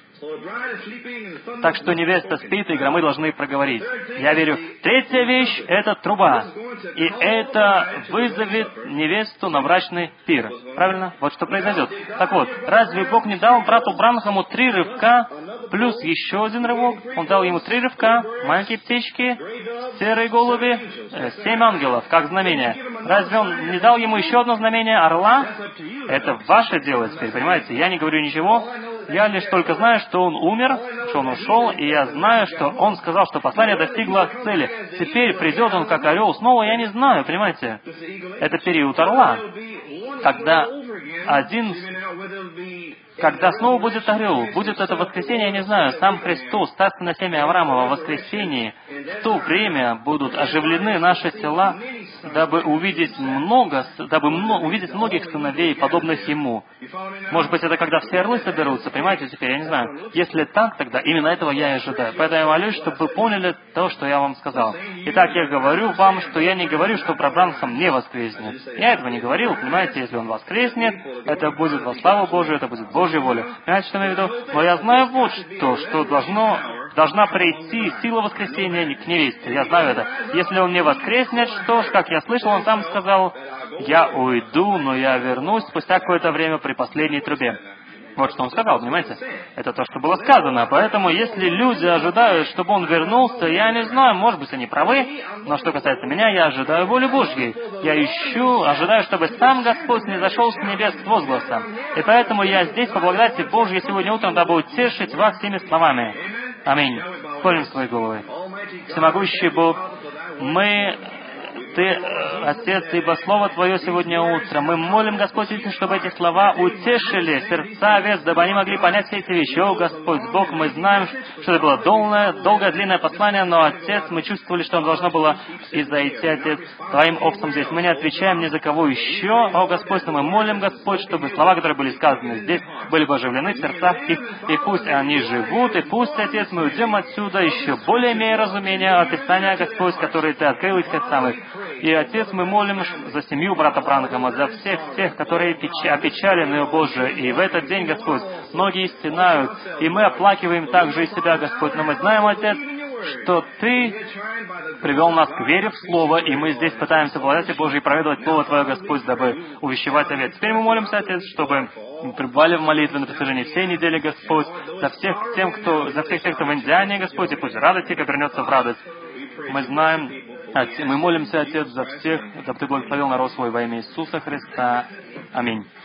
Так что невеста спит, и громы должны проговорить. Я верю. Третья вещь — это труба. И это вызовет невесту на брачный пир. Правильно? Вот что произойдет. Так вот, разве Бог не дал брату Бранхаму три рывка, плюс еще один рывок? Он дал ему три рывка, маленькие птички, серые голуби, э, семь ангелов, как знамение. Разве он не дал ему еще одно знамение орла? Это ваше дело теперь, понимаете? Я не говорю ничего. Я лишь только знаю, что он умер, что он ушел, и я знаю, что он сказал, что послание достигло цели. Теперь придет он как орел снова, я не знаю, понимаете? Это период орла, когда один... Когда снова будет орел, будет это воскресенье, я не знаю, сам Христос, царственное семя Авраамова, в воскресенье, в то время будут оживлены наши тела, дабы увидеть много, дабы мно, увидеть многих сыновей, подобных Ему. Может быть, это когда все орлы соберутся, понимаете, теперь, я не знаю. Если так, тогда именно этого я и ожидаю. Поэтому я молюсь, чтобы вы поняли то, что я вам сказал. Итак, я говорю вам, что я не говорю, что Бранхам не воскреснет. Я этого не говорил, понимаете, если он воскреснет, это будет во славу Божию, это будет Божья воля. Понимаете, что я имею в виду? Но я знаю вот что, что должно, должна прийти сила воскресения к невесте. Я знаю это. Если он не воскреснет, что ж, как я слышал, он сам сказал: «Я уйду, но я вернусь спустя какое-то время при последней трубе». Вот что он сказал, понимаете? Это то, что было сказано. Поэтому, если люди ожидают, чтобы он вернулся, я не знаю, может быть, они правы, но что касается меня, я ожидаю воли Божьей. Я ищу, ожидаю, чтобы сам Господь не зашел с небес с возгласом. И поэтому я здесь по благодати Божьей сегодня утром, дабы утешить вас всеми словами. Аминь. Склоним свои головы. Всемогущий Бог, мы Ты, Отец, ибо Слово Твое сегодня утром. Мы молим, Господь, чтобы эти слова утешили сердца овец, дабы они могли понять все эти вещи. О, Господь, Бог, мы знаем, что это было долгое, долгое, длинное послание, но, Отец, мы чувствовали, что оно должно было изойти, Отец, Твоим овцам здесь. Мы не отвечаем ни за кого еще, о, Господь, но мы молим, Господь, чтобы слова, которые были сказаны здесь, были бы оживлены в сердцах их, и пусть они живут, и пусть, Отец, мы уйдем отсюда еще более имея разумение от Писания, Господь, которые Ты открыл их сердцам их. И, Отец, мы молим за семью брата Бранхама, за всех тех, которые опечалены, о Боже, и в этот день, Господь, многие стенают, и мы оплакиваем также и себя, Господь, но мы знаем, Отец, что Ты привел нас к вере в Слово, и мы здесь пытаемся благодати Божией проповедовать Слово Твое, Господь, дабы увещевать овец. Теперь мы молимся, Отец, чтобы мы пребывали в молитве на протяжении всей недели, Господь, за всех тем, кто, за всех тех, кто в Индиане, Господь, и пусть радость их обернется в радость. Мы знаем, мы молимся, Отец, за всех, дабы Ты благословил народ свой во имя Иисуса Христа. Аминь.